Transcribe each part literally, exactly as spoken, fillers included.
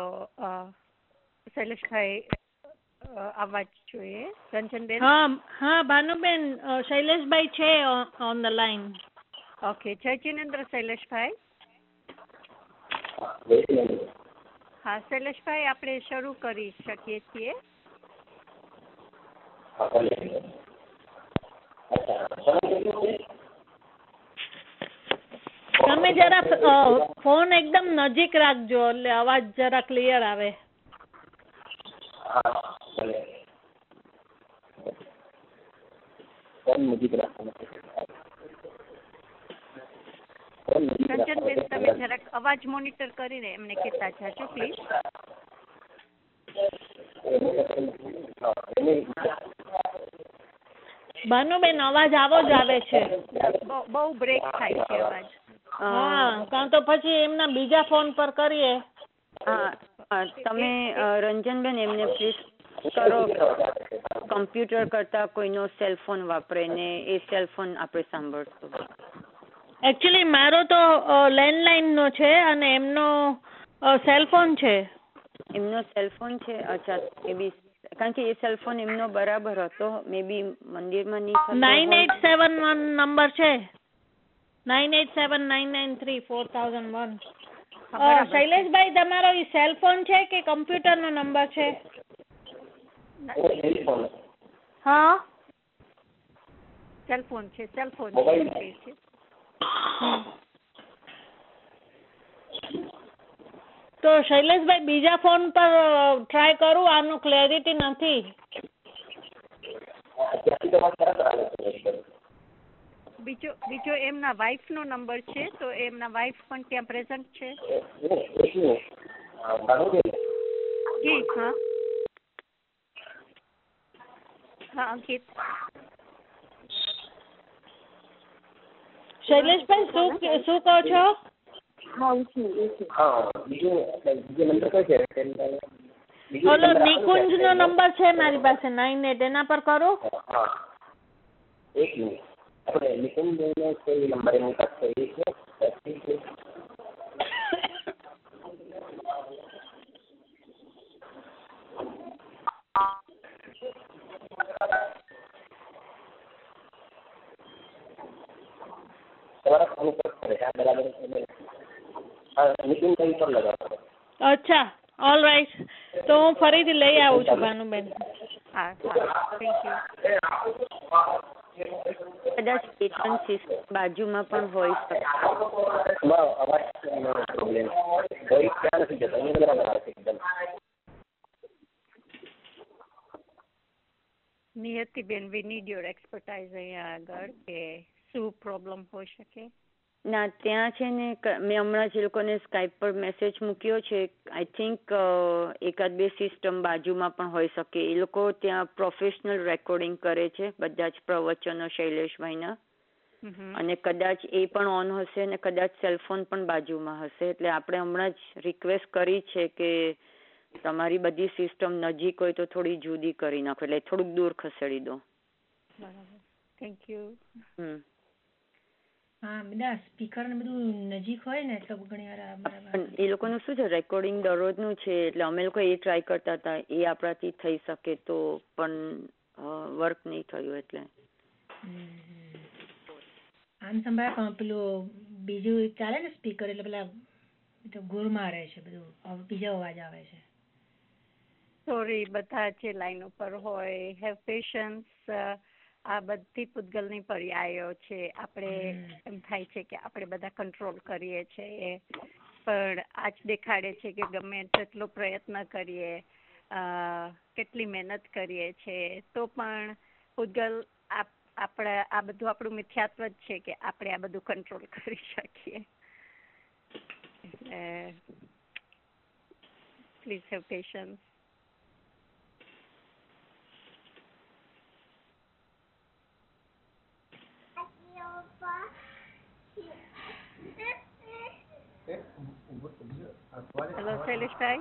અ, શૈલેષભાઈ અ, આવવા જ જોઈએ. રંજનબેન. હા હા ભાનુબેન, અ, શૈલેષભાઈ છે ઓન ધ લાઈન. ઓકે, જય જિનેન્દ્ર શૈલેષભાઈ. હા શૈલેષભાઈ, આપણે શરૂ કરી શકીએ છીએ. તમે જરા ફોન એકદમ નજીક રાખજો એટલે અવાજ જરા ક્લિયર આવે. રંજનબેન, તમે જરાક અવાજ મોનિટર કરીને એમને કહેતા જાજો પ્લીઝ. ભાનુબેન, અવાજ આવો જ આવે છે. બહુ બ્રેક થાય છે અવાજ. હા, કારણ તો પછી એમના બીજા ફોન પર કરીએ. હા, તમે રંજનબેન એમને પ્લીઝ કરો, કમ્પ્યુટર કરતા કોઈનો સેલફોન વાપરે ને એ સેલફોન આપણે સાંભળશું. એકચ્યુઅલી મારો તો લેન્ડલાઇન નો છે અને એમનો સેલફોન છે. એમનો સેલફોન છે? અચ્છા, એ બી કારણ કે એ સેલફોન એમનો બરાબર હતો, મે બી મંદિરમાં નહીં. Nine eight seven one number છે. Nine eight seven nine nine three four thousand one. શૈલેષભાઈ, તમારો એ સેલફોન છે કે કમ્પ્યુટર નો નંબર છે? હા, સેલફોન છે. સેલફોન છે. તો શૈલેષભાઈ, બીજા ફોન પર ટ્રાય કરું, આનું ક્લેરિટી નથી. બીજો બીજો એમના વાઇફ નો નંબર છે, તો એમના વાઇફ પણ ત્યાં પ્રેઝન્ટ છે. જી હા હા અંકિત. શૈલેષભાઈ, શું શું કહો છો? ઓલો નિકુંજ નો નંબર છે મારી પાસે નાઇન એટ, એના પર કરો. એક મિનિટ, આપણે નિકુંજ નો કોઈ નંબર એની પાસે છે? અચ્છા, ઓલ રાઈટ. તો હું ફરીથી લઈ આવું છું ભાનુબેન. હા થેન્ક યુ. કદાચ બાજુમાં પણ હોય શકે. નિયતિબેન, વી નીડ યોર એક્સપર્ટાઇઝ અહીંયા આગળ કે શું પ્રોબ્લેમ હોઈ શકે. ના, ત્યાં છે ને, મેં હમણાં જે લોકોને સ્કાઈપ પર મેસેજ મૂક્યો છે, આઈ થિંક એકાદ બે સિસ્ટમ બાજુમાં પણ હોઈ શકે. એ લોકો ત્યાં પ્રોફેશનલ રેકોર્ડિંગ કરે છે બધા જ પ્રવચનો શૈલેષભાઈના, અને કદાચ એ પણ ઓન હશે ને કદાચ સેલફોન પણ બાજુમાં હશે. એટલે આપણે હમણાં જ રિક્વેસ્ટ કરી છે કે તમારી બધી સિસ્ટમ નજીક હોય તો થોડી જુદી કરી નાખો, એટલે થોડુંક દૂર ખસેડી દો. બરાબર, થેન્ક યુ. હમ હા, બધા સ્પીકર ને બધું નજીક હોય ને એટલે ઘણી વાર એ લોકોનું શું છે, રેકોર્ડિંગ દરરોજનું છે, એટલે અમે લોકો એ ટ્રાય કરતા હતા. એ આપણાથી થઈ શકે તો પણ વર્ક નહીં થયું. એટલે આમ સંભાળ પેલું બીજું ચાલે ને સ્પીકર, એટલે પેલા ગુર મારે છે બધું, બીજો અવાજ આવે છે. સોરી, બધા જે લાઈન ઉપર હોય, હેવ પેશન્સ. આ બધી પૂતગલની પર્યાયો છે. આપણે એમ થાય છે કે આપણે બધા કંટ્રોલ કરીએ છીએ, પણ આજ દેખાડે છે કે ગમે તેટલો પ્રયત્ન કરીએ, કેટલી મહેનત કરીએ છીએ, તો પણ પૂતગલ આપણે આ બધું આપણું મિથ્યાત્વ જ છે કે આપણે આ બધું કંટ્રોલ કરી શકીએ. એટલે પ્લીઝ હેવ પેશન્સ. હેલો શૈલેષભાઈ.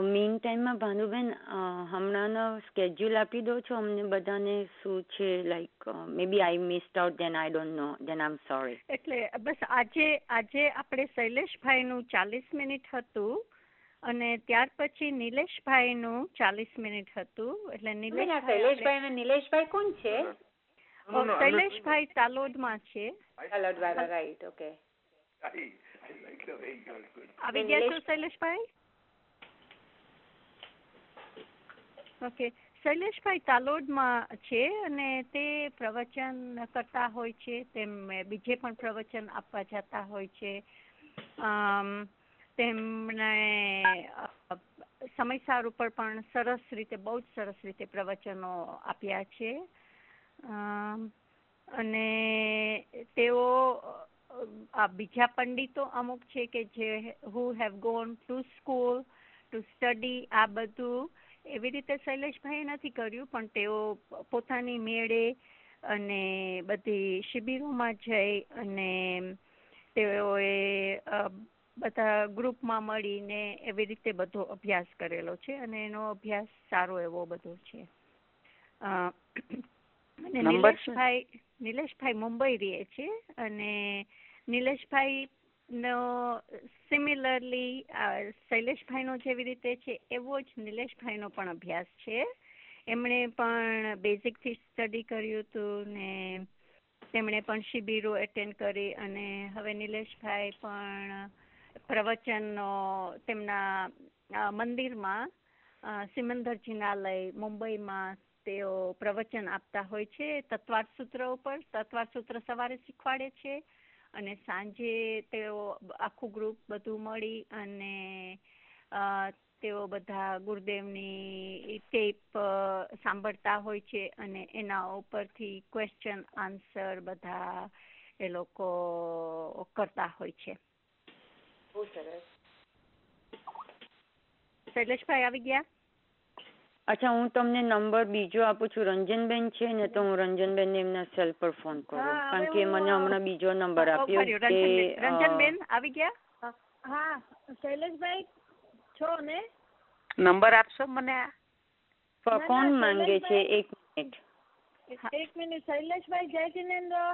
મીન ટાઈમમાં ભાનુબેન હમણાંનો સ્કેડ્યુલ આપી દો છો અમને બધાને શું છે like maybe I missed out then I don't know then I am sorry. એટલે બસ આજે આજે આપણે શૈલેષભાઈનું ચાલીસ મિનિટ હતું અને ત્યાર પછી નિલેશભાઈનું ચાલીસ મિનિટ હતું. એટલે શૈલેષભાઈ અને નિલેશભાઈ કોણ છે? શૈલેષભાઈ તાલોદમાં છે. તાલોદવાળા, રાઈટ, ઓકે. આવી ગયા છો શૈલેષભાઈ? ઓકે. શૈલેષભાઈ તાલોદમાં છે અને તે પ્રવચન કરતા હોય છે, તેમ બીજે પણ પ્રવચન આપવા જતા હોય છે. તેમણે સમયસાર ઉપર પણ સરસ રીતે, બહુ જ સરસ રીતે પ્રવચનો આપ્યા છે. અને તેઓ આ બીજા પંડિતો અમુક છે કે જે who have gone to school to study, આ બધું એવી રીતે શૈલેષભાઈએ નથી કર્યું, પણ તેઓ પોતાની મેળે અને બધી શિબિરોમાં જઈ અને તેઓએ બધા ગ્રુપમાં મળીને એવી રીતે બધો અભ્યાસ કરેલો છે અને એનો અભ્યાસ સારો એવો બધો છે. અને નિલેશભાઈ નિલેશભાઈ મુંબઈ રહે છે અને નિલેશભાઈ નો સિમિલરલી શૈલેષભાઈનો જેવી રીતે છે એવો જ નિલેશભાઈનો પણ અભ્યાસ છે. એમણે પણ બેઝિકથી સ્ટડી કર્યું હતું ને તેમણે પણ શિબિરો એટેન્ડ કરી અને હવે નિલેશભાઈ પણ પ્રવચનનો તેમના મંદિરમાં સિમંદર જિનાલય મુંબઈમાં તેઓ પ્રવચન આપતા હોય છે તત્વાર્થ સૂત્ર ઉપર. તત્વાર્થ સૂત્ર સવારે શીખવાડે છે અને સાંજે તેઓ આખું ગ્રુપ બધું મળી અને તેઓ બધા ગુરુદેવની ટેપ સાંભળતા હોય છે અને એના ઉપરથી ક્વેશ્ચન આન્સર બધા એ લોકો કરતા હોય છે. બહુ સરસ. શૈલેષભાઈ આવી ગયા? અચ્છા, હું તમને નંબર બીજો આપું છું. રંજનબેન છે ને, તો હું રંજનબેન એમના સેલ પર ફોન કરું, કારણ કે મને હમણાં બીજો નંબર આપ્યો કે રંજનબેન આવી ગયા? હા, શૈલેષભાઈ છો ને? નંબર આપશો મને? કોણ માંગે છે? એક મિનિટ એક મિનિટ શૈલેષભાઈ જય જિનેન્દ્ર.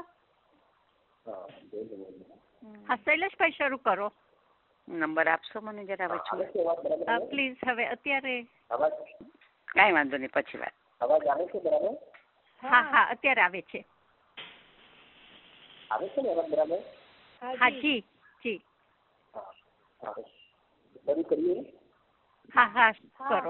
હા શૈલેષભાઈ શરૂ કરો. નંબર આપશો મને જરા પછી પ્લીઝ. હવે અત્યારે કાંઈ વાંધો નહીં, પછી વાત. અવાજ આવે છે બરાબર? હા હા અત્યારે આવે છે. આવે છે ને અવાજ બરાબર? હા જી જી. શરૂ કરીએ? હા હા કરો.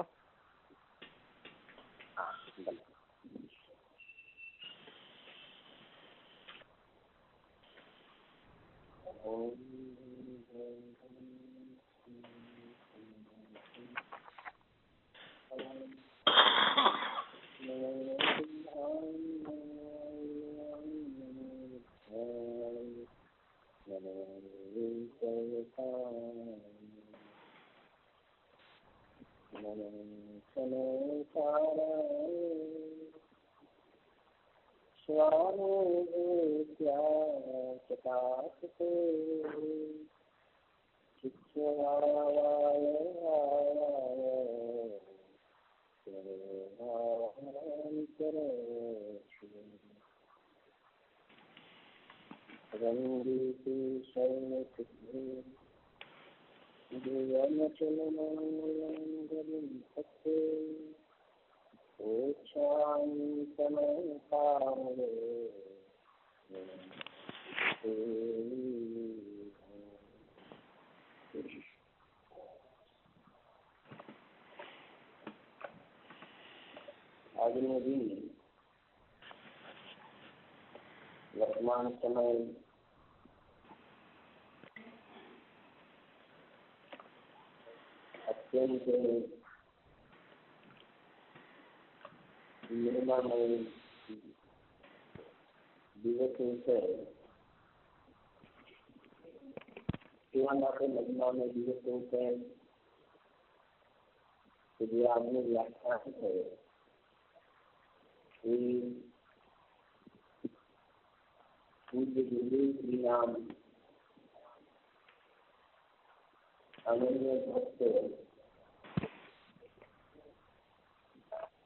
આજનો દિન વર્તમાન સમય અત્યંત નિર્માણમય દિવસો છે. એવા માટે લગ્નનો દિવસો છે કે જે આજની વ્યાખ્યા છે એ પૂજ્ય ગુરુદેવશ્રી નામ અનન્ય ભક્ત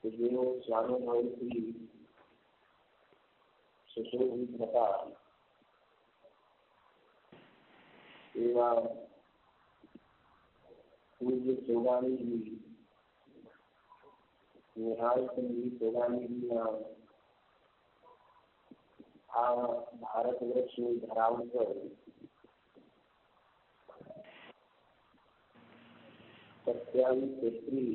કે જેઓ સ્વાનુભવથી સુશોભિત હતા એવા પૂજ્ય સોગાણીજી નિહાળચંદજી સોગાણીજીના આ ભારત વર્ષની ધરાવ પર સત્યાવીસ એપ્રિલ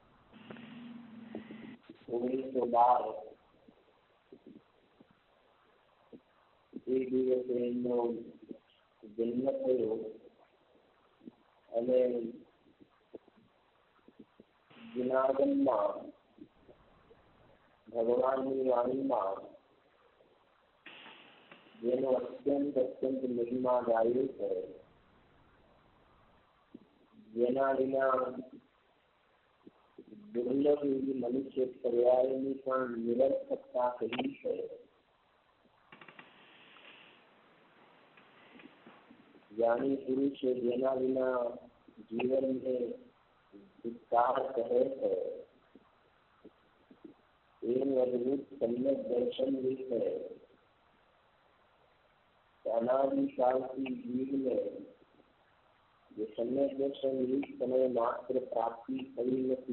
ઓગણીસો બાર એ દિવસે એમનો જન્મ થયો અને જુનાગઢમાં ભગવાનની વાણીમાં જેનો અત્યંત અત્યંત મહિમા ગાયો છે, જેના વિના દુર્લભ એવી મનુષ્ય પર્યાયની પણ નિરર્થકતા કહી છે. જ્ઞાની પુરુષે જેના વિના જીવનને વિસ્તાર કહે છે એનું અદભુત સમ્યક દર્શન વિશે અનાદિકાળથી જીવને જે સમ્યક દર્શન એક સમય માત્ર પ્રાપ્તિ થઈ નથી,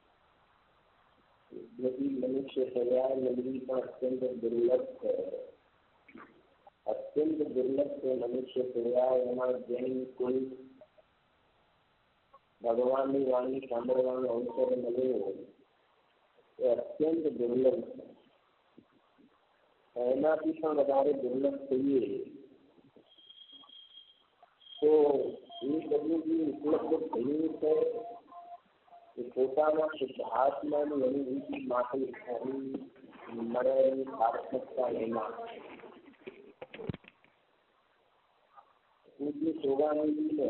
બધી મનુષ્ય પર્યાય નગરી પણ અત્યંત દુર્લભ છે. અત્યંત દુર્લભ છે મનુષ્ય પર્યાયમાં જેમ કોઈ ભગવાનની વાણી સાંભળવાનો અવસર મળ્યો એ અત્યંત દુર્લભ છે. એનાથી પણ વધારે દુર્લભ થઈએ તો એ બધું જે ઉપલબ્ધ થયું છે એ પોતાના શુદ્ધાત્માની અનુભૂતિ માટે મળેલી સાર્થકતા એમાં પૂજ્ય સોગાણીજીને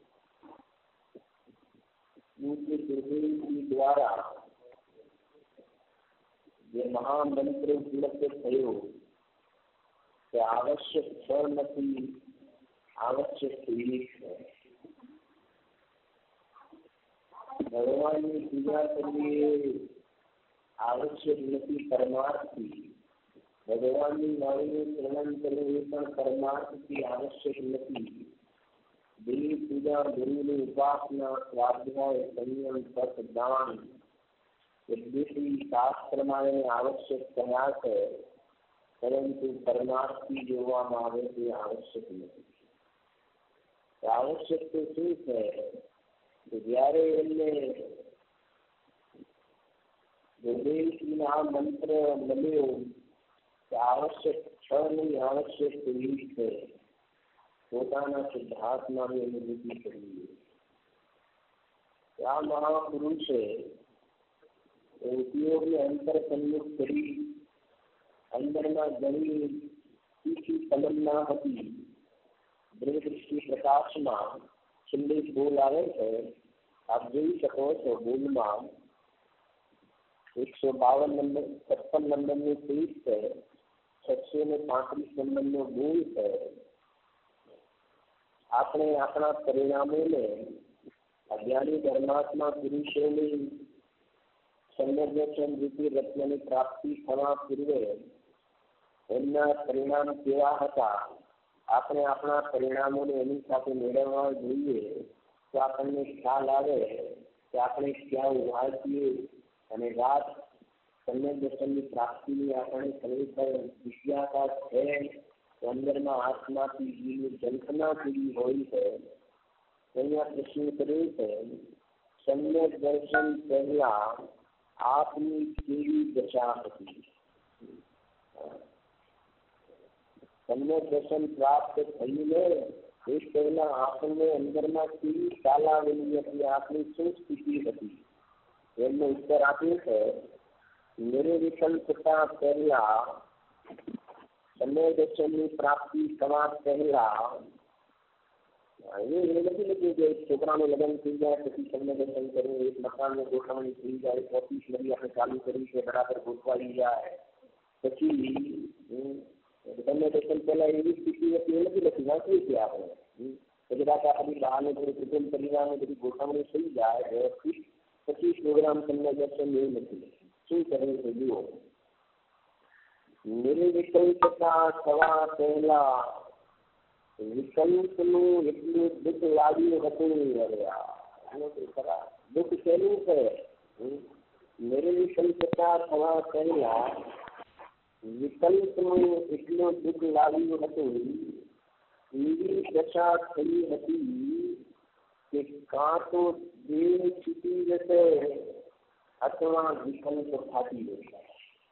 પૂજ્ય ગુરુદેવજી દ્વારા જે મહામંત્ર ઉપલબ્ધ થયો તે આવશ્યક ફળ નથી, આવશ્યક ક્રિયા છે. ભગવાનની પૂજા કરવી એ આવશ્યક નથી, પરમાર્થથી. ભગવાનની વાણીનું શ્રવણ કરવું એ પણ પરમાર્થથી આવશ્યક નથી. દેવ પૂજા, ગુરુની ઉપાસના, સ્વાધ્યાય, સંયમ, તપ, દાન यद्यपि શાસ્ત્રમાં એને આવશ્યક કહ્યા છે પરંતુ પરમાર્થી જોવામાં આવે તે આવશ્યક નથી. આવશ્યક તો શું છે કે જ્યારે એમને ગુરુદેવજીનો આ મંત્ર મળ્યો કે આવશ્યક છ નહીં આવશ્યક એવી છે પોતાના શુદ્ધાત્માની અનુભૂતિ કરવી. આ મહાપુરુષે ઉપયોગને અંતર સંયુક્ત કરી અંદરમાં ઘણી તીખી તમન્ના હતી. દૃષ્ટિ પ્રકાશમાં છેલ્લે બોલ આવે છે, આપ જોઈ શકો છો. બોલમાં એકસો બાવન નંબર છપ્પન નંબરનું પેજ છે, છસો ને પાંત્રીસ નંબરનો બોલ છે. આપણે આપણા પરિણામોને અજ્ઞાની ધર્માત્મા પુરુષોની સંદર્ભન રૂપી રત્નની પ્રાપ્તિ થવા પૂર્વે એમના પરિણામ કેવા હતા આપણે આપણા પરિણામોને એની સાથે મેળવવા જોઈએ તો આપણને ખ્યાલ આવે કે આપણે ક્યાં ઉભા છીએ અને વાત સંદર્ભનની પ્રાપ્તિની આપણે ખરેખર જિજ્ઞાસા છે તો અંદરમાં આત્માથી જીવની જલ્પના પૂરી હોય છે. અહીંયા પ્રશ્ન કર્યો છે સમ્યક દર્શન પહેલા આપની કેવી દશા હતી. સમ્યક દર્શન પ્રાપ્ત થઈને એ પહેલા આપણને અંદરમાં કેવી ચાલાવેલી હતી, આપની શું સ્થિતિ હતી. એમનો ઉત્તર આપ્યો છે નિર્વિકલ્પતા પહેલા સમ્યક દર્શનની પ્રાપ્તિ થવા પહેલા એ નથી લખ્યું કે છોકરાનું લગ્ન થઈ જાય પછી સમ્યક દર્શન કરવું, એક મકાનની ગોઠવણી થઈ જાય, ઓફિસ નવી આપણે ચાલુ કરી છે બરાબર ગોઠવાઈ જાય પછી સમ્યક દર્શન પહેલા એવી સ્થિતિ હતી એ નથી લખી વાંચીએ છીએ આપણે. પછી રાત આપણી બહારનું થોડું કુટુંબ પરિવારને બધી ગોઠવણી થઈ જાય વ્યવસ્થિત પછી પ્રોગ્રામ સમ્યક દર્શન એવું નથી લખ્યું. શું કરે છે જુઓ. નિર્વિકલ્પતા થવા પહેલા વિકલ્પનું એટલું દુઃખ લાગ્યું હતું. ખરા દુઃખ શેનું છે? નિર્વિકલ્પતા થવા પહેલા વિકલ્પનું એટલું દુઃખ લાગ્યું હતું. એવી દશા થઈ હતી કે કાં તો દેહ છૂટી જશે અથવા વિકલ્પ ફાટી જશે.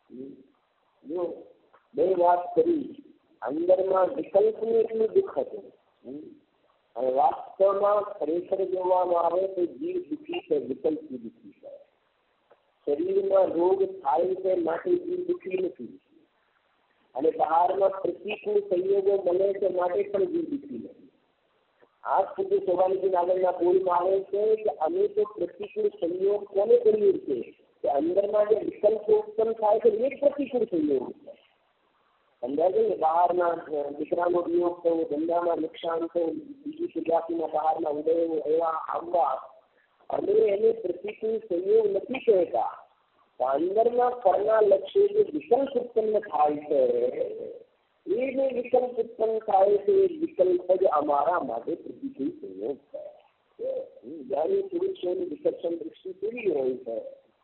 જો બે વાત કરી, અંદરમાં વિકલ્પનું એટલું દુઃખ હતું અને વાસ્તવમાં ખરેખર જોવામાં આવે તો જીવ દુઃખી છે, વિકલ્પથી દુઃખી છે. શરીરમાં રોગ થાય છે માટે જીવ દુઃખી નથી, અને બહારમાં પ્રતિકૂળ સંયોગો મળે છે માટે પણ જીવ દુઃખી નથી. આજ સુધી સવાલજી આગળના બોલમાં આવે છે કે અમે તો પ્રતિકૂળ સંયોગ કોને કરીએ છીએ કે અંદરમાં જે વિકલ્પો ઉત્પન્ન થાય છે એ પ્રતિકૂળ સંયોગ છે. અંદાજે બહારના દીકરાનો વિયોગ થયો, ધંધામાં નુકસાન થયું, બીજી પ્રજાતિના બહારના ઉદયો એવા આવવા, અમે એને પ્રતિકૂળ સંયોગ નથી કહેતા. અંદરના પરના લક્ષ્ય જે વિકલ્પ ઉત્પન્ન થાય છે એ જે વિકલ્પ ઉત્પન્ન થાય છે એ વિકલ્પ જ અમારા માટે પ્રતિકૂળ સંયોગ છે. જયારે પુરુષોની વિકર્ષણ દૃષ્ટિ કેવી હોય છે.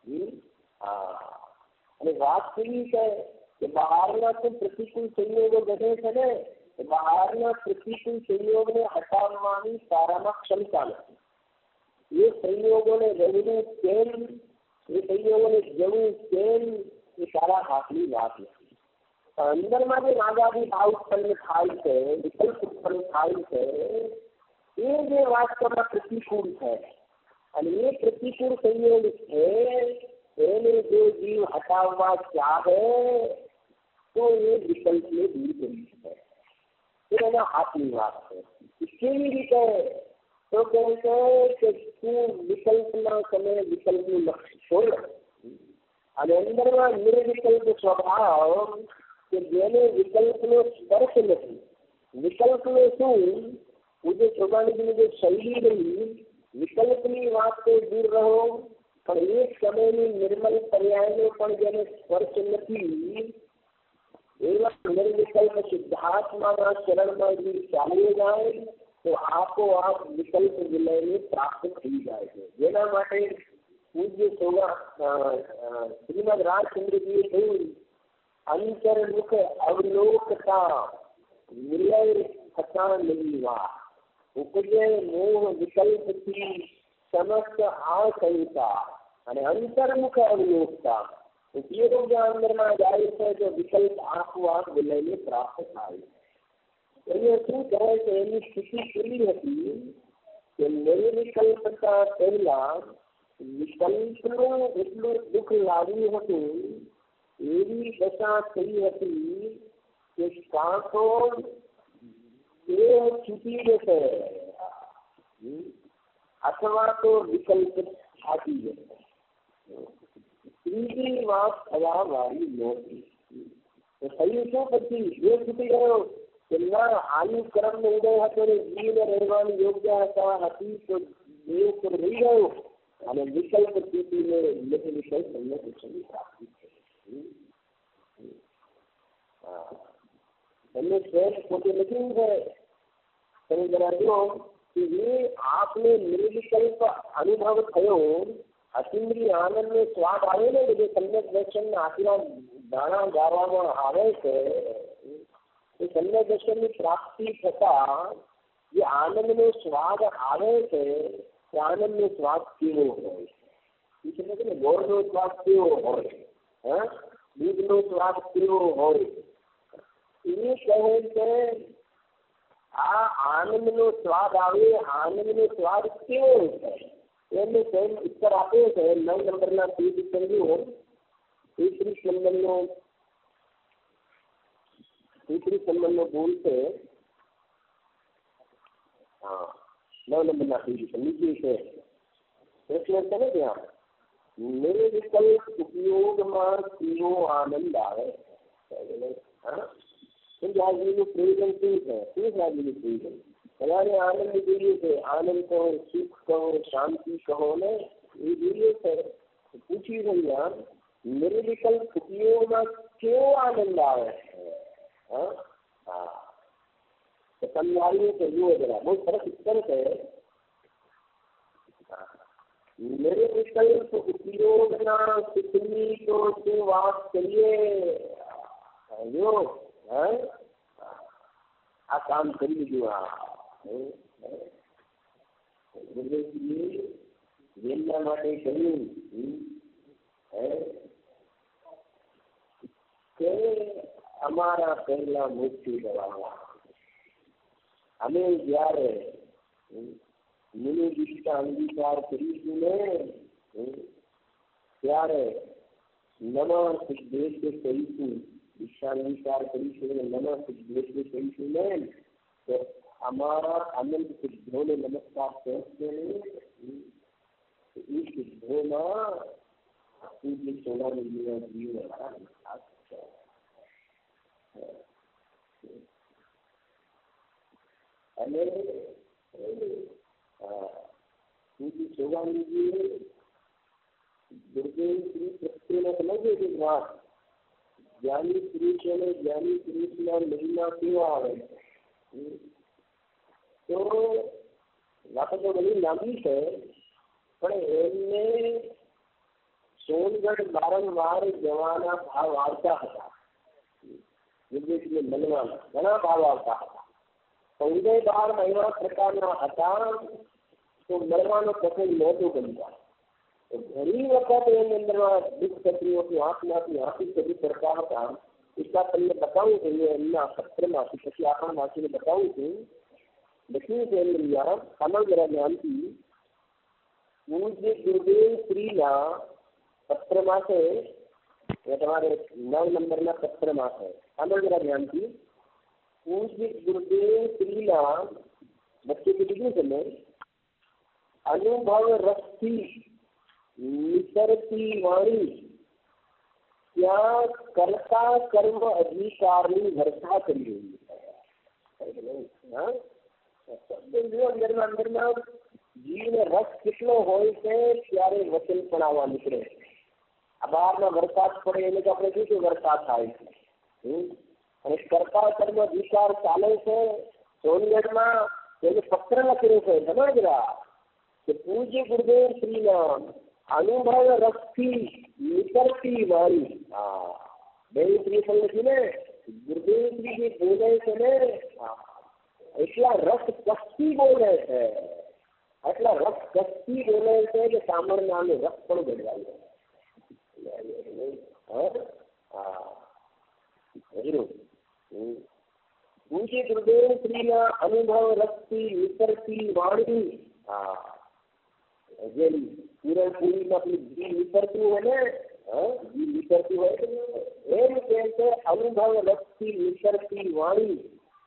હા, અને વાત કેવી છે કે બહારના તો પ્રતિકૂળ સંયોગો વધે છે ને, બહારના પ્રતિકૂળ સંયોગને હટાવવાની સારામાં ક્ષમતા નથી. એ સંયોગોને રહેવું કેમ, એ સંયોગોને જવું કેમ એ સારા હાથની વાત નથી. અંદરમાં જે નાગાદી ભાવ ઉત્પન્ન થાય છે, વિકલ્પ ઉત્પન્ન થાય છે, એ જે વાસ્તવમાં પ્રતિકૂળ છે અને એ પ્રતિકૂળ સંયોગ છે એને જો જીવ હટાવવા ચાહે તો એ વિકલ્પને દૂર કરી શકે. એ એના હાથની વાત છે. કેવી રીતે? તો કહે છે કે તું વિકલ્પના સમયે વિકલ્પનું લક્ષ્ય છોડ અને અંદરમાં નિર્વિકલ્પ સ્વભાવ કે જેને વિકલ્પનો સ્પર્શ નથી. વિકલ્પને શું પૂજ્ય ચોબાણીની જે શૈલી રહી, વિકલ્પની વાત તો દૂર રહો પણ એક સમયની નિર્મલ પર્યાયનો પણ જેને સ્પર્શ નથી એવા નિર્વિકલ્પ સિદ્ધાર્થમાના ચરણમાં જે ચાલી જાય તો આપોઆપ વિકલ્પ વિલયને પ્રાપ્ત થઈ જાય છે. જેના માટે પૂજ્ય ચોબા શ્રીમદ રાજચંદ્રજીએ કહ્યું, અંતર્મુખ અવલોકતા વિલય થતા નહીં વા, ઉપજે મોહ વિકલ્પથી સમસ્ત આશંકા. અને અંતર્મુખ અવલોકતા ઉપયોગ અંદરમાં જાય છે તો વિકલ્પ આપોઆપ વિલયને પ્રાપ્ત થાય. એને શું કહે છે? એની સ્થિતિ કેવી હતી કે નિર્વિકલ્પતા પહેલા વિકલ્પનું એટલું દુઃખ લાગ્યું હતું, એવી દશા થઈ હતી કે કાં તો દેહ છૂટી જશે અથવા તો વિકલ્પ ફાટી જશે. ત્રીજી વાત થવા વાળી નહોતી. તો થયું શું પછી? દેહ છૂટી ગયો કે ના, આયુ કર્મ નો ઉદય હતો ને જીવને રહેવાની યોગ્ય હતી તો દેહ તો રહી ગયો અને વિકલ્પ સ્થિતિને નિર્વિકલ્પ સંન્યાસની પ્રાપ્તિ થઈ. એમને શ્રેષ્ઠ પોતે લખ્યું છે, તમે જરા જો કે એ આપને નિર્વિકલ્પ અનુભવ થયો, અતિન્દ્રિય આનંદ નો સ્વાદ આવે ને જે સમ્યક દર્શન ના આટલા દાણા ગાળવામાં આવે છે, એ સમ્યક દર્શન ની પ્રાપ્તિ થતા જે આનંદ નો સ્વાદ આવે છે તે આનંદ નો સ્વાદ કેવો હોય છે? ગોળ નો સ્વાદ કેવો હોય, હા, દૂધ નો સ્વાદ કેવો હોય? એ કહે છે આ આનંદ નો સ્વાદ આવે, આનંદ નો સ્વાદ કેવો છે એમને સ્વયં ઉત્તર આપ્યો છે. નવ નંબરના પેજ સમજો, તેત્રીસ નંબરનો તેત્રીસ નંબરનો બોલ છે. હા, નવ નંબરના પેજ નીચે છે પ્રશ્ન છે ને ત્યાં, નિર્વિકલ્પ ઉપયોગમાં કેવો આનંદ આવે? હા, આજનું પ્રયોજન શું છે? શું છે આજનું પ્રયોજન? તમારે આનંદ જોઈએ છે, આનંદ કહો, સુખ કહો, શાંતિ કહો ને એ જોઈએ છે. પૂછી રહ્યા નિર્વિકલ્પ ઉપયોગમાં કેવો આનંદ આવે છે. હા હા તો તમને આવ્યું તો જુઓ જરા, બહુ સરસ ઉત્તર છે. નિર્વિકલ્પ ઉપયોગના સુખની તો શું વાત કરીએ. જો આ કામ કરી લીધું. આ ગુરુદેવજીએ જેમના માટે કહ્યું કે અમારા પહેલા મૃત્યુ દવા અમે જયારે નિર્દિષ્ટા અંગીકાર કરીશું ને ત્યારે નવા સિદ્ધેશ કહીશું, દિશાંગીકાર કરીશું ને નવા સિદ્ધેશ કહીશું ને તો અમારા અનંત સિદ્ધોને નમસ્કાર પહોંચશે ને એ સિદ્ધોમાં પૂજ્ય સોનાની જીવ અને પૂજ્ય સોનાનીજીએ ગુરુદેવ શ્રી પ્રત્યેનો સમજે છે વાત. જ્ઞાની પુરુષ અને જ્ઞાની પુરુષના મહિમા કેવા આવે તો વાતો તો બધી લાંબી છે, પણ એમને સોનગઢ વારંવાર જવાના ભાવ આવતા હતા. ગુરુદેવજીને મળવાના ઘણા ભાવ આવતા હતા. ઉદય બાર એવા પ્રકારના હતા તો મળવાનો પ્રસંગ નહોતું બનતા. ઘણી વખત એની અંદરમાં દુઃખ તકલીફોથી આંખમાંથી આંખી કદી પડતા હતા. એટલા તમને બતાવું છું એમના પત્રમાંથી, પછી આપણા વાંચીને બતાવું છું. લખ્યું છે એમના સમગ્ર જ્ઞાનથી પૂજ્ય ગુરુદેવ શ્રીના પત્રમાં છે. એ તમારે નવ નંબરના પત્રમાં છે. સમગ્ર જ્ઞાનથી પૂજ્ય ગુરુદેવ શ્રીના વચ્ચે કીધું છે મેં અનુભવ રસથી નિસરતી વાણી ત્યાં કરતા કર્મ અધિકારની વર્ષા કરી રહી છે. અંદરમાં જીવને રસ કેટલો હોય છે ત્યારે વચન પણ આવવા નીકળે. આ બહારમાં વરસાદ પડે એને તો આપણે શું વરસાદ થાય છે. અને કરતા કર્મ અધિકાર ચાલે છે. સોનગઢમાં એને પત્ર લખેલું છે સમજરા કે પૂજ્ય ગુરુદેવ શ્રીના અનુભવ રસથી નીકળતી વાણી. હા બે શ્રી લખ્યું ને ગુરુદેવ શ્રી જે બોલે છે ને એટલા રસ કસ્તી બોલે છે, એટલા રસ કસ્તી બોલે છે કે સાંભળનારને રસ પણ બદલાય. પૂજ્ય ગુરુદેવ શ્રીના અનુભવ રસથી નીકળતી વાણી. હા જેમ પૂરણપુરીમાં ઘી નીકળતું હોય ને, ઘી નીકળતું હોય એમ કે છે અનુભવ રસથી નીકળતી વાણી.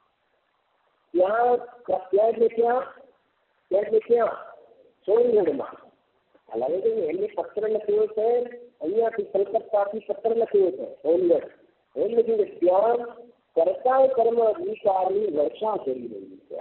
ત્યાં ક્યાં એટલે ક્યાં ત્યાં એટલે ક્યાં સોનગઢમાં. લાગે છે એમને પત્ર લખ્યો છે અહીંયાથી કલકત્તાથી પત્ર લખ્યો છે સોનગઢ. એમ લખ્યું કે ત્યાં કરતા કર્મ અધિકારની વર્ષા કરી રહી છે.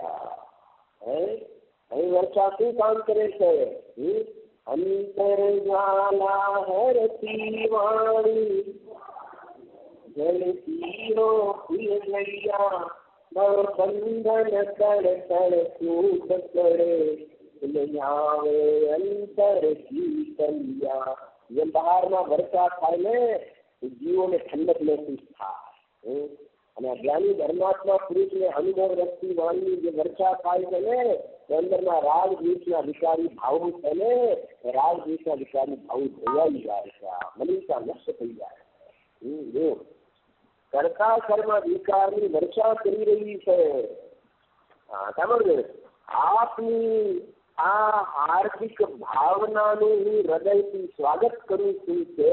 અહીં વર્ષા શું કામ કરે છે? અંતર જ્વાલા હરતી વાણી જલ તીરો ગૈયા બંધન કર કર સૂખ કરે આવે અંતર કલ્યા. જેમ બહારમાં વરસાદ થાય ને જીવોને ઠંડક મહેસૂસ થાય. અને જ્ઞાની ધર્માત્મા પુરુષને અનુભવ રસતી વાણી જે વર્ષા થાય છે ને અંદરના રાજવીરના વિકારી ભાવ છે ને રાજવીરના વિકારી ભાવ ધોવાઈ જાય છે. મલિકા નષ્ટ થઈ જાય. જો કરતા કર્મ વિકારની વર્ષા કરી રહી છે. હા સમજો આપની આ હાર્દિક ભાવનાનું હું હૃદયથી સ્વાગત કરું છું કે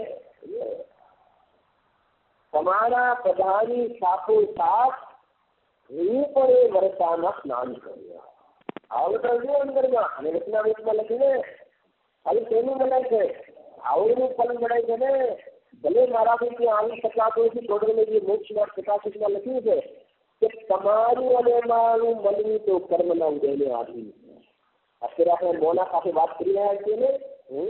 તમારા બધાની સાથોસાથ હું પણ એ વર્ષામાં સ્નાન કર્યા. આવડતા જો અંદરમાં અને રચનાવેશમાં લખીને ખાલી તેનું મળાય છે, આવડનું ફલ મળે છે ને. ભલે મારાથી ત્યાં આવી શકાતો નથી. ટોટલમાં જે મોક્ષમાં પ્રકાશિતમાં લખ્યું છે કે તમારું અને મારું મળવું તો કર્મના ઉદયને આધીન. અત્યારે આપણે મોના સાથે વાત કરી રહ્યા છીએ ને.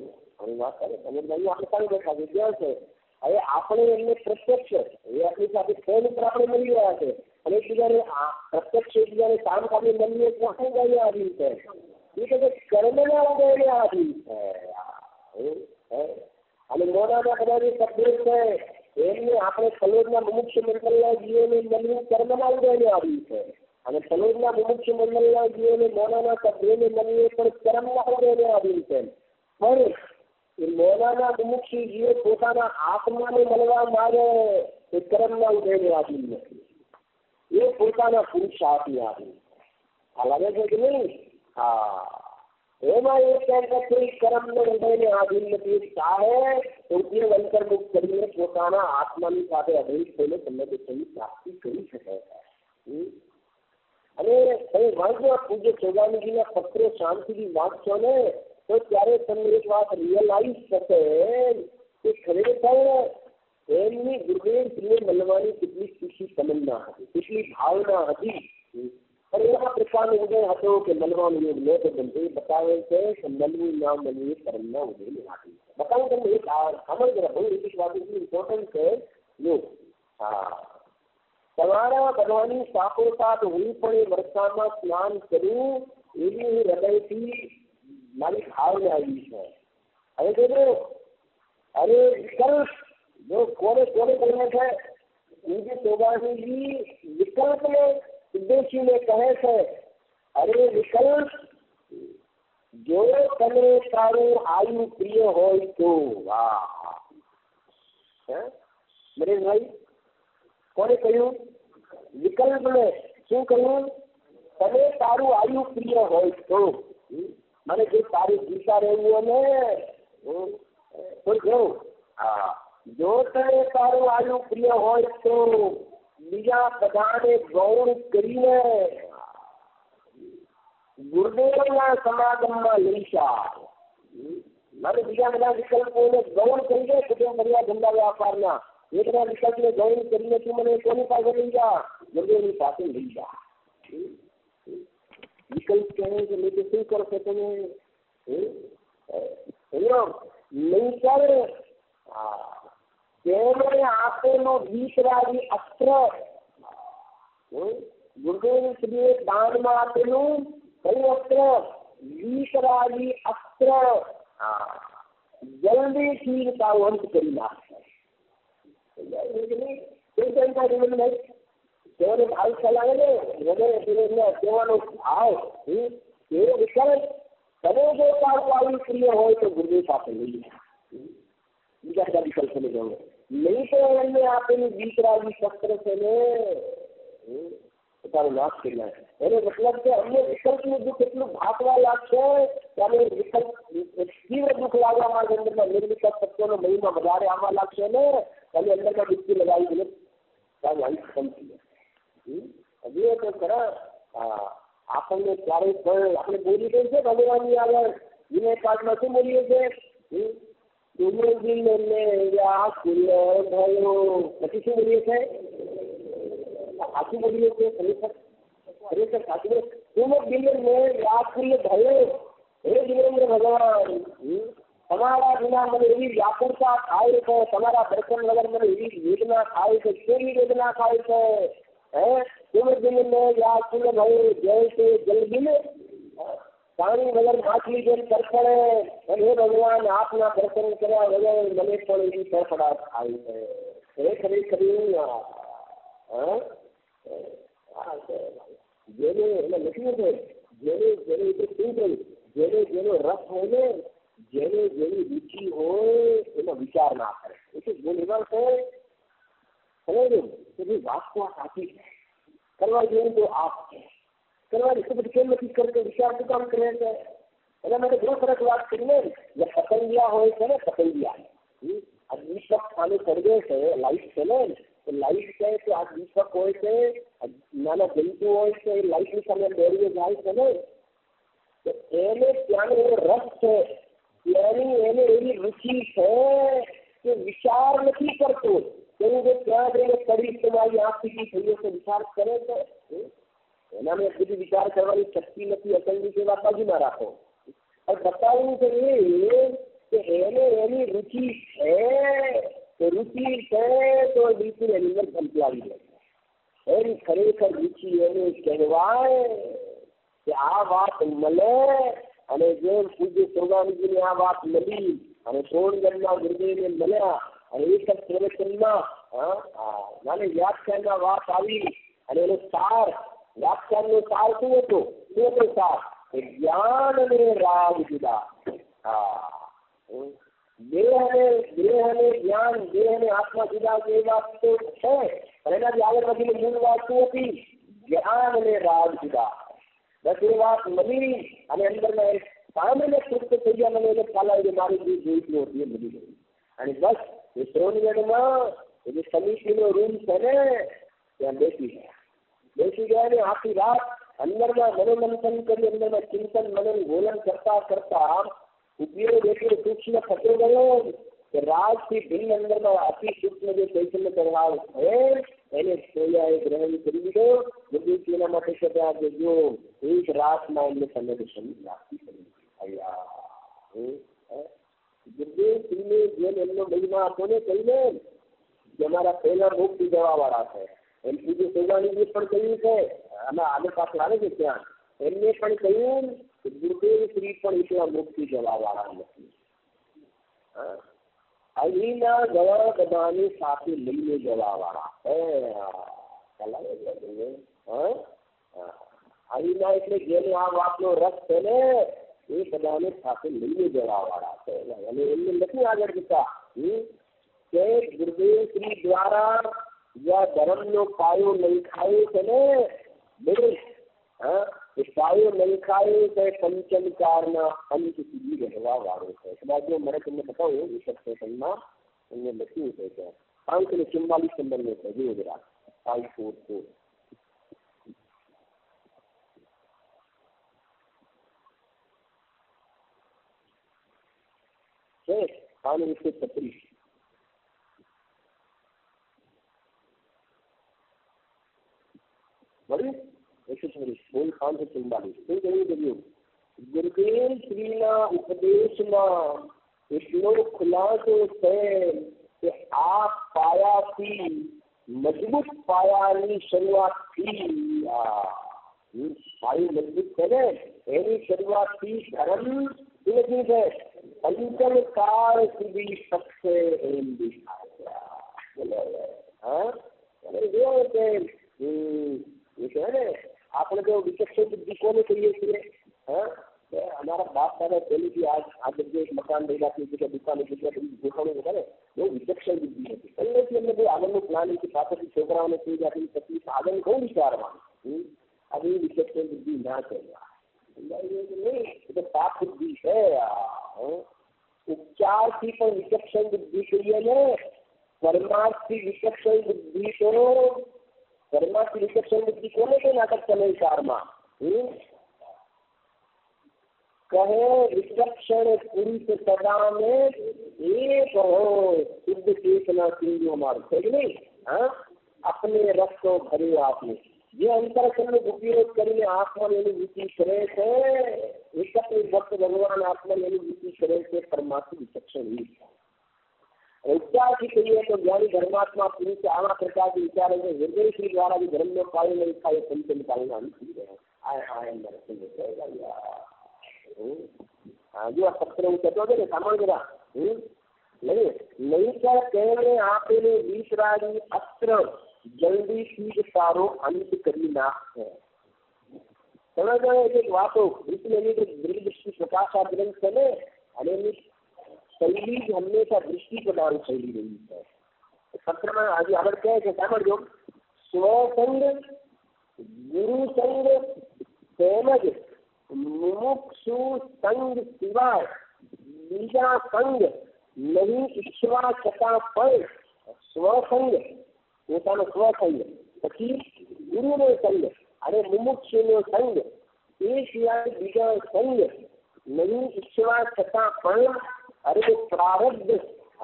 ઘણી વાત કરે સમજદારી આપણે સારી બેઠા છે ક્યાં છે હવે આપણે એમને પ્રત્યક્ષ એ આપણી સાથે ફોન ઉપર આપણે મળી રહ્યા છે અને એકબીજાને પ્રત્યક્ષ એકબીજાને કામ કામે મળીએ કોણ ગાઈને આધીન છે એ તો કર્મના ઉદયને આધીન છે અને મોડાના બધા જે શબ્દો છે એમને આપણે કલોજના મુમુક્ષ મંડળના જીવોને મળવું કર્મના ઉદયને આધીન છે અને કલોજના મુમુક્ષ મંડળના જીવોને મોડાના શબ્દોને મળવું પણ કર્મના ઉદયને આધીન છે પણ એ મોડાના મુમુક્ષી જીવો પોતાના આત્માને મળવા માંગે એ કર્મના ઉદયને આધીન નથી એ પોતાના પુરુષાર્થને આધીન આ લાગે છે કે નહીં હા એમાં એ કહે છે કર્મનો ઉદયને આધીન નથી ચાહે ઉદ્યોગ અંતર્મુખ કરીને પોતાના આત્માની સાથે અભિષેક થઈને તમને તેની પ્રાપ્તિ કરી શકે છે અને તમે વાંચો પૂજ્ય ચોગાનીજીના પત્રો શાંતિથી વાંચશો ને તો ત્યારે તમને એક વાત રિયલાઇઝ થશે કે ખરેખર એમની ગુરુદેવશ્રીને મળવાની કેટલી ખુશી તમન્ના હતી કેટલી ભાવના હતી પણ એવા પ્રકારનો ઉદય હતો કે મળવાનું યોગ ન તો બનતો એ બતાવે છે કે મળવું ના મળવું એ કર્મના ઉદયને આપી છે બતાવું તમને એક સમજ જરા બહુ એક વાત ઇમ્પોર્ટન્ટ છે યોગ હા તમારા બનવાની સાથોસાથ હું પણ એ વર્ષામાં સ્નાન કરું એવી હું હૃદયથી મારી ભાવના આવી છે હવે જોજો અરે વિકલ્પ જો કોને કોને કહે છે પૂજ્ય ચોગાનીજી વિકલ્પને ઉદ્દેશીને કહે છે અરે વિકલ્પ જો તમે તારું આયુ પ્રિય હોય તો વાહ નરેશભાઈ કોને કહ્યું વિકલ્પને શું કહ્યું તમે તારું આયુ પ્રિય હોય તો મને જે તારી ગીતા રહેવું ને તો કેવું હા જો તમે તારું આયુ પ્રિય હોય તો બીજા બધાને ગૌણ કરીને ગુરુદેવના સમાગમમાં લઈ જા મને બીજા બધા વિકલ્પોને ગૌણ કરી દે કુટુંબ પરિવાર ધંધા વ્યાપારના એકના વિકલ્પને ગૌણ કરીને તું મને કોની પાસે લઈ જા ગુરુદેવની પાસે લઈ જા વિકલ્પ કહે છે મેં શું કરશે તમે નહીં કરે તેમણે આપેલો વીતરાગી અસ્ત્ર ગુરુદેવ શ્રીએ દાનમાં આપેલું કયું અસ્ત્ર વીતરાગી અસ્ત્ર જલ્દીથી તારો અંત કરી નાખશે તેઓને ભાવ ચલાવે ને વગેરે તેવાનો ભાવ એ વિકલ્પ તમે જો તારું આવી પ્રિય હોય તો ગુરુદેવ પાસે લઈ બીજા બધા વિકલ્પોને જવું નહીં તો એમને આપેલું બીતરાગી શસ્ત્ર છે ને પોતાનો નાશ કરી નાખે એનો મતલબ કે અમને વિકલ્પનું દુઃખ એટલું ભાગવા લાગશે કે અમે વિકલ્પ તીવ્ર દુઃખ લાગવા માંગે અંદરમાં નિર્મિત તત્વોનો મહિમા વધારે આવવા લાગશે ને તમે અંદરમાં ડૂબકી લગાવી દે તારું આયુષ કમ થઈ જાય હજી તો ખરા આપણને ક્યારેય પણ આપણે બોલી દઈએ છીએ ભગવાનની આગળ વિનય પાઠમાં શું બોલીએ છીએ દિલ ને વ્યાકુલ ભયો પછી શું બોલીએ છે સાચું બોલીએ છીએ ખરેખર ખરેખર સાચું તુમ દિલ ને વ્યાકુલ ભયો હે દિલેન્દ્ર ભગવાન તમારા વિના મને એવી વ્યાકુળતા થાય છે તમારા દર્શન વગર મને એવી વેદના થાય છે કેવી વેદના થાય છે હે તુમ દિલ ને વ્યાકુલ ભયો જૈસે જલબિલ પાણી વગર માછલી જેમ તરફડે અને હે ભગવાન આપના દર્શન કર્યા વગર મને પણ એવી તરફડાટ થાય છે ખરેખર જેને એને લખ્યું છે જેને જેને શું કહ્યું જેને જેનો રસ હોય ને જેને જેની રુચિ હોય એનો વિચાર ના કરે એટલે બોલવા છે સમજો કે વાત તો સાચી છે કરવા જોઈએ તો આપ છે કરવાની તો પછી કેમ નથી કરતો વિચાર શું કામ કરે છે એના માટે બહુ સરસ વાત કરીને જે પતંગિયા હોય છે ને પતંગિયા આ દીપક સામે ચડે છે લાઈટ છે ને લાઈટ છે કે આ દીપક હોય છે નાના જંતુ હોય છે એ લાઈટની સામે દોડીને જાય છે ને તો એને ત્યાંનો એવો રસ છે ત્યાંની એને એવી રુચિ છે કે વિચાર નથી કરતો તેનું જે ત્યાં જઈને કરી તમારી આંખથી થઈએ તો વિચાર કરે છે એના મેં બધી વિચાર કરવાની શક્તિ નથી અસંગી સેવા બાજુમાં રાખો અને બતાવવું તો એ કે એને એની રુચિ છે તો રુચિ છે તો બિલકુલ એની અંદર સંપલાવી દે. એની ખરેખર રુચિ એને કહેવાય કે આ વાત મળે. અને જેમ પૂજ્ય સ્વામીજીને આ વાત મળી અને સોનગઢના ગુરુદેવને મળ્યા અને એક જ પ્રવચનમાં નાની વ્યાખ્યાનમાં વાત આવી અને એનો સાર વ્યાખ્યાનનો સાર શું હતો? શું હતો સાર? જ્ઞાન અને રાગ જુદા. હા, દેહ અને દેહ અને જ્ઞાન, દેહ અને આત્મા જુદા એ વાત તો છે, પણ એનાથી આગળ વધીને મૂળ વાત શું હતી? જ્ઞાન અને રાગ જુદા. બસ એ વાત મળી અને અંદરમાં સામાન્ય તૃપ્ત થઈ ગયા. મને એટલે ખ્યાલ આવ્યો મારી જે જોઈતું હતું એ મળી ગયું. અને બસ એ સોનગઢમાં એ જે સમિતિનો રૂમ છે ને ત્યાં બેસી ગયા. બેસી ગયા ને આખી રાત અંદરમાં મનોમંથન કરી, અંદરમાં ચિંતન મનન ગોલન કરતા કરતા ઉપયોગ એટલો સૂક્ષ્મ થતો ગયો કે રાજથી ભિન્ન અંદરમાં અતિ સૂક્ષ્મ જે ચૈતન્ય પ્રભાવ છે એને સોયાએ ગ્રહણ કરી લીધો. બધું તેના માટે કહેતા કે જો એક રાતમાં એમને સમર્પણ પ્રાપ્તિ કરી. ગુરુદેવશ્રીને જેમ એમનો મહિમા હતો ને કહીને કે અમારા પહેલા મુક્તિ જવા વાળા છે એમ પૂજ્ય સૌદાણીજી પણ કહ્યું છે. આમાં આગળ પાછળ આવે છે ત્યાં એમને પણ કહ્યું કે ગુરુદેવશ્રી પણ એટલા મુક્તિ જવા વાળા નથી. અહીંના ગયા બધાની સાથે લઈને જવા વાળા અહીંના એટલે જેને આ વાતનો રસ છે ને એ બધાને સાથે લઈને જવા વાળા છે. અને એમને નથી આગળ જતા કે ગુરુદેવશ્રી દ્વારા જ્યાં ધર્મનો પાયો નંખાયો છે ને હા એ પાયો નંખાયો છે પંચમકારના અંત સુધી રહેવા વાળો છે. કદાચ જો મને તમને બતાવું એ સત્સંગમાં એમને લખ્યું છે કે પાંચસો ને ચુમ્માલીસ નંબરનો છે. જુઓ જરા ફાઈવ ફોર ફોર છે પાંચ એકસો છત્રીસ. મળ્યું એકસો છત્રીસ બોલ પાંચસો ચુમ્માલીસ. શું કહ્યું કર્યું? ગુરુદેવ શ્રીના ઉપદેશમાં એટલો ખુલાસો છે કે આ પાયાથી મજબૂત પાયાની શરૂઆતથી પાયું મજબૂત છે ને એની શરૂઆતથી ધર્મ શું છે પંચમ કાળ સુધી શકશે એમ દેખાય. આપણે તો વિચક્ષણ બુદ્ધિ કોને કહીએ છીએ? હા, અમારા બાપ દાદા પહેલેથી આ આ જગ્યાએ એક મકાન લેવાથી જગ્યા દુકાન જગ્યા બધી ગોઠવણી વગેરે બહુ વિચક્ષણ બુદ્ધિ હતી. પહેલેથી અમને બહુ આગળનું પ્લાન હતી. પાછળથી છોકરાઓને થઈ જતી તકલીફ આગળ બહુ વિચારવાનું. આ બધી વિચક્ષણ બુદ્ધિ ના કહેવા નહીં, એ તો પાપ બુદ્ધિ છે. ઉપચારથી પણ વિચક્ષણ બુદ્ધિ કહીએ ને પરમાર્થથી વિચક્ષણ બુદ્ધિ તો પરમાર્થી વિચક્ષણ બુદ્ધિ કોને કે નાટક ચલે ચારમાં કહે વિચક્ષણ પુરુષ સદા में एक हो शुद्ध चेतना सिंधु हमारे છે કે નહીં? હા, अपने रस्तो ભર્યો આપને જે અંતરકરણનો ઉપયોગ કરીને આત્માની અનુભૂતિ કરે છે એક જ ભક્ત ભગવાન આત્માની અનુભૂતિ કરે છે પરમાત્મા વિચક્ષણ ही उपचारથી કહીએ તો જ્ઞાની ધર્માત્મા પુરુષ આવા પ્રકારથી વિચારે છે હૃદયશ્રી દ્વારા જે ધર્મનો પાયો નહીં થાય પંચમ કાળના અંત થઈ ગયા. જો આ પત્ર હું કહેતો હતો ને સામાન જરા નહીં નહીં તો તેને આપેલું વિષરાગી અસ્ત્ર જલ્દીથી જ તારો અંત કરી નાખશે. તમે એક વાતો દૃષ્ટિ પ્રકાશા ગ્રંથ છે ને અને એની શૈલી જ હંમેશા દૃષ્ટિ પ્રદાન શૈલી રહી છે. પત્રમાં આજે આગળ કહે છે સાંભળજો સ્વસંગ ગુરુ સંગ તેમજ મુમુક્ષુ સંગ સિવાય બીજા સંગ નહીં ઈચ્છવા છતાં પણ સ્વસંગ પોતાનો સ્વસંગ પછી ગુરુનો સંગ અને મુમુક્ષુનો સંગ એ સિવાય બીજા સંગ નહીં ઈચ્છવા છતાં પણ અરે પ્રારબ્ધ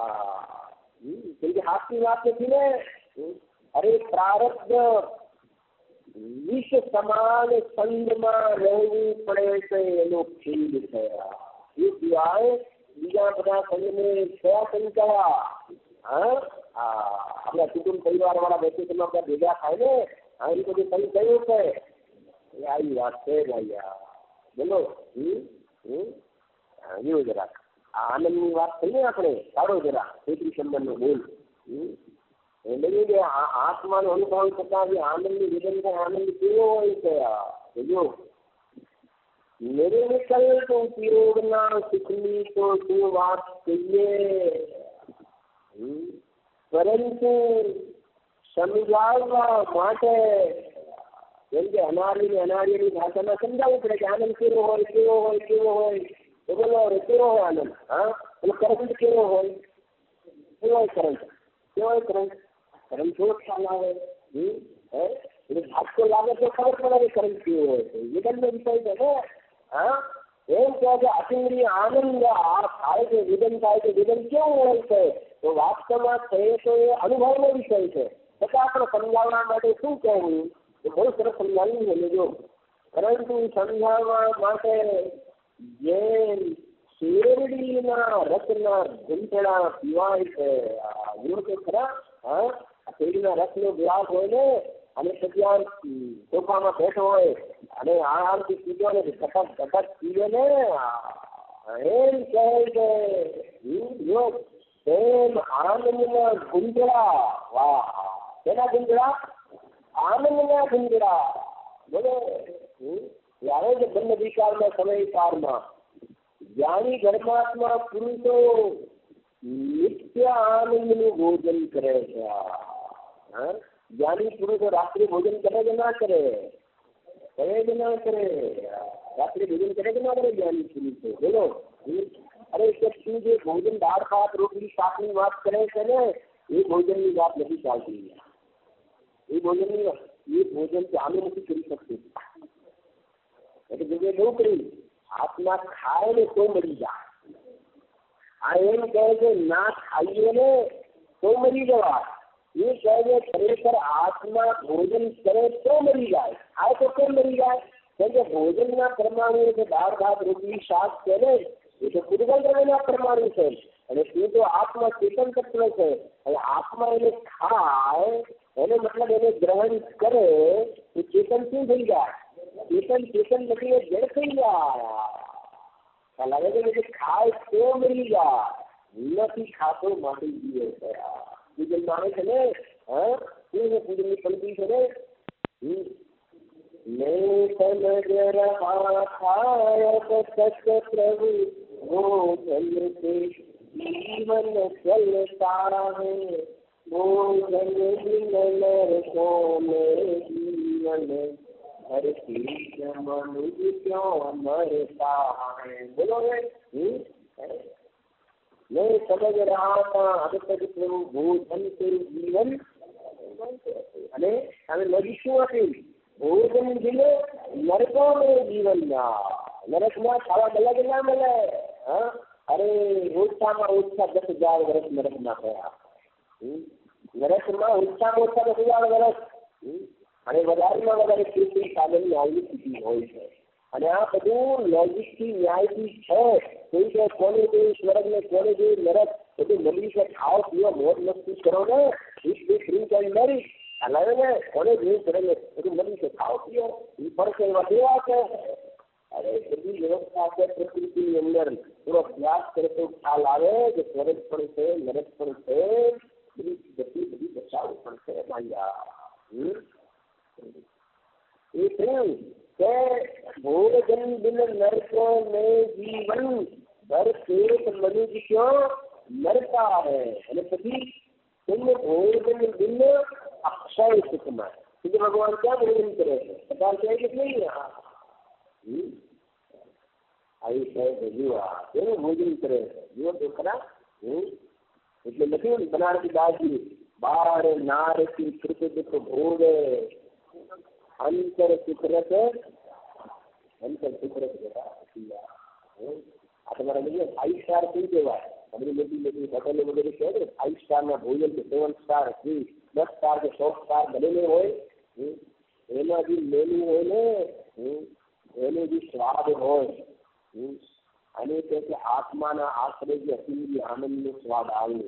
હાથની વાત નથી ને અરે પ્રારબ્ધ વિષ સમાન સંગમાં રહેવું પડે છે એનો ખેલ છે. એ સિવાય બીજા બધા સંઘને કયા સંઘ કયા? હા આપણા કુટુંબ પરિવાર વાળા વેકેશનમાં બધા ભેગા થાય ને, હા એ બધું સંઘ કયું છે? એ આવી વાત છે ભાઈ. બોલો. હમ હમ એવું જરાક આ આનંદની વાત થઈ ને આપણે કાઢો જરા તેત્રીસ નંબરનો બોલ. એટલે કે આત્માનો અનુભવ થતા જે આનંદની વેદન થાય, આનંદ કેવો હોય છે? જો મેરે વિકલ્પ ઉપયોગના સુખની તો શું વાત કહીએ, પરંતુ સમજાવવા માટે જેમ કે અનારી અનારીની ભાષામાં સમજાવવું પડે કે આનંદ કેવો હોય કેવો હોય કેવો હોય તો બોલો કેવો હોય આનંદ? હા એટલે કરંટ કેવો હોય? કેવો હોય કરંટ? કેવો હોય કરંટ? કરંટ થોડો ખ્યાલ આવે. હમ હે એટલે ઝાટકો લાગે તો ખબર પડે કે કરંટ કેવો હોય છે. વિદનનો વિષય છે ને. હા એમ કહે છે અતિન્દ્રિય આનંદ આ થાય છે, વિદન થાય છે. વિદન કેવું હોય છે? તો વાસ્તવમાં છે તો એ અનુભવનો વિષય છે. છતાં આપણે સમજાવવા માટે શું કહેવું? બહુ સરસ સમજાવી છે લેજો. પરંતુ સમજાવવા માટે જે શેરડીના રસના ઘૂંટણા પીવાય છે, એવું તો ખરા. હા શેરડીના રસનો ગ્લાસ હોય ને અને સત્યાર સોફામાં બેઠો હોય અને આરામથી પીધો ને કટક કટક પીવે ને એમ કહે છે એમ આનંદના ઘૂંટણા. વાહ કેના ઘૂંટણા? આનંદના ઘૂંટણા. બોલો ત્યારે જ બ્રહ્મ વિકારના સમયકાળમાં જ્ઞાની ધર્માત્મા પુરુષો નિત્ય આનંદનું ભોજન કરે છે. હા જ્ઞાની પુરુષો રાત્રે ભોજન કરે કે ના કરે? કરે કે ના કરે? રાત્રે ભોજન કરે કે ના કરે જ્ઞાની પુરુષો? બોલો. અરે તું જે ભોજન દાળ ભાત રોટલી શાકની વાત કરે છે ને એ ભોજનની વાત નથી ચાલતી. એ ભોજનની એ ભોજન ચાલુ નથી કરી શકતું. એટલે જગ્યાએ બહુ કરી આત્મા ખાય ને તો મરી જાય. આ એમ કહે છે ના ખાઈએ ને તો મરી જવાય. એ કહે છે ખરેખર આત્મા ભોજન કરે તો મરી જાય. ખાય તો કેમ મરી જાય? કેમ કે ભોજનના પરમાણુ જે દાળ ભાત રોટલી શાક છે ને એ તો પૂર્વલ દ્રવ્યના પરમાણુ છે અને તે તો આત્મા ચેતન તત્વ છે. અને આત્મા એને ખાય એને મતલબ એને ગ્રહણ કરે તો ચેતન શું થઈ જાય? ચેતન ચેતન નથી એ જડ થઈ જાય. લાગે છે કે ખાય તો મરી જાય, નથી ખાતો મારી જીવે છે. પૂજન માને છે ને હા શું પૂજનની પંક્તિ છે ને मैं समझ रहा था सत प्रभु भोजन से जीवन चलता है, भोजन बिन नरकों में जीवन धरती मनुष्य क्यों मरता है. बोलो मैं समझ रहा था अब तक प्रभु भोजन से जीवन અને હવે નદી શું હતી? ભોજન દિલે નરકો में જીવન ના. નરકમાં ખાવા મળે કે ના મળે? હા અરે ઓછામાં ઓછા દસ હજાર વર્ષ નરકમાં થયા. નરકમાં ઓછામાં ઓછા દસ હજાર વર્ષ અને વધારેમાં વધારે ખેતી સાધનની આવી સ્થિતિ હોય છે. અને આ બધું લોજિકથી ન્યાયથી છે. કોઈ કે કોને જોયું સ્વર્ગ ને કોને જોયું નરક બધું મળી છે. ખાઓ પીઓ મોજ મસ્તી કરો ને મરી હલાવે ને કોને જોયું સ્વર્ગ બધું મળી છે. ખાઓ પીઓ એ પડશે એવા કેવા છે. અરે બધી વ્યવસ્થા છે પ્રકૃતિની અંદર. થોડો અભ્યાસ કરે તો ખ્યાલ આવે કે સ્વર્ગ પણ છે નરક પણ છે. બધી બધી બધી બચાવ પણ છે ભાઈ. એ થયું કે ભોજન બિન નરકો में जीवन भर पेट मनुष्य क्यों मरता है. અને પછી તેમને ભોજન બિન અક્ષય સુખમાં એટલે ભગવાન ક્યાં ભોજન કરે છે? પદાર્થ છે કે નહીં? આવી સાહેબ જુઓ કેવું ભોજન કરે છે જુઓ તો ખરા. એટલે નથી બનારસી દાસજી બાર નારસી કૃત દુઃખ ભોગે અંતર સુખરત અંતર સુખરત. આ તમારા લઈએ ફાઈવ સ્ટાર શું કહેવાય? બધી મોટી મોટી હોટલો વગેરે છે ને ફાઈવ સ્ટાર ના ભોજન કે સેવન સ્ટાર થ્રી દસ સ્ટાર કે સો સ્ટાર બનેલું હોય એમાં જે મેનુ હોય ને એનો જે સ્વાદ હોય અને કે આત્માના આશ્રય જે અતિન્દ્રિય આનંદનો સ્વાદ આવે.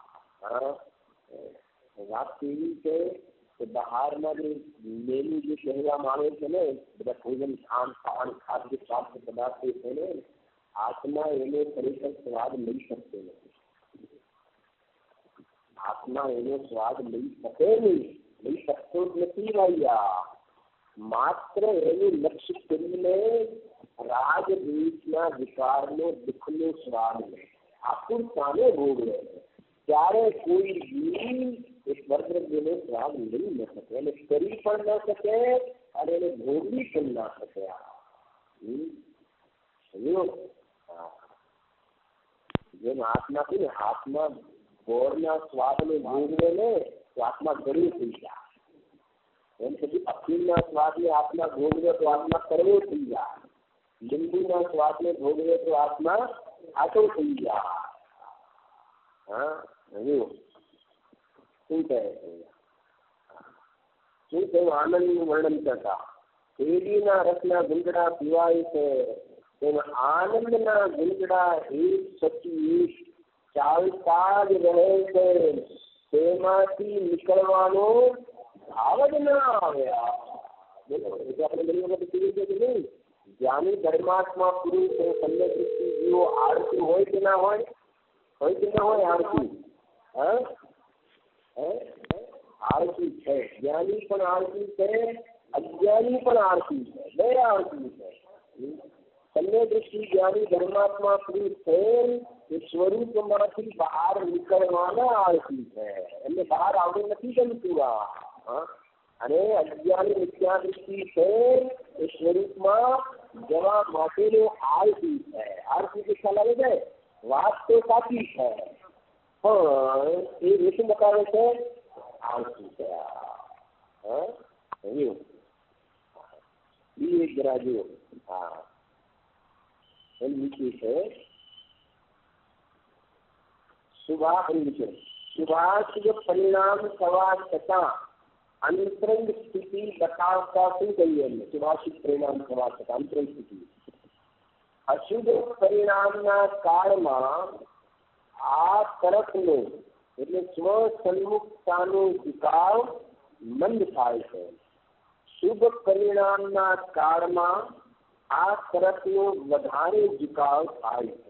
વાત એવી છે કે બહારના જે મેનુ જે કહેવામાં આવે છે ને બધા ભોજન ખાન પાન ખાદ્ય સ્વાસ્થ્ય પદાર્થો છે ને આત્મા એનો ખરેખર સ્વાદ લઈ શકતો નથી. આત્મા એનો સ્વાદ લઈ શકે નહીં, લઈ શકતો જ નથી ભાઈયા. માત્ર એનું લક્ષ્ય કરીને રાગ દ્વેષના વિકારનો દુઃખનો સ્વાદ લે, આતુરતાને ભોગવે. ત્યારે કોઈ જીવ એ સ્વર્ગનો સ્વાદ લઈ ન શકે, એને કરી પણ ન શકે અને એને ભોગવી પણ ના શકે. જેમ આત્મા છે ને, આત્મા ગોળના સ્વાદને ભોગવે ને તો આત્મા ગળ્યો થઈ જાય. એમ પછી અફીણના સ્વાદને આત્મા ભોગવે તો આત્મા કરવો થઈ જાય. લીંબુના સ્વાદને ભોગવે તો આત્મા આટો થઈ જાય. હા શું કહે છે? શું કહ્યું? આનંદનું વર્ણન કરતા શેરડીના રસના ગુંદડા પીવાય છે તેમાં આનંદના ગુંદડા એક પછી એક ચાલતા જ રહે છે, તેમાંથી નીકળવાનો ભાવ જ ના આવે. આપણે ઘણી વખત કહીએ છીએ કે નહીં, જ્ઞાની ધર્માત્મા પુરુષ સમ્યક દૃષ્ટિ જીવો આળસુ હોય કે ના હોય? હોય કે ના હોય આળસુ? હા આળસુ છે. જ્ઞાની પણ આળસુ છે, અજ્ઞાની પણ આળસુ છે, બે આળસુ છે. સમ્યક દૃષ્ટિ જ્ઞાની ધર્માત્મા પુરુષ છે એ સ્વરૂપમાંથી બહાર નીકળવાના આળસુ છે, એમને બહાર આવવું નથી ગમતું. અને અજ્ઞાની મિથ્યા દૃષ્ટિ છે એ સ્વરૂપમાં જવા માટેનો આળસુ છે. આળસુ જે ખ્યાલ આવે છે, વાત તો સાચી છે પણ એ રીત બતાવે છે આળસુ છે. એક જરા જુઓ. હા એમ નીચે છે શુભાશુભ પરિણામ થવા છતાં અંતરંગ સ્થિતિ બતાવતા શું કહીએ એમને? શુભાશુભ પરિણામ થવા છતાં અંતરંગ સ્થિતિ. અશુભ પરિણામના કાળમાં આ તરફનો એટલે સ્વ સન્મુખતાનો ઝુકાવ મંદ થાય છે. શુભ પરિણામના કાળમાં આ તરફનો વધારે ઝુકાવ થાય છે.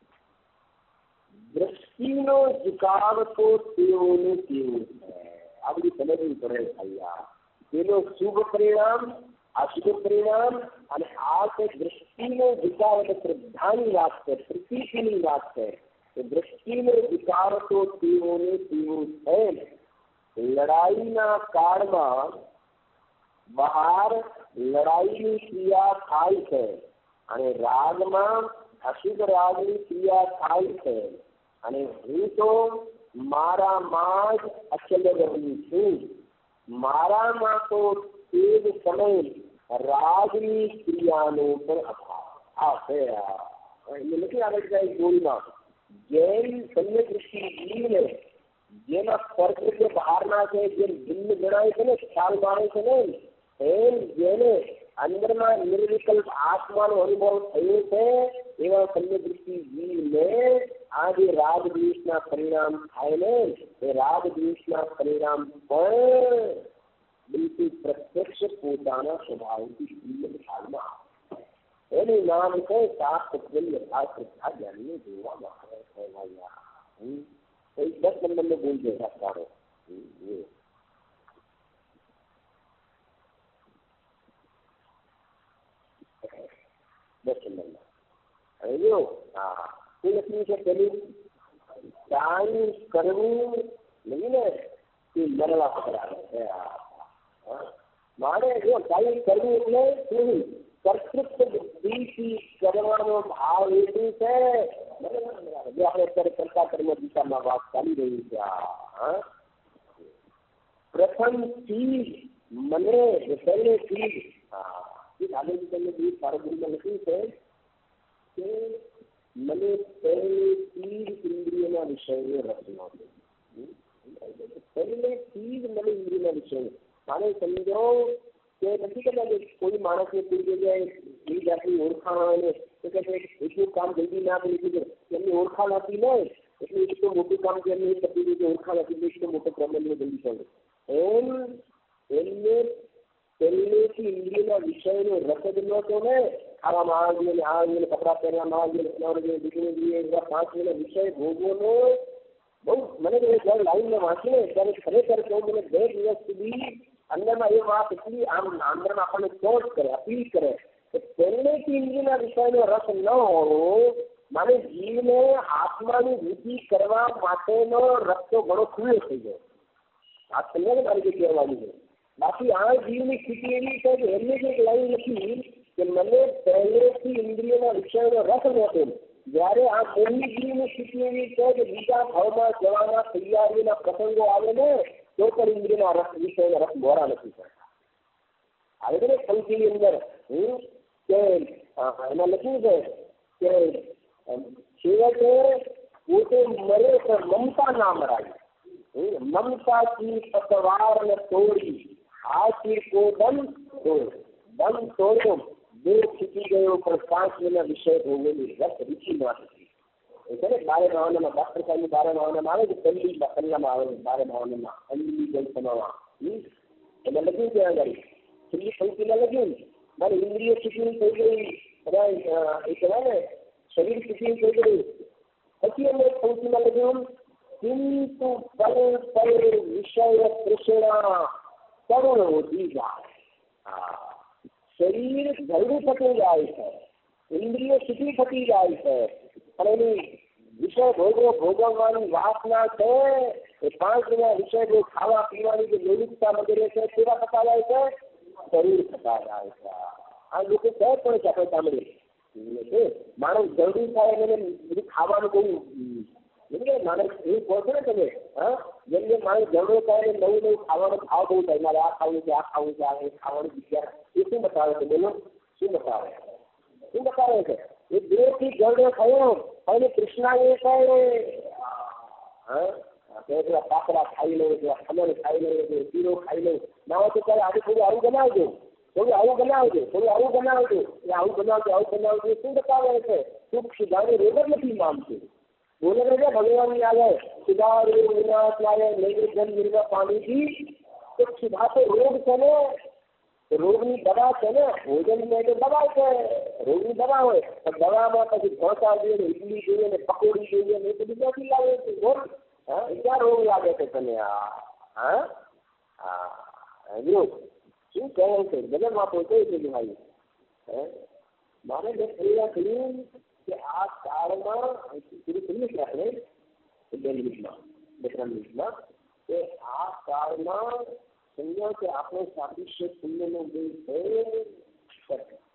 દ્રષ્ટિનો ઝુકાવ તો તેઓને તેવો છે. આ બધું સમજવું પડે ભૈયા. તેનો શુભ પરિણામ, અશુભ પરિણામ અને આ તે દ્રષ્ટિનો ઝુકાવ એટલે શ્રદ્ધાની વાત છે, પ્રતીતિની વાત છે. દ્રષ્ટિનો ઝુકાવ તો તેઓને તેવો છે. લડાઈના કાળમાં બહાર લડાઈની ક્રિયા થાય છે અને રાગમાં અશુભ રાગની ક્રિયા થાય છે. અને હું તો મારામાં જ અચલ રહું છું. મારામાં તો તે જ સમય રાગની ક્રિયાનો પણ અભાવ. આ છે એટલે નથી આવે જાય ગોળમાં જેમ સમ્યક દૃષ્ટિ જીવને જેના સ્પર્શ જે બહારના છે જેમ ભિન્ન જણાય છે ને, ખ્યાલ મારે છે ને, એમ જેને અંદરમાં નિર્વિકલ્પ આત્માનો અનુભવ થયો છે એવા સમ્યક દૃષ્ટિ જીવને આ જે રાગ દ્વેષના પરિણામ થાય ને એ રાગ દ્વેષના પરિણામ પણ બિલકુલ પ્રત્યક્ષ પોતાના સ્વભાવથી ખ્યાલમાં આવે. એનું નામ છે શાસ્ત્ર યથાશ્રદ્ધા જ્ઞાનને જોવામાં આવે છે. દસ નંબરનો બોલ છે સારો. દસ નંબરમાં હવે જો હા શું લખ્યું છે? પેલું કાંઈ કરવું નહીં ને તે મરવા પકડાવે છે. મારે જો કાંઈ કરવું એટલે શું? કર્તૃત્વ બુદ્ધિથી કરવાનો ભાવ એ શું છે? જો આપણે અત્યારે કરતા કર્મ દિશામાં વાત ચાલી રહી છે. પ્રથમ ચીજ મને પહેલેથી હા આગળ તમને બી સારો ગુરુમાં લખ્યું છે કે મને પહેલેથી જ ઇન્દ્રિયના વિષયનો રસ નહોતો. પહેલેથી જ મને ઇન્દ્રિયના વિષય માને સમજો કે નથી કહેતા કે કોઈ માણસને કોઈ જગ્યાએ એ જાતની ઓળખાણ હોય તો કે એટલું કામ જલ્દી ના કરી દીધું, એમની ઓળખાણ હતી ને એટલે એટલું મોટું કામ કે એમને થતી હતી, ઓળખાણ હતી એટલો મોટો પ્રોબ્લેમ જલ્દી થયો. એમ એમને પહેલેથી ઇન્દ્રિયના વિષયનો રસ જ નહોતો ને, ખાવામાં આવે જોઈએ, આ જોઈએ, કપડાં પહેરવામાં આવે જોઈએ, દીકરી જોઈએ, એવા પાંચ મહિના વિષય ભોગવોનો બહુ મને જયારે લાઈનમાં વાંચીને ત્યારે ખરેખર કહું મને બે દિવસ સુધી અંદરમાં એ વાત એટલી આમ અંદરમાં આપણને ચોટ કરે, અપીલ કરે કે પહેલેથી ઇન્દ્રિયના વિષયનો રસ ન હોવો, મારે જીવને આત્માની વૃદ્ધિ કરવા માટેનો રસ્તો ઘણો ખુલ્લો થઈ ગયો. આ સમજાય મારી જે કહેવાની છે. બાકી આ જીવની સ્થિતિ એવી છે કે એમને જ એક લાઈન લખી કે મને પહેલેથી ઇન્દ્રિયના વિષયનો રસ નહોતો. જયારે આ મોહની જીવની સ્થિતિ એવી છે કે બીજા ભાવમાં જવાના તૈયારીના પ્રસંગો આવે ને તો પણ ઇન્દ્રિયના રસ વિષયના રસ મોરા નથી કરતા. આવે છે ને પંક્તિની અંદર હમ કે એમાં લખ્યું છે કે છેવટે પોતે મરે તો મમતા ના મરાય, મમતા કી પતવાર ને તોડી આશીર કો દમ તોડ, દમ તોડ્યો, બે છૂટી ગયો પણ પાંચ મહિના વિષય ભોગવેલી રસ રૂચિ ના હતી. એ છે ને બારે ભાવનામાં ડોક્ટર સાહેબની બારે ભાવનામાં આવે કે પહેલી પહેલામાં આવે બારે ભાવનામાં અંજલી જલ સમાવા એમાં લખ્યું છે આગળ છેલ્લી પંક્તિમાં લખ્યું મારી ઇન્દ્રિય સ્થિતિ થઈ ગઈ, એ કહેવાય ને શરીર સ્થિતિ થઈ ગઈ. પછી એમને પંક્તિમાં લખ્યું કિંતુ પલ પલ વિષય તૃષ્ણા કરુણ હોતી જાય. શરીર જલ્દી થતું જાય છે, ઇન્દ્રિય સ્થિતિ થતી જાય છે, પણ એની વિષય ભોગવો ભોગવવાની વાસના છે એ પાંચ મહિના વિષય ભોગ ખાવા પીવાની જે નિવૃત્તતા વગેરે છે તેવા થતા જાય છે, શરીર થતા જાય છે. આ લોકો કહે પણ છે આપણે સાંભળીએ માણસ જલ્દી થાય એને બધું ખાવાનું બહુ જેમ કે માણસ એવું કહો છો ને તમે હા જેમ કે માણસ જમણો થાય નવું નવું ખાવાનું ખાવા બહુ થાય, મારે આ ખાવું છે આ ખાવું છે આ ખાવાનું વિચાર એ શું બતાવે છે? બોલો શું બતાવે શું બતાવે છે? એ દેહથી જળનો થયો અને કૃષ્ણાએ કહે હા પાપડા ખાઈ લો, ખમણ ખાઈ લો, શીરો ખાઈ લો, ના હોય તો ત્યારે આજે થોડું આવું બનાવજો, થોડું આવું બનાવજો, થોડું આવું બનાવજો, એ આવું બનાવજો આવું બનાવજો શું બતાવે છે? સુખ સુધારે રોગ જ નથી માનતું. બોલે છે ભગવાનની આગળ સુધારે વિનાશ લાવે નૈવેદ્યમ નિર્વા પાણીથી તો સુધારતો રોગ છે ને, રોગની દવા છે ને, ભોજન તો દવા છે, રોગની દવા હોય પણ દવામાં પછી ઢોસા જોઈએ ને ઇડલી જોઈએ ને પકોડી જોઈએ ને એ બધું ક્યાંથી લાવે છે રોગ? હા ક્યાં રોગ લાગે છે તને? હા હા જો શું કહે છે જગતમાં તો કહે છે કે ભાઈ હે મારે મેં પ્રેરણા કર્યું કે આ કાળમાં પૂરું કરીએ છીએ આપણે બે મિનિટમાં બે ત્રણ મિનિટમાં કે આ કાળમાં સમજો કે આપણે સાદિશ્ય પુણ્યનો દેશ છે,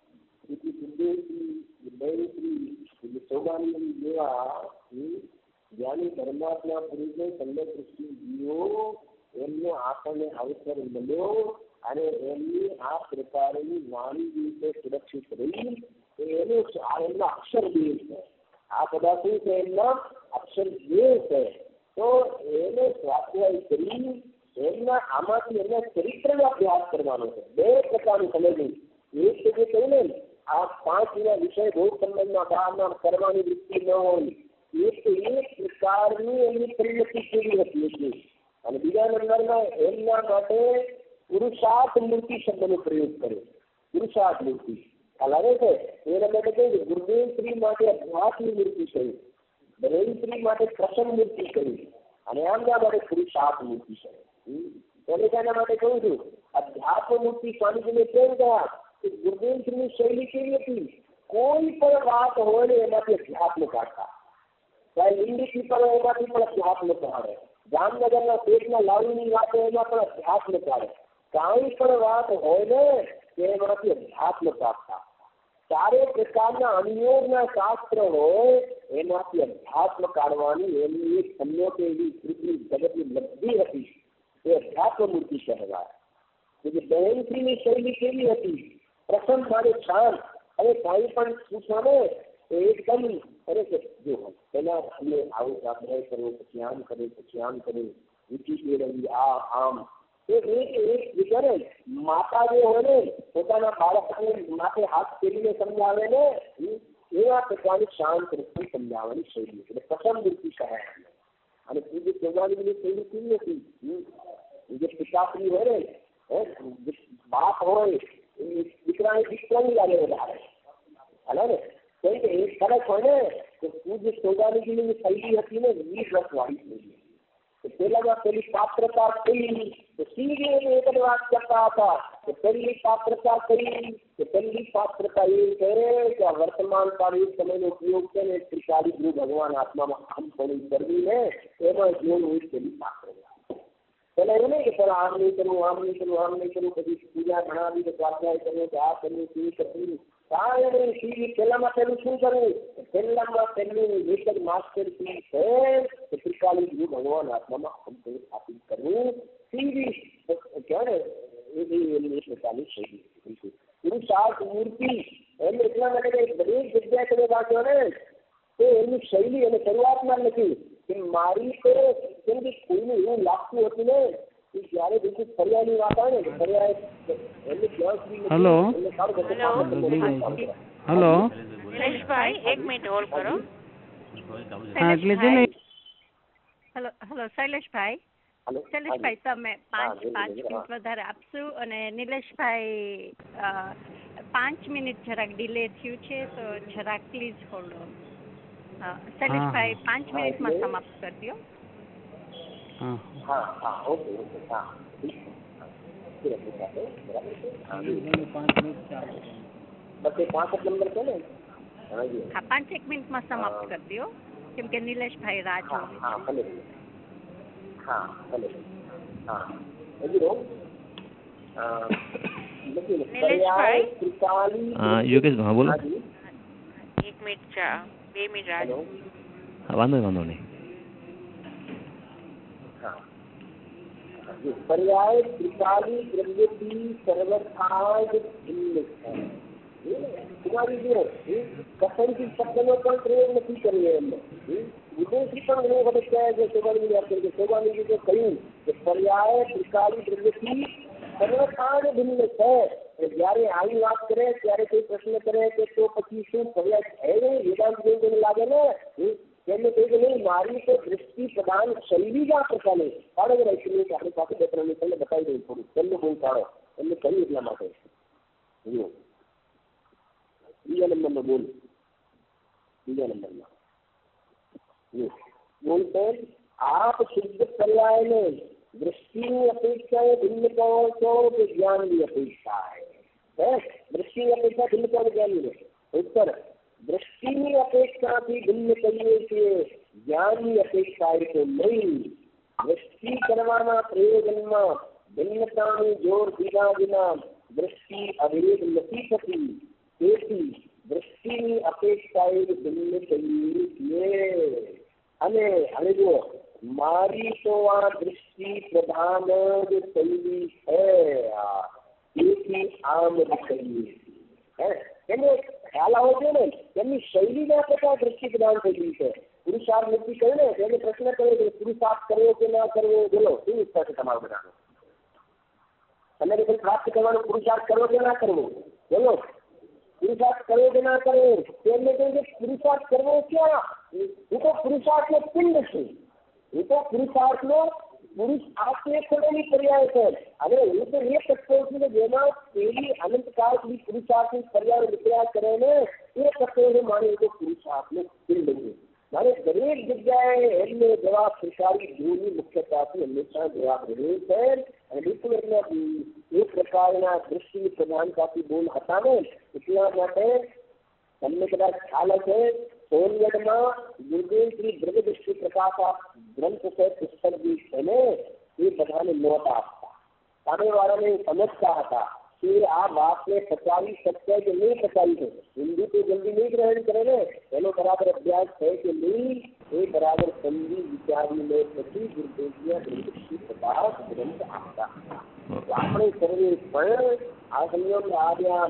સોમાની જેવા જ્ઞાની પરમાત્મા પુરુષને સંગત સૃષ્ટિ જીવો એમને આપણને અવસર મળ્યો અને એમની આ પ્રકારની વાણી રીતે સુરક્ષિત રહી એનું એમના અક્ષર દેહ છે. આ બધા શું છે? એમના અક્ષર દેહ છે. તો એને સ્વાધ્યાય કરી એમના આમાંથી એમના ચરિત્રનો અભ્યાસ કરવાનો છે. બે પ્રકારનું સમજવું. એક તો જે કહ્યું ને આ પાંચ ના વિષય ભોગ સંબંધમાં બહારના કરવાની વૃત્તિ ન હોય, એક તો એક પ્રકારની એમની પરિણતિ કેવી હતી અને બીજા નંબરમાં એમના માટે પુરુષાર્થ મૂર્તિ શબ્દનો પ્રયોગ કર્યો. પુરુષાર્થ મૂર્તિ લાગે છે એના માટે કહ્યું છે ગુરુદેવ શ્રી માટે અભ્યાસની મૂર્તિ કહ્યું, દરેક શ્રી માટે પ્રસન્ન મૂર્તિ કહ્યું અને આમના માટે પુરુષાર્થ મૂર્તિ છે. એને તેના માટે કહું છું અધ્યાત્મ મૂર્તિ સ્વામીજીને કેમ કહ્યા કે ગુરુદેવ શ્રીની શૈલી કેવી હતી? કોઈ પણ વાત હોય ને એમાંથી અધ્યાત્મ કાઢતા, ચાહે લિંગી પડે એમાંથી પણ અધ્યાત્મ કાઢે, જામનગરના પેટના લાડુની વાત હોય એમાં પણ અધ્યાત્મ કાઢે, કાંઈ પણ વાત હોય ને એમાંથી અધ્યાત્મ કાઢતા. ચારે પ્રકારના અનુયોગના શાસ્ત્ર હોય એમાંથી અધ્યાત્મ કાઢવાની એમની એક સંમોતે એવી પૃથ્વી જગતની બધી હતી એ અધ્યાત્મ મૂર્તિ કહેવાય. બહેનશ્રીની શૈલી કેવી હતી? પ્રસન્ન મારે શાંત અને કાંઈ પણ પૂછો ને તો એકદમ કરે છે જો પેલા અમે આવું સ્વાધ્યાય કરવો પછી આમ કરે પછી આમ કરે રુચિ કેળવવી આ આમ એ એક વિચારે માતા જે હોય ને પોતાના બાળકને માથે હાથ ફેરીને સમજાવે ને એવા પ્રકારની શાંત રીતે સમજાવવાની શૈલી એટલે પ્રથમ વૃત્તિ કહે. અને પૂજ્ય ચોગાડીની શૈલી કેવી હતી? જે પિતાશ્રી હોય ને બાપ હોય દીકરાને દીકરાની લાગે વધારે હાલે ને કેમ કે એક ફરક હોય ને તો પૂજ્ય ચોગાડીની શૈલી હતી ને વીસ વર્ષ વાળી શૈલી. પેલામાં પેલી પાત્રતા થઈ તો સીધી એક જ વાત કરતા હતા કે પહેલી પાત્રતા થઈ કે પહેલી પાત્રતા એ છે કે આ વર્તમાન કાળિક સમયનો ઉપયોગ છે ને ત્રિકાળી ગુરુ ભગવાન આત્મામાં આમ થોડી કરવી ને એમાં જોવું હોય પેલી પાત્રતા. પેલા એવું નહીં કે પેલા આમ નહીં કરવું આમ નહીં કરવું આમ નહીં કરવું પછી પૂજા ભણાવી તો પ્રાર્થના કરવું કે આ કરવું તે કરવું કાંઈ નહીં. સીધી પહેલામાં પહેલું શું કરવું? પહેલામાં પહેલું એક જ માસ્ટર કી છે કે ત્રિકાળી ગુરુ ભગવાન આત્મામાં આમ થોડી સ્થાપિત કરવું. સીધી કહેવાય ને એ પ્રકારની શૈલી બિલકુલ પુરુષાર્થ મૂર્તિ એમ એટલા માટે કે દરેક જગ્યાએ તમે વાંચો ને તો એમની શૈલી અને શરૂઆતમાં નથી કે મારી તો કેમ કે કોઈને એવું લાગતું હતું ને કે જયારે બિલકુલ ફરિયાની વાત આવે ને ફરિયા એમને ક્યાં સુધી હેલો હેલો નિલેશભાઈ એક મિનિટ હોલ્ડ કરો. હા એટલે છે ને હેલો હેલો શૈલેષભાઈ શૈલેષભાઈ તમે પાંચ પાંચ મિનિટ વધારે આપશું અને નિલેશભાઈ પાંચ મિનિટ જરાક ડિલે થયું છે તો જરાક પ્લીઝ હોલ્ડ ઓન. શૈલેષભાઈ પાંચ મિનિટમાં સમાપ્ત કરી દો. હા હા હા ઓકે ઓકે હા બસ પાંચ નંબર છે ને હા પાંચ એક મિનિટમાં સમાપ્ત કરી દો કેમ કે નિલેશભાઈ રાહ જોવે. હા ભલે હા ભલે હા હજી રહો યોગેશ હા બોલો. એક મિનિટ ચા બે મિનિટ રાહ જો. હા વાંધો વાંધો નહીં. पर्याय त्रिकाली द्रव्यती सर्वथा ભિન્ન છે. તમારી જે કસનથી શબ્દનો પણ પ્રયોગ નથી કર્યો એમને વિદેશી પણ ઘણી વખત કહે છે શોભાની વાત કરી શોભાની જે કહ્યું કે પર્યાય ત્રિકાલી દ્રવ્યથી સર્વથા ભિન્ન છે. જયારે આવી વાત કરે ત્યારે કોઈ પ્રશ્ન કરે કે તો પછી શું પર્યાય છે ને વેદાંત જેવું લાગે ને એમને કહ્યું કે નહીં મારી તો દૃષ્ટિ પ્રદાન શૈલી જ આ પ્રકારની કાઢો રાખી આપણી પાસે બે ત્રણ તમને બતાવી દઉં થોડું પહેલું બોલ કાઢો એમને કહ્યું એટલા માટે જુઓ બીજા નંબરનો બોલ બીજા નંબરમાં બોલते आप शुद्ध पर्याय में दृष्टि अपेक्षा भिन्न કહો છો કે જ્ઞાનની અપેક્ષા है दृष्टि अपेक्षा भिन्न કહો જ્ઞાનની उत्तर दृष्टिની અપેક્ષાથી ભિન્ન કહીએ છીએ જ્ઞાનની અપેક્ષા એ તો નહીં. દૃષ્ટિ કરવાના પ્રયોજનમાં ભિન્નતાનું જોર દીધા વિના દૃષ્ટિ અભેદ નથી થતી. તેથી દૃષ્ટિની અપેક્ષા એ ભિન્ન કહીએ છીએ. અને હવે જો મારી તો આ દૃષ્ટિ પ્રધાન જ શૈલી છે તેથી આમ જ કહીએ છીએ. એમને ખ્યાલ આવો છે ને તેમની શૈલીના પ્રકાર દૃષ્ટિ પ્રદાન થઈ છે. પુરુષાર્થ નથી કહ્યું ને તેને પ્રશ્ન કર્યો કે પુરુષાર્થ કરવો કે ના કરવો બોલો શું ઈચ્છા છે તમારું બધાનું? તમે કંઈ પ્રાપ્ત કરવાનો પુરુષાર્થ કરવો કે ના કરવો બોલો પુરુષાર્થ કરવો કે ના કરવો? તેમને કહ્યું કે પુરુષાર્થ કરવો ક્યાં? હું તો પુરુષાર્થનો પિંડ છું. હું તો પુરુષાર્થનો પુરુષ આત્મે ખોડેલી પર્યાય છે. હવે હું તો એ તત્વ છું કે જેમાં પેલી અનંતકાળ સુધી પુરુષાર્થની પર્યાય નીકળ્યા કરે ને એ તત્વ માને તો પુરુષાર્થનું પિંડ છે. મારે દરેક જગ્યાએ એમને જવાબ સ્વીકારી જોવાની મુખ્યતાથી હંમેશા જવાબ રહ્યો છે. અને બિલકુલ એમના એક પ્રકારના દૃષ્ટિની પ્રધાનતાથી બોલ હતા ને એટલા માટે તમને કદાચ ખ્યાલ હશે સોનગઢમાં ગુરુદેવ શ્રી બ્રહ્મદૃષ્ટિ પ્રકાશા ગ્રંથ છે પુસ્તક જે છે ને એ બધાને નહોતા આપતા. સામેવાળાને સમજતા હતા કે આ વાતને પચાવી શકશે કે નહીં પચાવી શકે. હિન્દુ તો જલ્દી નહીં ગ્રહણ કરે ને એનો બરાબર અભ્યાસ છે કે નહીં એ બરાબર સમજી વિચારીને પછી ગુરુદેવજીના બ્રહ્મદૃષ્ટિ પ્રકાશ ગ્રંથ આપતા. આપણે સર્વે પણ આ સંયમ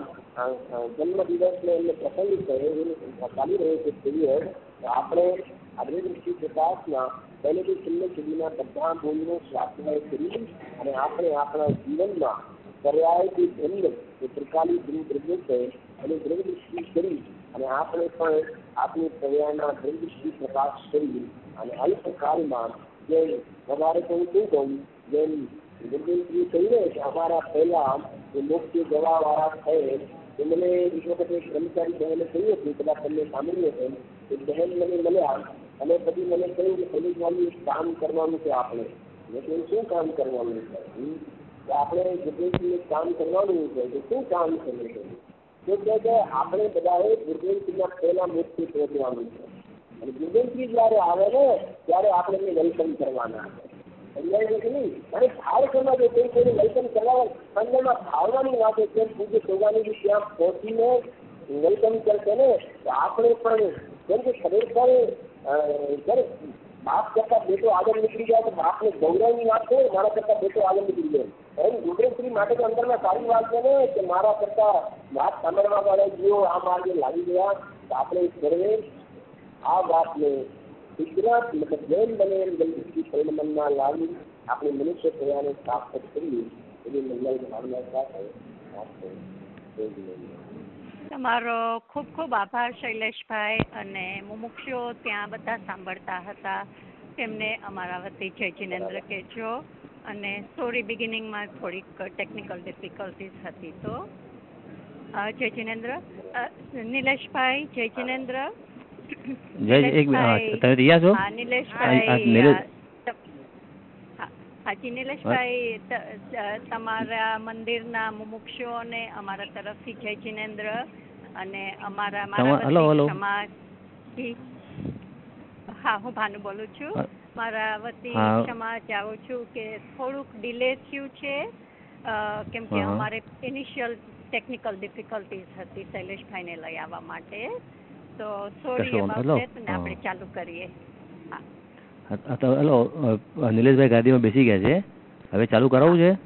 આવ્યા જન્મ દિવસને એમને પ્રસંગ છે ચાલી રહ્યો છે જોઈએ તો આપણે આ દ્રઢદૃષ્ટિ પ્રકાશમાં પહેલેથી છેલ્લે સુધીના બધા બોલનો સ્વાધ્યાય કરી અને આપણે આપણા જીવનમાં પર્યાયથી ભિન્ન એ ત્રિકાલી ધ્રુવ દ્રવ્ય છે એની દ્રઢદૃષ્ટિ કરી અને આપણે પણ આપણી પર્યાયના દ્રઢદૃષ્ટિ પ્રકાશ કરી અને અલ્પકાળમાં જેમ વધારે તો હું શું કહું જેમ ગુરુદેવજીએ કહ્યું કે અમારા પહેલા એ મોક્ષ જવા વાળા થયે તો મને એક વખત એક કર્મચારી બહેને કહ્યું હતું કદાચ તમને સાંભળ્યું છે એક બહેન મને મળ્યા અને પછી મને કહ્યું કે પોલીસવાળું એક કામ કરવાનું છે આપણે એટલે શું કામ કરવાનું છે આપણે ગુરુદેવજીને કામ કરવાનું છે તો શું કામ કરવું છે તો કહે કે આપણે બધાએ ગુરુદેવજીના પહેલા મોક્ષથી પહોંચવાનું છે અને ગુરુદેવજી જયારે આવે ને ત્યારે આપણે એને વેલકમ કરવાના સમજાય છે નહીં અને ભાવ સમાજ કોઈ કોઈને વેલકમ કરવા સંજયમાં ભાવવાની વાત છે પૂજ્ય સોગાની ત્યાં પહોંચીને વેલકમ કરશે ને તો આપણે પણ કેમ કે ખરેખર જ્યારે બાપ કરતા બેટો આગળ નીકળી જાય તો બાપને ગૌરવની વાત છે મારા કરતા બેટો આગળ નીકળી જાય એમ ગુરુદેવશ્રી માટે તો અંદરમાં સારી વાત છે ને કે મારા કરતા વાત સાંભળવા વાળા જીવો આ માર્ગે લાગી ગયા તો આપણે સર્વે આ વાતને ગુજરાત મતલબ જેમ બને એમ જલ્દી પરિણમનમાં લાવી આપણે મનુષ્ય થયાને પ્રાપ્ત કરીએ એવી મહિલાની ભાવના સાથે તમારો ખૂબ ખૂબ આભાર શૈલેષભાઈ. અને મુમુક્ષુઓ ત્યાં બધા સાંભળતા હતા તેમને અમારા વતી જય જિનેન્દ્ર કહેજો. અને સોરી બિગિનિંગમાં થોડીક ટેકનિકલ ડિફિકલ્ટીઝ હતી તો જય જિનેન્દ્ર. નિલેશભાઈ જય જિનેન્દ્ર. જય એક તમે રહ્યા છો? હા નિલેશભાઈ. હાજી નિલેશભાઈ, તમારા મંદિરના મુમુક્ષુઓને અમારા તરફથી જય જિનેન્દ્ર અને અમારા મારા સમાજથી. હા હું ભાનુ બોલું છું. મારા વતી ક્ષમા ચાહું છું કે થોડુંક ડિલે થયું છે કેમ કે અમારે ઇનિશિયલ ટેકનિકલ ડિફિકલ્ટીઝ હતી શૈલેષભાઈને લઈ આવવા માટે. તો સોરી અબાઉટ ધેટ ને આપણે ચાલુ કરીએ. હા તો હલો નિલેશભાઈ ગાદીમાં બેસી ગયા છે, હવે ચાલુ કરાવવું છે?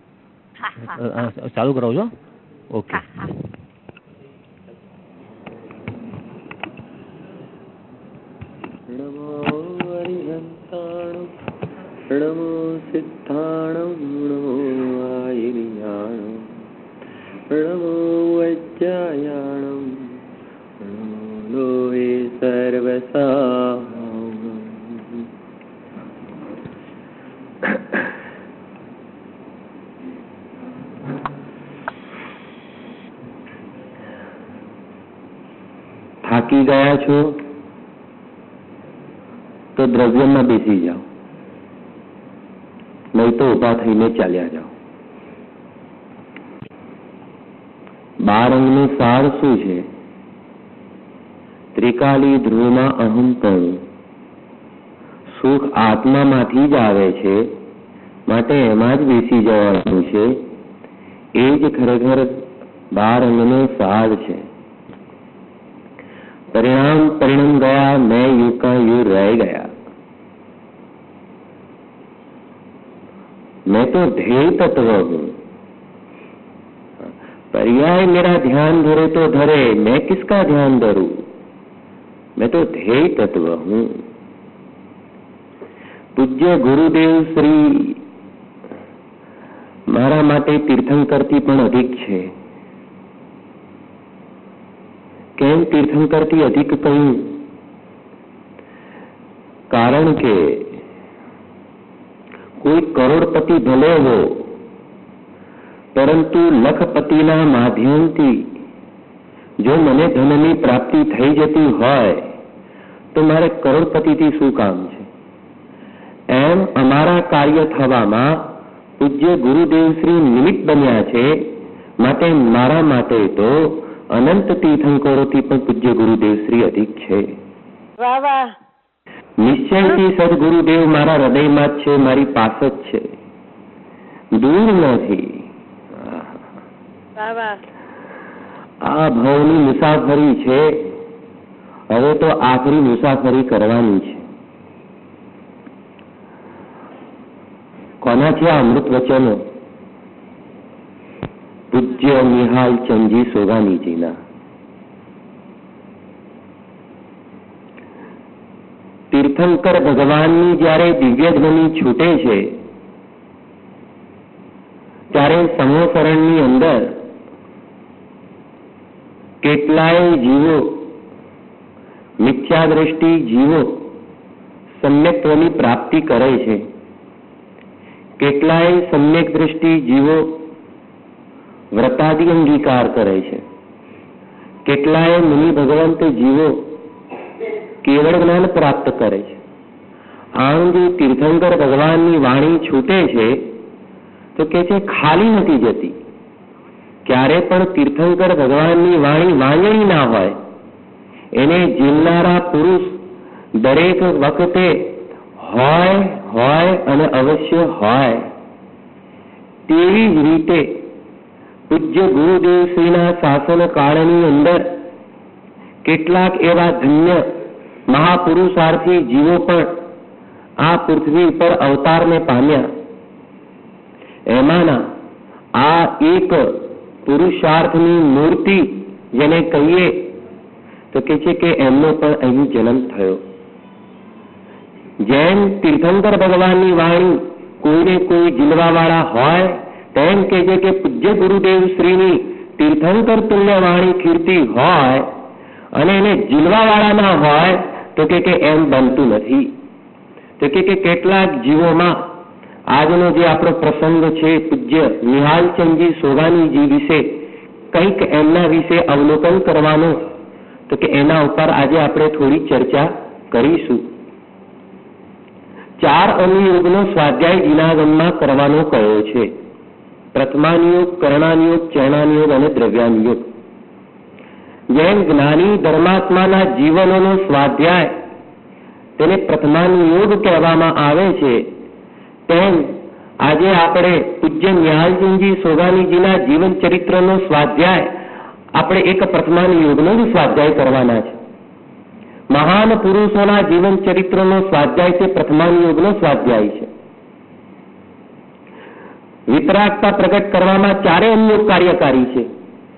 ચાલુ કરાવું છો? ઓકે. નમો હરિહંતાણું નમો સિદ્ધાણું નમો આયર્યાણું નમો વૈજ્ઞાયાણું નમો લોહે સર્વસા. થાકી ગયા છો તો દ્રવ્યમાં બેસી જાઓ, નહીં તો ઉભા થઈને ચાલ્યા જાઓ. બાર અંગનું સાર શું છે? ત્રિકાલી ધ્રુવમાં અહંપણું. સુખ આત્મામાંથી જ આવે છે, માટે એમાં જ બેસી જવાનું છે. એ જ ખરેખર બાર અંગનો સાર છે. પરિણામ પરિણમ ગયા, મેં યુ કા યુ रह गया. मैं तो ध्येय तत्व हूँ. पर्याय मेरा ध्यान धरे तो धरे, मैं किसका ध्यान धरूं? मैं तो ध्येय तत्व हूँ. પૂજ્ય ગુરુદેવ શ્રી મારા માટે તીર્થંકરથી પણ અધિક છે. કેમ તીર્થંકરથી અધિક કહ્યું? કારણ કે કોઈ કરોડપતિ ભલે હો, પરંતુ લખપતિના માધ્યમથી જો મને ધનની પ્રાપ્તિ થઈ જતી હોય તો મારે કરોડપતિથી શું કામ છે? એમ અમારા કાર્ય થવામાં પૂજ્ય ગુરુદેવ શ્રી નિમિત્ત બન્યા છે. માટે મારા માટે તો અનંત તીર્થંકરોથી પણ પૂજ્ય ગુરુદેવ શ્રી અધિક છે. વાહ વાહ. નિશ્ચયથી સદગુરુદેવ મારા હૃદયમાં જ છે, મારી પાસે જ છે, દૂર નથી. વાહ વાહ. આ ભવની મુસાફરી છે, હવે તો આખરી મુસાફરી કરવાની છે. કોના છે આ અમૃત વચનો? પૂજ્ય નિહાલ ચંદજી સોગાનીજીના. તીર્થંકર ભગવાનની જ્યારે દિવ્ય ધ્વનિ છૂટે છે ત્યારે સંવત્સરણની અંદર કેટલાય જીવો, મિથ્યા દ્રષ્ટિ જીવો સમ્યક્ત્વની પ્રાપ્તિ કરે છે. કેટલાય સમ્યક દ્રષ્ટિ જીવો વ્રતાદિ અંગીકાર કરે છે. કેટલાય મુનિ ભગવંત જીવો કેવળ જ્ઞાન પ્રાપ્ત કરે છે. આમ જે તીર્થંકર ભગવાનની વાણી છૂટે છે તો કે છે ખાલી નથી જતી. ક્યારે પણ તીર્થંકર ભગવાનની વાણી વાંજણી ના હોય. એને જીવનારા પુરુષ દરેક વખતે હોય હોય અને અવશ્ય હોય. તેવી જ રીતે પૂજ્ય ગુરુદેવ શ્રીના શાસન કાળની અંદર કેટલાક એવા ધન્ય મહાપુરુષાર્થી જીવો પણ આ પૃથ્વી ઉપર અવતારને પામ્યા. એમાંના આ એક પુરુષાર્થની મૂર્તિ જેને કહીએ તો કે છે કે એમનો પણ અહીં જન્મ થયો. જેમ તીર્થંકર ભગવાનની વાણી કોઈને કોઈ જીલવા વાળા હોય તેમ કે છે કે પૂજ્ય ગુરુદેવ શ્રીની તીર્થંકર તુલ્ય વાણી કીર્તિ હોય અને એને જીલવા વાળા ના હોય તો કે એમ બનતું નથી. તો કે કેટલાક જીવોમાં આજનો જે આપણો પ્રસંગ છે પૂજ્ય નિહાલચંદજી સોગાનીજી વિશે કંઈક એમના વિશે અવલોકન કરવાનું, તો કે એના ઉપર આજે આપણે થોડી ચર્ચા કરીશું. ચાર અનુયોગનો સ્વાધ્યાય જીનાગમમાં કરવાનો કયો છે. પ્રથમાનુયોગ, કરણાનુયોગ, ચરણાનુયોગ અને દ્રવ્યાનુયોગ. જેમ જ્ઞાની ધર્માત્માના જીવનોનો સ્વાધ્યાય તેને પ્રથમાનુયોગ કહેવામાં આવે છે, તેમ આજે આપણે પૂજ્ય નિહાલચંદજી સોગાનીજીના જીવન ચરિત્રનો સ્વાધ્યાય આપણે એક પ્રથમાનુયોગનો જ સ્વાધ્યાય કરવાના છે. મહાન પુરુષોના જીવન ચરિત્રનો સ્વાધ્યાય છે પ્રથમાનુયોગનો સ્વાધ્યાય છે. વિતરાગતા પ્રગટ કરવામાં ચારે અનુયોગ કાર્યકારી છે.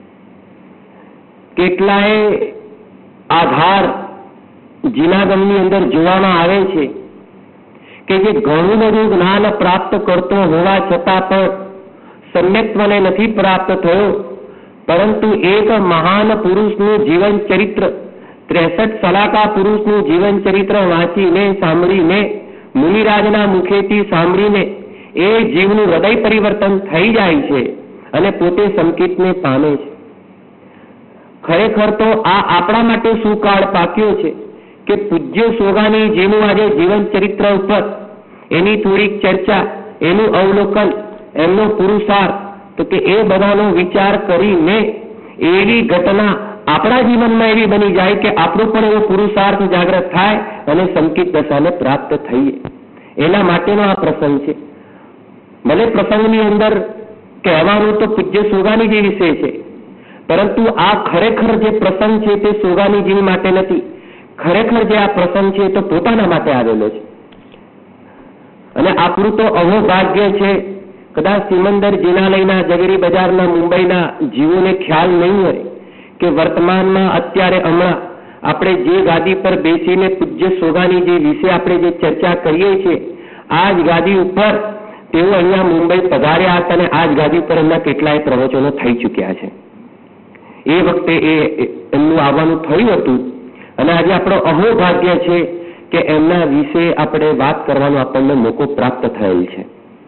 કેટલાય આધાર જીનાગમની અંદર જોવામાં આવે છે કે જે ઘણું બધું જ્ઞાન પ્રાપ્ત કરતો હોવા છતાં પણ સમ્યક્ત્વને નથી પ્રાપ્ત થયો, પરંતુ એક મહાન પુરુષનું જીવન ચરિત્ર, ત્રેસઠ સલાકા પુરુષનું જીવન ચરિત્ર વાંચીને સાંભળીને મુનિરાજના મુખેથી સાંભળીને એ જીવનું હૃદય પરિવર્તન થઈ જાય છે અને પોતે સંકિતને પામે છે. ખરેખર તો આ આપણા માટે શું કાળ પાક્યો છે કે પૂજ્ય સોગાનીજીનું આજે જીવન ચરિત્ર ઉપર એની થોડીક ચર્ચા, એનું અવલોકન, એમનો પુરુષાર્થ, તો કે એ બધાનો વિચાર કરીને એવી ઘટના આપણા જીવનમાં એવી બની જાય કે આપણો પણ એવો પુરુષાર્થ જાગૃત થાય અને સંકિત દશાને પ્રાપ્ત થઈએ. એના માટેનો આ પ્રસંગ છે. ભલે પ્રસંગની અંદર કહેવાનું તો પૂજ્ય સોગાનીજી વિશે છે, પરંતુ આ ખરેખર જે પ્રસંગ છે તે સોગાનીજી માટે નથી. ખરેખર જે આ પ્રસંગ છે તો પોતાના માટે આવેલો છે. અને આપણું તો અહોભાગ્ય છે, કદાચ સિમંદર જિનાલયના, જગરી બજારના, મુંબઈના જીવોને ખ્યાલ નહીં હોય કે વર્તમાનમાં અત્યારે હમણાં આપણે જે ગાદી પર બેસીને પૂજ્ય સોગાનીજી વિશે આપણે જે ચર્ચા કરીએ છીએ, આ જ ગાદી ઉપર તેઓ અહીંયા મુંબઈ પધાર્યા હતા અને આ જ ગાદી પર એમના કેટલાય પ્રવચનો થઈ ચૂક્યા છે. એ વખતે એ એમનું આવવાનું થયું હતું અને આજે આપણો અહોભાગ્ય છે કે એમના વિશે આપણે વાત કરવાનો આપણને મોકો પ્રાપ્ત થયેલ છે.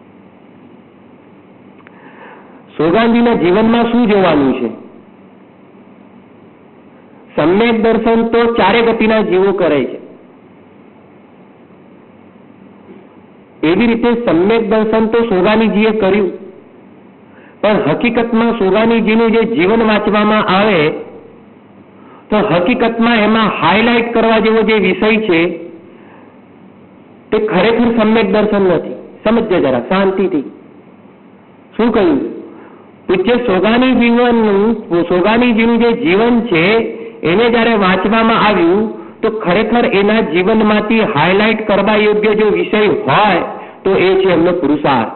સોગાનજીના જીવનમાં શું જોવાનું છે? સમ્યક દર્શન તો ચારે ગતિના જીવો કરે છે. એવી રીતે સમ્યક દર્શન તો સોગાનીજીએ કર્યું, પણ હકીકતમાં સોગાનીજીનું જે જીવન વાંચવામાં આવે તો હકીકતમાં એમાં હાઇલાઇટ કરવા જેવો જે વિષય છે તે ખરેખર સમ્યક દર્શન નથી. સમજજો જરા શાંતિથી. શું કહ્યું? પૂજ્ય સોગાની જીવનનું સોગાનીજીનું જે જીવન છે એને જયારે વાંચવામાં આવ્યું તો ખરેખર એના જીવનમાંથી હાઇલાઇટ કરવા યોગ્ય જો વિષય હોય તો એ છે એમનો પુરુષાર્થ.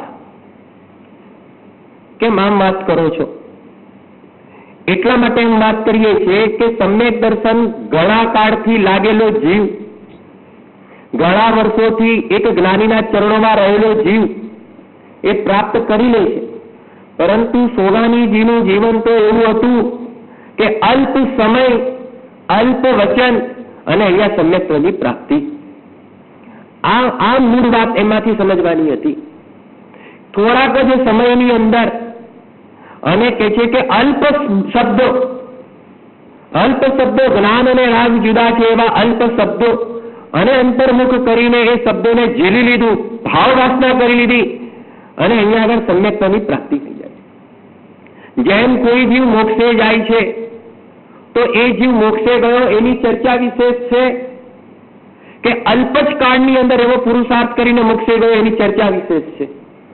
કેમ આમ વાત કરો છો? એટલા માટે એમ વાત કરીએ છીએ કે સમ્યક દર્શન ઘણા કાળથી લાગેલો જીવ, ઘણા વર્ષોથી એક જ્ઞાનીના ચરણોમાં રહેલો જીવ એ પ્રાપ્ત કરી લે છે, પરંતુ સોગાનીજીનું જીવન તો એવું હતું કે અલ્પ સમય, અલ્પ વચન અને અહીંયા સમ્યક્ત્વની પ્રાપ્તિ. આ આ મૂળ વાત એમાંથી સમજવાની હતી. થોડાક જ સમયની અંદર અને કે છે કે અલ્પ શબ્દો, અલ્પ શબ્દો, જ્ઞાન અને રાગ જુદા છે એવા અલ્પ શબ્દો અને અંતર્મુખ કરીને એ શબ્દોને ઝીલી લીધું, ભાવ વાસના કરી લીધી અને અહીંયા આગળ સમ્યક્ત્વની પ્રાપ્તિ થઈ જાય. જેમ કોઈ જીવ મોક્ષે જાય છે તો એ જીવ મોક્ષે ગયો એની ચર્ચા વિશેષ છે કે અલ્પ જ કાળની અંદર એવો પુરુષાર્થ કરીને મોક્ષે ગયો એની ચર્ચા વિશેષ છે.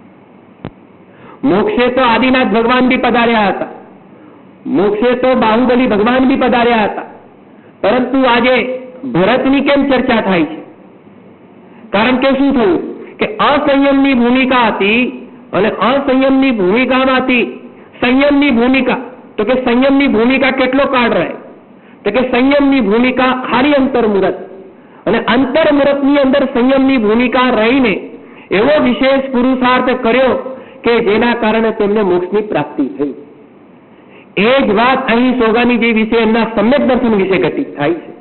મોક્ષે તો આદિનાથ ભગવાન બી પધાર્યા હતા, મોક્ષે તો બાહુબલી ભગવાન બી પધાર્યા હતા, પરંતુ આજે ભરતની કેમ ચર્ચા થાય છે? કારણ કે શું થયું કે અસંયમની ભૂમિકા હતી અને અસંયમની ભૂમિકામાંથી સંયમની ભૂમિકા, તો કે સંયમની ભૂમિકા કેટલો કાળ રહે? તો કે સંયમની ભૂમિકા ખાલી અંતર્મુહૂર્ત અને અંતર્મુહૂર્તની અંદર સંયમની ભૂમિકા રહીને એવો વિશેષ પુરુષાર્થ કર્યો કે જેના કારણે તેમને મોક્ષની પ્રાપ્તિ થઈ. એ જ વાત અહીં સોગાનીજી વિશે, એમના સમ્યક દર્શન વિશે ઘટિત થાય છે.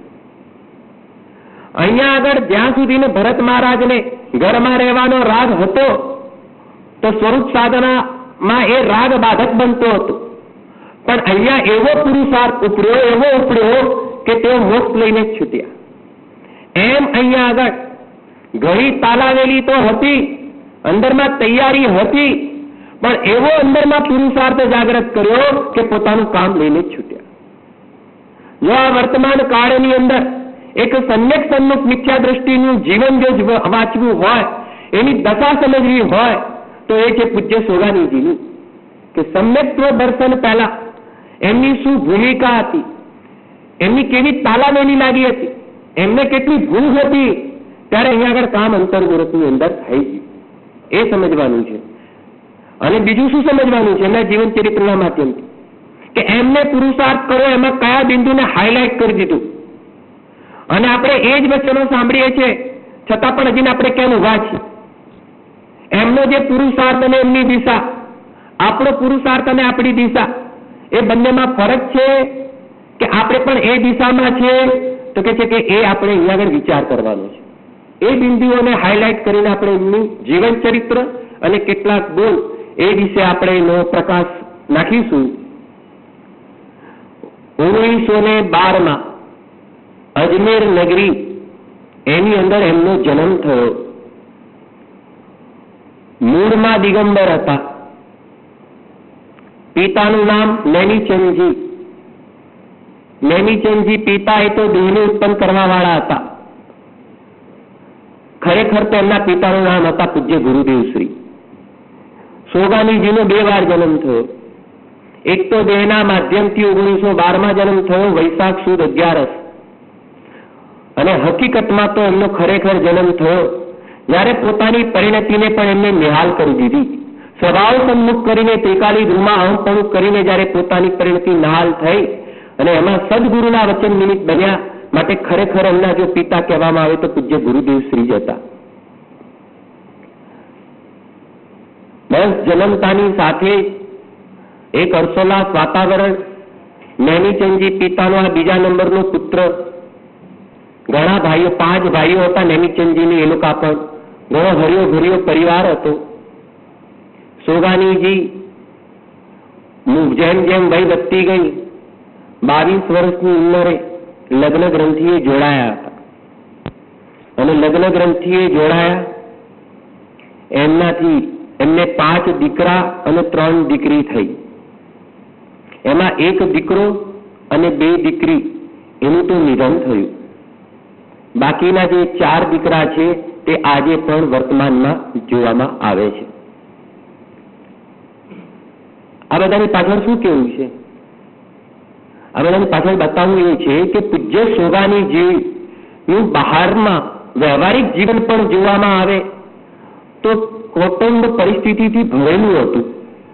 અહીંયા આગળ જ્યાં સુધીને ભરત મહારાજને ઘરમાં રહેવાનો રાગ હતો તો સ્વરૂપ સાધનામાં એ રાગ બાધક બનતો હતો, પણ અહીંયા એવો પુરુષાર્થ ઉપડ્યો, એવો ઉપડ્યો કે તેઓ મોક્ષ લઈને જ છૂટ્યા. એમ અહીંયા આગળ ઘણી તાલાવેલી તો હતી, અંદરમાં તૈયારી હતી, પણ એવો અંદરમાં પુરુષાર્થ જાગૃત કર્યો કે પોતાનું કામ લઈને જ છૂટ્યા. જો આ વર્તમાન કાળની અંદર એક સમ્યક સન્મુખ મિથ્યા દ્રષ્ટિનું જીવન જો વાંચવું હોય, એની દશા સમજવી હોય તો એ છે પૂજ્ય સોગાનીજીની, કે સમ્યક્ત્વ દર્શન પહેલા એમની શું ભૂમિકા હતી, એમની કેવી તાલાવેલી લાગી હતી, એમને કેટલી ભૂખ હતી, ત્યારે અહીંયા આગળ કામ અંતર્મુહૂર્તની અંદર થઈ ગયું. એ સમજવાનું છે. અને બીજું શું સમજવાનું છે એમના જીવન ચરિત્રના માધ્યમથી, કે એમને પુરુષાર્થ કરો એમાં કયા બિંદુને હાઇલાઇટ કરી દીધું. અને આપણે એ જ વચનો સાંભળીએ છીએ છતાં પણ હજી આપણે કેમ ઉભા છીએ? એમનો જે પુરુષાર્થ અને એમની દિશા, આપણો પુરુષાર્થ અને આપણી દિશા, એ બંનેમાં ફરક છે કે આપણે પણ એ દિશામાં છે? તો કે છે કે એ આપણે અહીંયા આગળ વિચાર કરવાનો છે. એ બિંદુઓને હાઇલાઇટ કરીને આપણે એમનું જીવન ચરિત્ર અને કેટલાક બોલ એ વિશે આપણે એનો પ્રકાશ નાખીશું. ઓગણીસો ને બાર માં અજમેર નગરી એની અંદર એમનો જન્મ થયો. મૂળમાં દિગંબર હતા. પિતાનું નામ નૈમિચંદજી. નૈમિચંદજી પિતા એ તો દેહને ઉત્પન્ન કરવા વાળા હતા. ખરેખર તો એમના પિતાનું નામ હતા પૂજ્ય ગુરુદેવશ્રી. સોગાનીજીનો બે વાર જન્મ થયો. એક તો દેહના માધ્યમથી ઓગણીસો બાર માં જન્મ થયો, વૈશાખ સુદ અગિયારસ, અને હકીકતમાં તો એમનો ખરેખર જન્મ થયો જ્યારે પોતાની પરિણતિને પણ એમને નિહાલ કરી દીધી. સ્વભાવ સન્મુખ કરીને ત્રિકાલી ધ્રુવમાં અહંપણું કરીને જ્યારે પોતાની પરિણતિ નિહાલ થઈ અને એમાં સદગુરુના વચન નિમિત્ત બન્યા, માટે ખરેખર એમના જો પિતા કહેવામાં આવે તો પૂજ્ય ગુરુદેવ શ્રી જ હતા. બસ જન્મતાની સાથે એક હર્ષોલ્લાસ વાતાવરણ. નૈમિચંદજી પિતાનો આ બીજા નંબરનો પુત્ર. ઘણા ભાઈઓ, પાંચ ભાઈઓ હતા નૈમિચંદજીની, એ લોકો પણ ઘણો હરિયો ભર્યો પરિવાર હતો. સોગાનીજી જેમ જેમ વય વધતી ગઈ, બાવીસ વર્ષની ઉંમરે લગ્ન ગ્રંથિએ જોડાયા હતા. અને લગ્ન ગ્રંથિએ જોડાયા એમનાથી એમને પાંચ દીકરા અને ત્રણ દીકરી થઈ. એમાં એક દીકરો અને બે દીકરી એનું તો નિધન થયું. બાકીના જે ચાર દીકરા છે તે આજે પણ વર્તમાનમાં જોવામાં આવે છે. આ બધાની પાછળ શું કેવું છે? આ બધાની પાછળ બતાવવું એ છે કે પૂજ્ય સોગાનીજીનું બહારમાં વ્યવહારિક જીવન પણ જોવામાં આવે તો કૌટુંબ પરિસ્થિતિથી ભરેલું હતું.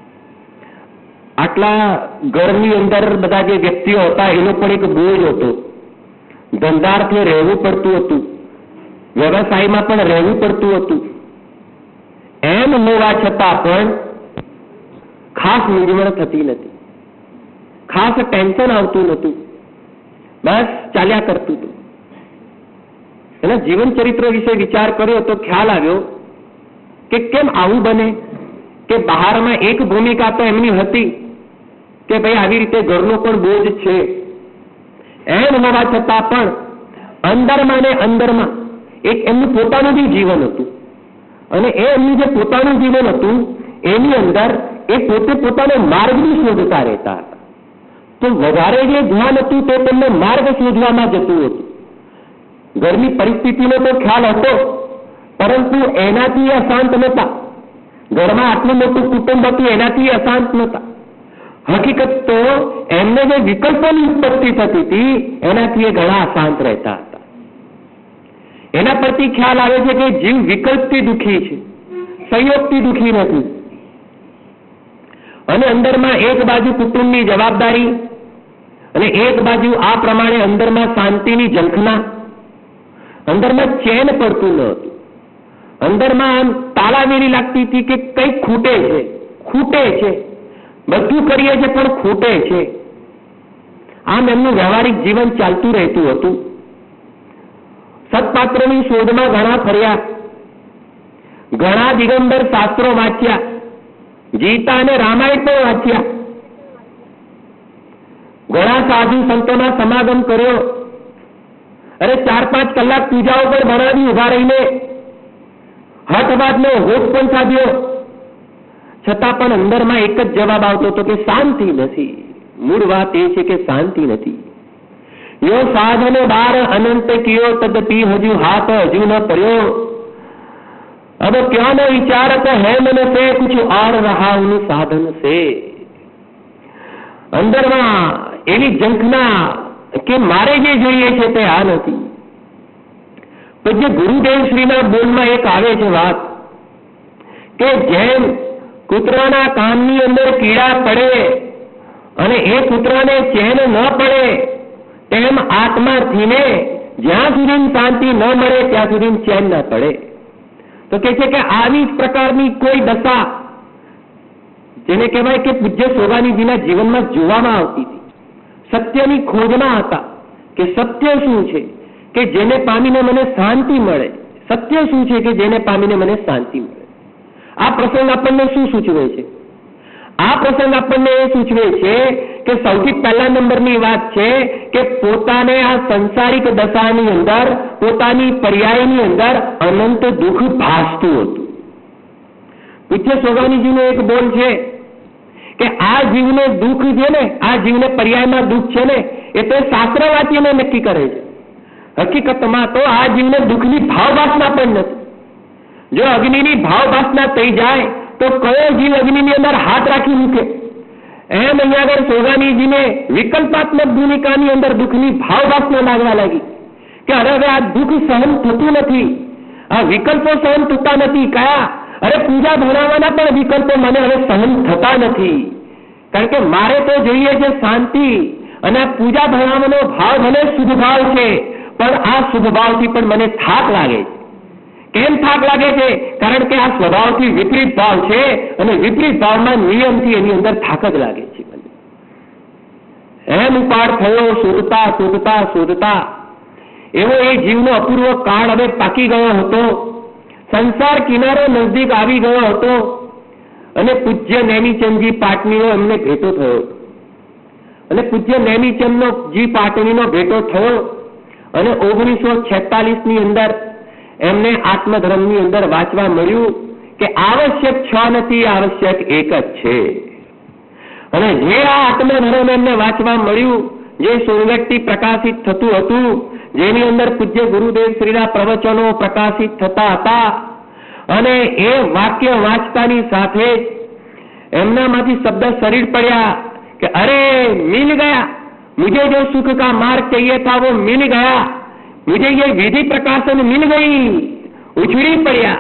આટલા ઘરની અંદર બધા જે વ્યક્તિઓ હતા એનો પણ એક બોજ હતો. ધંધાર્થે રહેવું પડતું હતું. વ્યવસાયમાં પણ રહેવું પડતું હતું. એમ હોવા છતાં પણ ખાસ મૂંઝવણ થતી નથી, ખાસ ટેન્શન આવતું નતું, બસ ચાલ્યા કરતું હતું. એના જીવન ચરિત્ર વિશે વિચાર કર્યો તો ખ્યાલ આવ્યો કે કેમ આવું બને કે બહારમાં એક ભૂમિકા તો એમની હતી કે ભાઈ આવી રીતે ઘરનો પણ બોજ છે, એમ હોવા છતાં પણ અંદરમાં ને અંદરમાં એક એમનું પોતાનું બી જીવન હતું. અને એ એમનું જે પોતાનું જીવન હતું એની અંદર એ પોતે પોતાનો માર્ગ બી શોધતા રહેતા હતા. તો વધારે જે ધ્યાન હતું તે તેમને માર્ગ શોધવામાં જતું હતું. ઘરની પરિસ્થિતિનો તો ખ્યાલ હતો, પરંતુ એનાથી અશાંત નતા. ઘરમાં આટલું મોટું કુટુંબ હતું એનાથી અશાંત નતા. હકીકત તો એમને જે વિકલ્પોની ઉત્પત્તિ થતી હતી એનાથી એ ઘણા અશાંત રહેતા હતા. એના પરથી ખ્યાલ આવે છે કે જીવ વિકલ્પથી દુઃખી છે, સંયોગથી દુઃખી નથી. અને અંદરમાં એક બાજુ કુટુંબની જવાબદારી અને એક બાજુ આ પ્રમાણે અંદરમાં શાંતિની ઝંખના, અંદરમાં ચેન પડતું ન હતું. અંદરમાં આમ તાલાવેરી લાગતી હતી કે કંઈક ખૂટે છે, ખૂટે છે, બધું કરીએ છે પણ ખૂટે છે. આમ એમનું વ્યવહારિક જીવન ચાલતું રહેતું હતું. સત્પાત્રની શોધમાં ઘણા ફર્યા, ઘણા દિગંબર શાસ્ત્રો વાંચ્યા, ગીતા અને રામાયણ પણ વાંચ્યા, ઘણા સાધુ સંતોના સમાગમ કર્યો. અરે ચાર પાંચ કલાક પૂજાઓ પર ભણાવી ઉભા રહીને હઠવાદનો હોઠ પણ સાધ્યો, છતાં પણ અંદરમાં એક જ જવાબ આવતો હતો કે શાંતિ નથી. મૂળ વાત એ છે કે શાંતિ નથી. યો સાધન બાર અનંત કિયો તદપી હજુ હાથ હજુ ન પડ્યો. अब क्या न विचारत है मन से कुछ और रहा उन साधन से. અંદરમાં એવી ઝંખના કે મારે જે જોઈએ છે તે આ નથી. પૂજ્ય ગુરુદેવ શ્રીના બોલમાં એક આવે છે વાત કે જેમ કૂતરાના કાનની અંદર કીડા પડે અને એ કૂતરાને ચેન ન પડે, તેમ આત્માથીને જ્યાં સુધી શાંતિ ન મળે ત્યાં સુધી ચેન ન પડે. તો કે છે કે આવી જ પ્રકારની કોઈ દશા જેને કહેવાય કે પૂજ્ય સોગાનીજીના જીવનમાં જોવામાં આવતી હતી. સત્યની ખોજમાં હતા કે સત્ય શું છે કે જેને પામીને મને શાંતિ મળે, સત્ય શું છે કે જેને પામીને મને શાંતિ મળે. આ પ્રસંગ આપણને શું સૂચવે છે? આ પ્રસંગ આપણને એ સૂચવે છે કે સૌથી પહેલા નંબરની વાત છે કે પોતાને આ સંસારિક દશાની અંદર, પોતાની પર્યાયની અંદર અનંત દુઃખ ભાસતું હતું. પૂજ્ય સોગાનીજીનો એક બોલ છે કે આ જીવને દુઃખ છે ને, આ જીવને પર્યાયમાં દુઃખ છે ને, એ તો શાસ્ત્ર વાંચીને નક્કી કરે છે. હકીકતમાં તો આ જીવને દુઃખની ભાવ વાસના પણ નથી. જો અગ્નિની ભાવ વાસના થઈ જાય તો કયો જીવ અગ્નિની અંદર હાથ રાખી મૂકે? એમ અહીંયા આગળ સોગાનીજીને વિકલ્પાત્મક ભૂમિકાની અંદર દુઃખની ભાવ વાસના લાગવા લાગી કે અરે હવે આ દુઃખ સહન થતું નથી, આ વિકલ્પો સહન થતા નથી. કયા? અરે પૂજા ભણાવવાના પણ વિકલ્પો મને હવે સહન થતા નથી. કારણ કે મારે તો જોઈએ છે શાંતિ, અને આ પૂજા ભણાવવાનો ભાવ ભલે શુભ ભાવ છે, પણ આ શુભ ભાવથી પણ મને થાક લાગે છે. કેમ થાક લાગે છે? કારણ કે આ સ્વભાવથી વિપરીત ભાવ છે, અને વિપરીત ભાવમાં નિયમથી એની અંદર થાક જ લાગે છે. એમ ઉપાડ થયો શોધતા શોધતા શોધતા એવો એ જીવનો અપૂર્વ કાળ હવે પાકી ગયો હતો. સંસાર કિનારો નજદીક આવી ગયો હતો અને પૂજ્ય નેમિચંદજી પાટણીનો એમને ભેટો થયો. અને પૂજ્ય નેમિચંદનો જી પાટણીનો ભેટો થયો અને ઓગણીસો છેતાલીસ ની અંદર એમને આત્મધર્મની અંદર વાંચવા મળ્યું કે આવશ્યક છ નથી, આવશ્યક એક જ છે. અને જે આ આત્મધર્મ એમને વાંચવા મળ્યું, જે સોળગઢથી પ્રકાશિત થતું હતું, જેની અંદર પૂજ્ય ગુરુદેવ શ્રીના પ્રવચનો પ્રકાશિત થતા હતા, અને એ વાક્ય વાંચતાની સાથે એમનામાંથી શબ્દ શરીર પડ્યા કે અરે મિલ ગયા, मुझे जो सुख का मार्ग चाहिए था वो मिल गया, मुझे ये विधि प्रकाशन मिल गई. उछળી પડ્યા.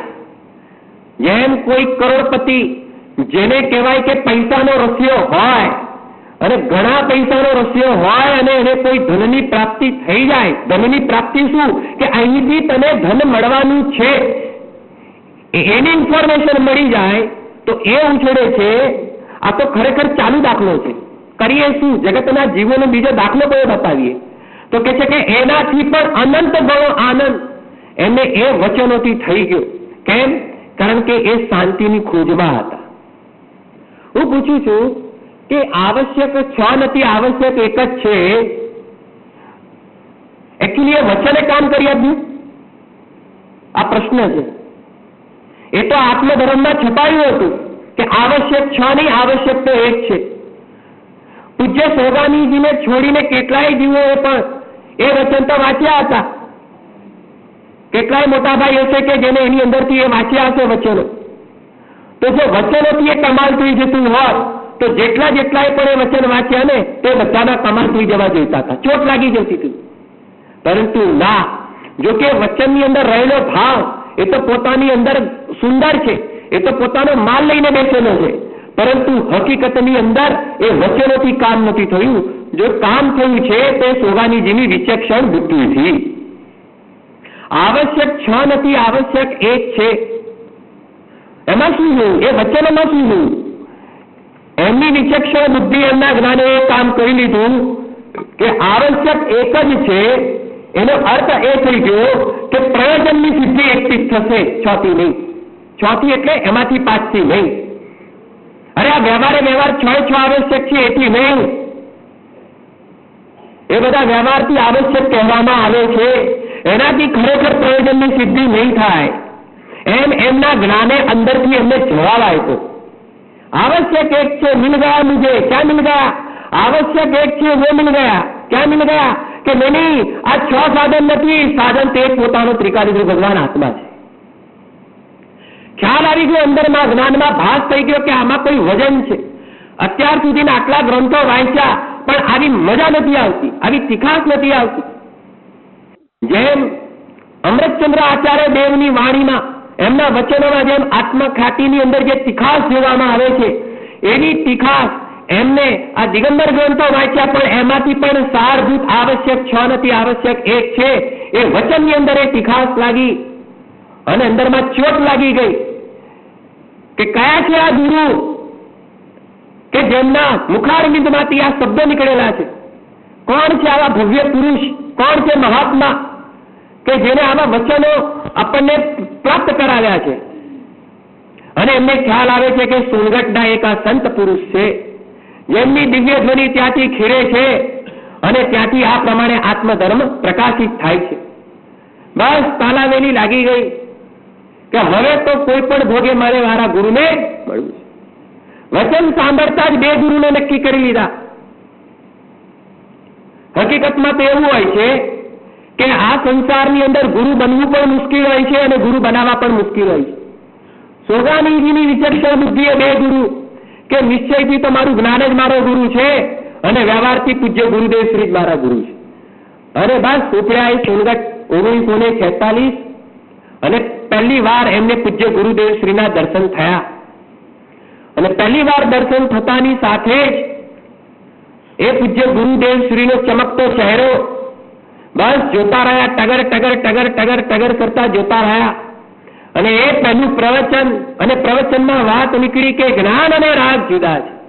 જેમ કોઈ કરોડપતિ, જેને કહેવાય કે પૈસાનો રસિયો હોય અને ઘણા પૈસાનો રસ્યો હોય અને એને કોઈ ધનની પ્રાપ્તિ થઈ જાય, ધનની પ્રાપ્તિ શું કે અહીંથી તને ધન મળવાનું છે એની ઇન્ફોર્મેશન મળી જાય તો એ ઉછળે છે. આ તો ખરેખર ચાલુ દાખલો છે. કરીએ શું? જગતના જીવોનો બીજો દાખલો કયો બતાવીએ તો કે છે કે એનાથી પણ અનંત ગણો આનંદ એમને એ વચનોથી થઈ ગયો. કેમ? કારણ કે એ શાંતિની ખોજમાં હતા. હું પૂછું છું કે આવશ્યક છ નથી, આવશ્યક એક જ છે. એકચ્યુઅલી એ વચને કામ કરી આપ્યું? આ પ્રશ્ન છે. એ તો આત્મધર્મમાં છપાયું હતું કે આવશ્યક છ નહીં, આવશ્યક તો એક છે. પૂજ્ય સોગાનીજીને છોડીને કેટલાય જીવોએ પણ એ વચન તો વાંચ્યા હતા. કેટલાય મોટા ભાઈ હશે કે જેને એની અંદરથી એ વાંચ્યા હશે વચનો. તો જો વચનોથી એ કમાલ થઈ જતું હોત તો જેટલા જેટલાય પણ એ વચન વાંચ્યા ને તે બધાના કમાલ થઈ જવા જોઈતા હતા, ચોટ લાગી જતી હતી. પરંતુ ના, જો કે વચનની અંદર રહેલો ભાવ એ તો પોતાની અંદર સુંદર છે, એ તો પોતાનો માલ લઈને બેસેલો છે, પરંતુ હકીકતની અંદર એ વચનોથી કામ નથી થયું. જો કામ થયું છે તે સોગાનીજીની વિચક્ષણ બુદ્ધિથી. આવશ્યક છ નથી, આવશ્યક એક છે. એમાં શું જોયું? એ વચનોમાં શું જોયું? એમની વિચક્ષણ બુદ્ધિ એમના જ્ઞાને એ કામ કરી લીધું કે આવશ્યક એક જ છે. એનો અર્થ એ થઈ ગયો કે પ્રયોજનની સિદ્ધિ એકથી જ થશે, છ થી નહીં. છ થી એટલે એમાંથી પાંચ થી નહીં. અરે આ વ્યવહારે વ્યવહાર છ છ આવશ્યક છે એથી નહીં. એ બધા વ્યવહારથી આવશ્યક કહેવામાં આવે છે. એનાથી ખરેખર પ્રયોજનની સિદ્ધિ નહીં થાય એમ એમના જ્ઞાને અંદરથી એમને જવાબ આપ્યો. आवश्यक एक છે, मिल गया मुझे. क्या मिल गया? आवश्यक एक છે, वो मिल गया. क्या मिल गया? કે નહીં, આ છ સાધન નથી, સાધન તે પોતાનો ત્રિકાલી ભગવાન આત્મા છે. ખ્યાલ આવી ગયો અંદરમાં, જ્ઞાનમાં ભાસ થઈ ગયો કે આમાં કોઈ વજન છે. અત્યાર સુધીના આટલા ગ્રંથો વાંચ્યા પણ આવી મજા નથી આવતી, આવી તીખાશ નથી આવતી. જેમ અમૃતચંદ્ર આચાર્ય દેવની વાણીમાં, એમના વચનોમાં જેમ આત્મખ્યાતિની અંદર જે તીખાશ જોવામાં આવે છે એવી તીખાશ એમને આ દિગંબર ગ્રંથો વાંચ્યા પણ એમાંથી પણ સારભૂત આવશ્યક છ નથી, આવશ્યક એક છે. એ વચનની અંદર એ તીખાશ લાગી અને અંદરમાં ચોટ લાગી ગઈ કે કયા છે આ ગુરુ કે જેમના મુખારવિંદમાંથી આ શબ્દો નીકળેલા છે? કોણ છે આવા ભવ્ય પુરુષ? કોણ છે મહાત્મા કે જેને આવા વચનો આપણને પ્રાપ્ત કરાવ્યા છે? અને એમને ખ્યાલ આવે છે કે સોનગઢના એક આ સંત પુરુષ છે જેમની દિવ્ય ધ્વનિ ત્યાંથી ખીરે છે અને ત્યાંથી આ પ્રમાણે આત્મધર્મ પ્રકાશિત થાય છે. બસ તાલાવેલી લાગી ગઈ કે હવે તો કોઈ પણ ભોગે મારે મારા ગુરુને મળવું છે. વચન સાંભળતા જ બે ગુરુને નક્કી કરી લીધા. હકીકતમાં તો એવું હોય છે કે આ સંસારની અંદર ગુરુ બનવું પણ મુશ્કેલ હોય છે અને ગુરુ બનાવવા પણ મુશ્કેલ હોય છે. સોગાનીજીની વિચક્ષણ બુદ્ધિએ બે ગુરુ કે નિશ્ચયથી તો મારું જ્ઞાન જ મારો ગુરુ છે અને વ્યવહારથી પૂજ્ય ગુરુદેવ શ્રી જ મારા ગુરુ છે. અને બસ ઉપડ્યા એ સોનગઢ ઓગણીસો ને છેતાલીસ અને પહેલી વાર એમને પૂજ્ય ગુરુદેવ શ્રીના દર્શન થયા. અને પહેલી વાર દર્શન થતાની સાથે જ એ પૂજ્ય ગુરુદેવ શ્રીનો ચમકતો ચહેરો બસ જોતા રહ્યા, ટગર ટગર ટગર ટગર ટગર કરતા જોતા રહ્યા. અને એ પહેલું પ્રવચન, અને પ્રવચનમાં વાત નીકળી કે જ્ઞાન અને રાગ જુદા છે.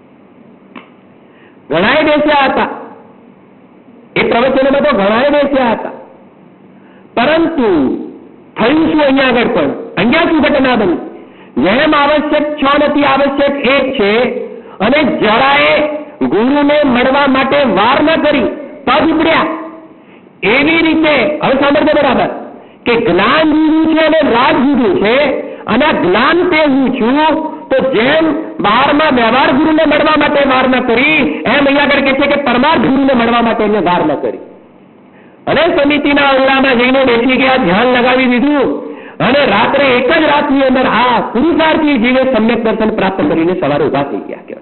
ઘણાએ બેસ્યા હતા, એ પ્રવચનમાં તો ઘણાએ બેસ્યા હતા, પરંતુ થયું શું અહીંયા આગળ? પણ અહીંયા શું ઘટના બની? જેમ આવશ્યક છ નથી, આવશ્યક એક છે, અને જરાએ ગુરુને મળવા માટે વાર ન કરી પગ ઉપડ્યા. એવી રીતે હવે સાંભળજો બરાબર કે જ્ઞાન જુદું છે અને રાગ જુદું છે. અને આ જ્ઞાન તે હું છું તો જેમ બહારમાં વ્યવહાર ગુરુને મળવા માટે વાર ન કરી એમ અહીંયા આગળ કહે છે કે પરમાર્થ ગુરુને મળવા માટે એમને વાર ન કરી. અને સમિતિના ઓરડામાં જઈને બેસી ગયા, ધ્યાન લગાવી દીધું અને રાત્રે એક જ રાતની અંદર આ પુરુષાર્થી જીવે સમ્યક દર્શન પ્રાપ્ત કરીને સવારે ઉભા થઈ ગયા.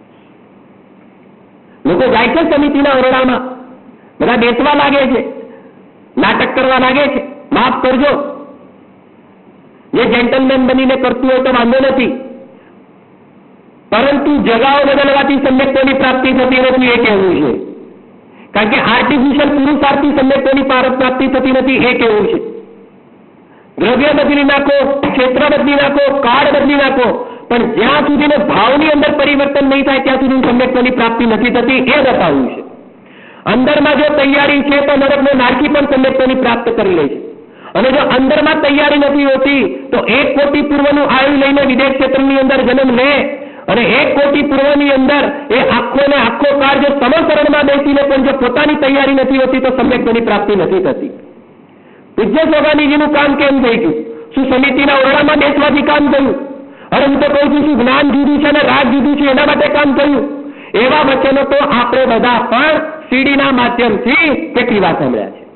લોકો જાય છે સમિતિના ઓરડામાં, બધા બેસવા લાગે છે, નાટક કરવા લાગે છે. માફ કરજો, જે જેન્ટલમેન બનીને કરતું હોય તો વાંધો નથી, પરંતુ જગાઓ બદલવાથી સમ્યક્તોની પ્રાપ્તિ થતી નથી એ કહેવું છે. કારણ કે આર્ટિફિશિયલ પુરુષાર્થથી સમ્યક્તોની પ્રાપ્તિ થતી નથી એ કહેવું છે. દ્રવ્ય બદલી નાખો, ક્ષેત્ર બદલી નાખો, કાળ બદલી નાખો, પણ જ્યાં સુધીને ભાવની અંદર પરિવર્તન નહીં થાય ત્યાં સુધી સમ્યક્તોની પ્રાપ્તિ નથી થતી એ બતાવવું છે. અંદરમાં જો તૈયારી છે તો નરકનો નારકી પણ સમ્યક્તોની પ્રાપ્ત કરી લે છે. અને જો અંદરમાં તૈયારી નથી હોતી તો એક કોટી પૂર્વનું આયુ લઈને વિદેશ ક્ષેત્રની અંદર જન્મ લે અને એક કોટી પૂર્વની અંદર એ આખો ને આખો કાળ જો સમસરણમાં બેસીને પણ જો પોતાની તૈયારી નથી હોતી તો સમ્યક્તોની પ્રાપ્તિ નથી થતી. પૂજ્ય સોગાનીજીનું કામ કેમ થઈ ગયું? શું સમિતિના ઓરડામાં બેસવાથી કામ થયું? અરે હું તો કહું છું શું જ્ઞાન જુદું છે અને રાગ જુદું છે એના માટે કામ થયું? એવા વચનો તો આપણે બધા પણ સીડીના માધ્યમથી કેટલી વાર સાંભળ્યા છે.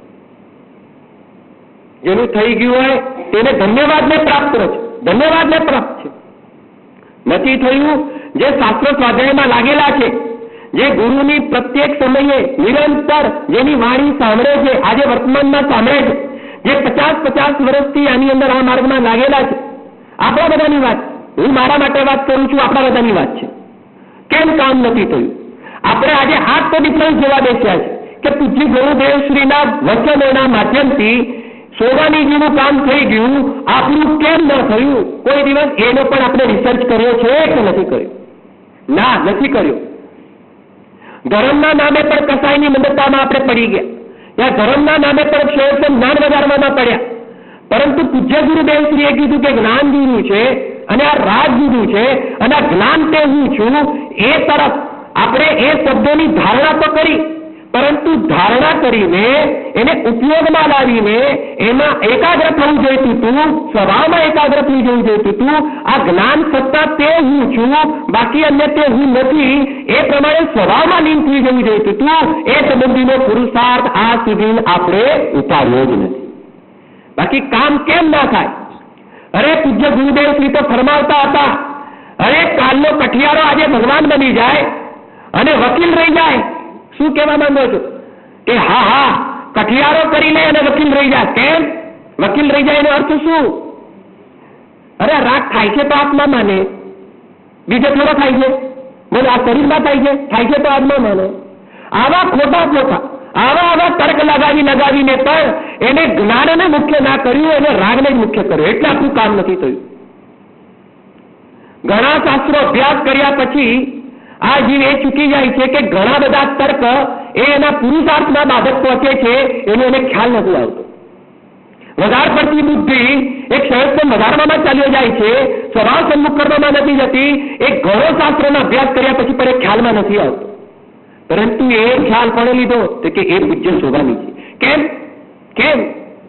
જેનું થઈ ગયું હોય તેને ધન્યવાદને પ્રાપ્ત છે, ધન્યવાદને પ્રાપ્ત છે. નથી થયું જે શાસ્ત્ર સ્વાધ્યાયમાં લાગેલા છે, જે ગુરુની પ્રત્યેક સમયે નિરંતર જેની વાણી સાંભળે છે, આજે વર્તમાનમાં સાંભળે છે, જે પચાસ પચાસ વર્ષથી આની અંદર આ માર્ગમાં લાગેલા છે, આપણા બધાની વાત, હું મારા માટે વાત કરું છું, આપણા બધાની વાત છે. કેમ કામ નથી થયું? આપણે આજે આ તો ડિફરન્સ જોવા બેસ્યા છે કે પૂજ્ય ગુરુદેવશ્રીના વચનોના માધ્યમથી સોગાનીજીનું કામ થઈ ગયું, આપણું કેમ ન થયું? કોઈ દિવસ એનો પણ આપણે રિસર્ચ કર્યો છે કે નથી કર્યો? ના, નથી કર્યો. ધર્મના નામે પણ કસાઈની મદદતામાં આપણે પડી ગયા, ત્યાં ધર્મના નામે પણ ક્ષેત્ર જ્ઞાન બજારમાં પડ્યા. પરંતુ પૂજ્ય ગુરુદેવશ્રીએ કીધું કે જ્ઞાન જુદું છે અને આ રાજ જુદું છે અને આ જ્ઞાન તે હું છું એ તરફ આપણે એ શબ્દોની ધારણા તો કરી, પરંતુ ધારણા કરીને એને ઉપયોગમાં લાવીને એમાં એકાગ્ર થવું જોઈતું હતું, સ્વભાવમાં એકાગ્ર થઈ જવું જોઈતું હતું. આ જ્ઞાન સત્તા તે હું છું, બાકી અન્ય તે હું નથી, એ પ્રમાણે સ્વભાવમાં લીન થઈ જવું જોઈતું હતું. એ સંબંધીનો પુરુષાર્થ આ સુધી આપણે ઉતાર્યો જ નથી. બાકી કામ કેમ ના થાય? અરે પૂજ્ય ગુરુદેવ શ્રી તો ફરમાવતા હતા, અરે કાલનો કઠિયારો આજે ભગવાન બની જાય અને વકીલ રહી જાય. શું કહેવા માંગો છો? કે હા હા કઠિયારો કરી લે અને વકીલ રહી જાય. કેમ વકીલ રહી જાય એનો અર્થ શું? અરે રાગ થાય છે તો આત્મા માને, બીજે થોડો થાય છે? બોલો આ શરીરમાં થાય છે? થાય છે તો આત્મા માને. આવા ખોટા ખોટા આવા આવા તર્ક લગાવી લગાવીને પણ એને જ્ઞાનને મુખ્ય ના કર્યું, એને રાગને જ મુખ્ય કર્યો, એટલે આપણું કામ નથી થયું. ઘણા શાસ્ત્રો અભ્યાસ કર્યા પછી આ જીવ એ ચૂકી જાય છે કે ઘણા બધા તર્ક એ એના પુરુષાર્થમાં બાધક પહોંચે છે, એનો એને ખ્યાલ નથી આવતો. વધારે પડતી બુદ્ધિ એક શહેર વધારવામાં ચાલ્યો જાય છે, સ્વભાવ સન્મુખ કરવામાં નથી જતી. એક ઘણો શાસ્ત્રોનો અભ્યાસ કર્યા પછી પણ એ ખ્યાલમાં નથી આવતો. પરંતુ એ ખ્યાલ પણ લીધો તો કે એ પૂજ્ય સોગાની છે. કેમ કેમ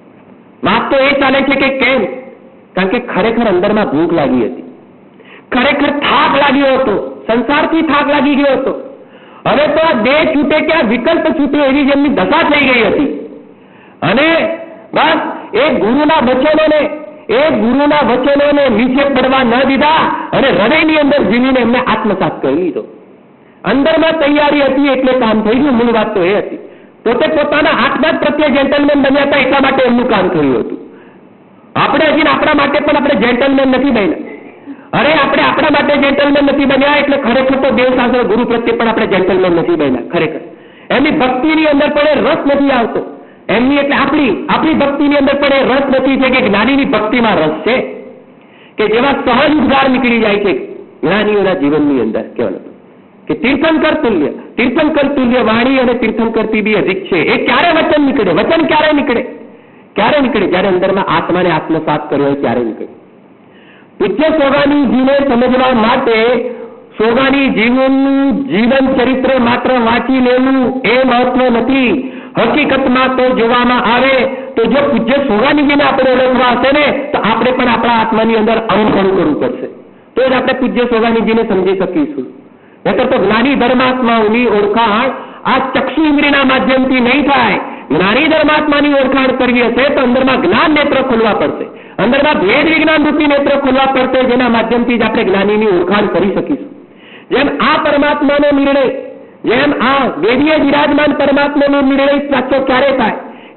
વાત તો એ ચાલે છે કે કેમ? કારણ કે ખરેખર અંદરમાં ભૂખ લાગી હતી, ખરેખર થાક લાગ્યો હતો, સંસારથી થાક લાગી ગયો હતો. હવે તો આ દેહ છૂટે કે આ વિકલ્પ છૂટે એવી જેમની દશા થઈ ગઈ હતી. અને બસ એ ગુરુના વચનોને એ ગુરુના વચનોને નીચે પડવા ન દીધા અને હૃદયની અંદર જીવીને એમને આત્મસાત કરી લીધો. અંદરમાં તૈયારી હતી એટલે કામ થઈ ગયું. મૂળ વાત તો એ હતી, પોતે પોતાના આત્મા પ્રત્યે જેન્ટલમેન બન્યા હતા, એટલા માટે એમનું કામ થયું હતું. આપણે હજી આપણા માટે પણ આપણે જેન્ટલમેન નથી બન્યા. અરે આપણે આપણા માટે જેન્ટલમેન નથી બન્યા એટલે ખરેખર તો દેવશાસ્ત્ર ગુરુ પ્રત્યે પણ આપણે જેન્ટલમેન નથી બન્યા. ખરેખર એમની ભક્તિની અંદર પણ એ રસ નથી આવતો. એમની એટલે આપણી આપણી ભક્તિની અંદર પણ એ રસ નથી છે કે જ્ઞાનીની ભક્તિમાં રસ છે કે જેવા સહજ ઉદ્ગાર નીકળી જાય છે જ્ઞાનીઓના જીવનની અંદર. કહેવાનું કે તીર્થંકર તુલ્ય તીર્થંકર તુલ્ય વાણી અને તીર્થંકરથી બી અધિક છે. એ ક્યારે વચન નીકળે? વચન ક્યારે નીકળે? ક્યારે નીકળે? જયારે અંદરમાં આત્માને આત્મસાત કર્યો હોય ત્યારે નીકળે. પૂજ્ય સોગાનીજીને સમજવા માટે સોગાની જીવનનું જીવન ચરિત્ર માત્ર વાંચી લેવું એ મહત્વ નથી. હકીકતમાં તો જોવામાં આવે તો જો પૂજ્ય સોગાનીજીને આપણે ઓળખવા હશે ને તો આપણે પણ આપણા આત્માની અંદર અનુભવ કરવું પડશે, તો જ આપણે પૂજ્ય સોગાનીજીને સમજી શકીશું. નહીતર તો જ્ઞાની ધર્માત્માઓની ઓળખાણ આ ચક્ષુ ઇન્દ્રિયના માધ્યમથી નહીં થાય. જ્ઞાની ધર્માત્માની ઓળખાણ કરવી હશે તો અંદરમાં જ્ઞાન નેત્ર ખોલવા પડશે, અંદરમાં ભેદ વિજ્ઞાન રૂપી નેત્ર ખોલવા પડશે, જેના માધ્યમથી જ આપણે જ્ઞાનીની ઓળખાણ કરી શકીશું. જેમ આ પરમાત્માનો નિર્ણય, જેમ આ વેદીય વિરાજમાન પરમાત્માનો નિર્ણય સાચો ક્યારે થાય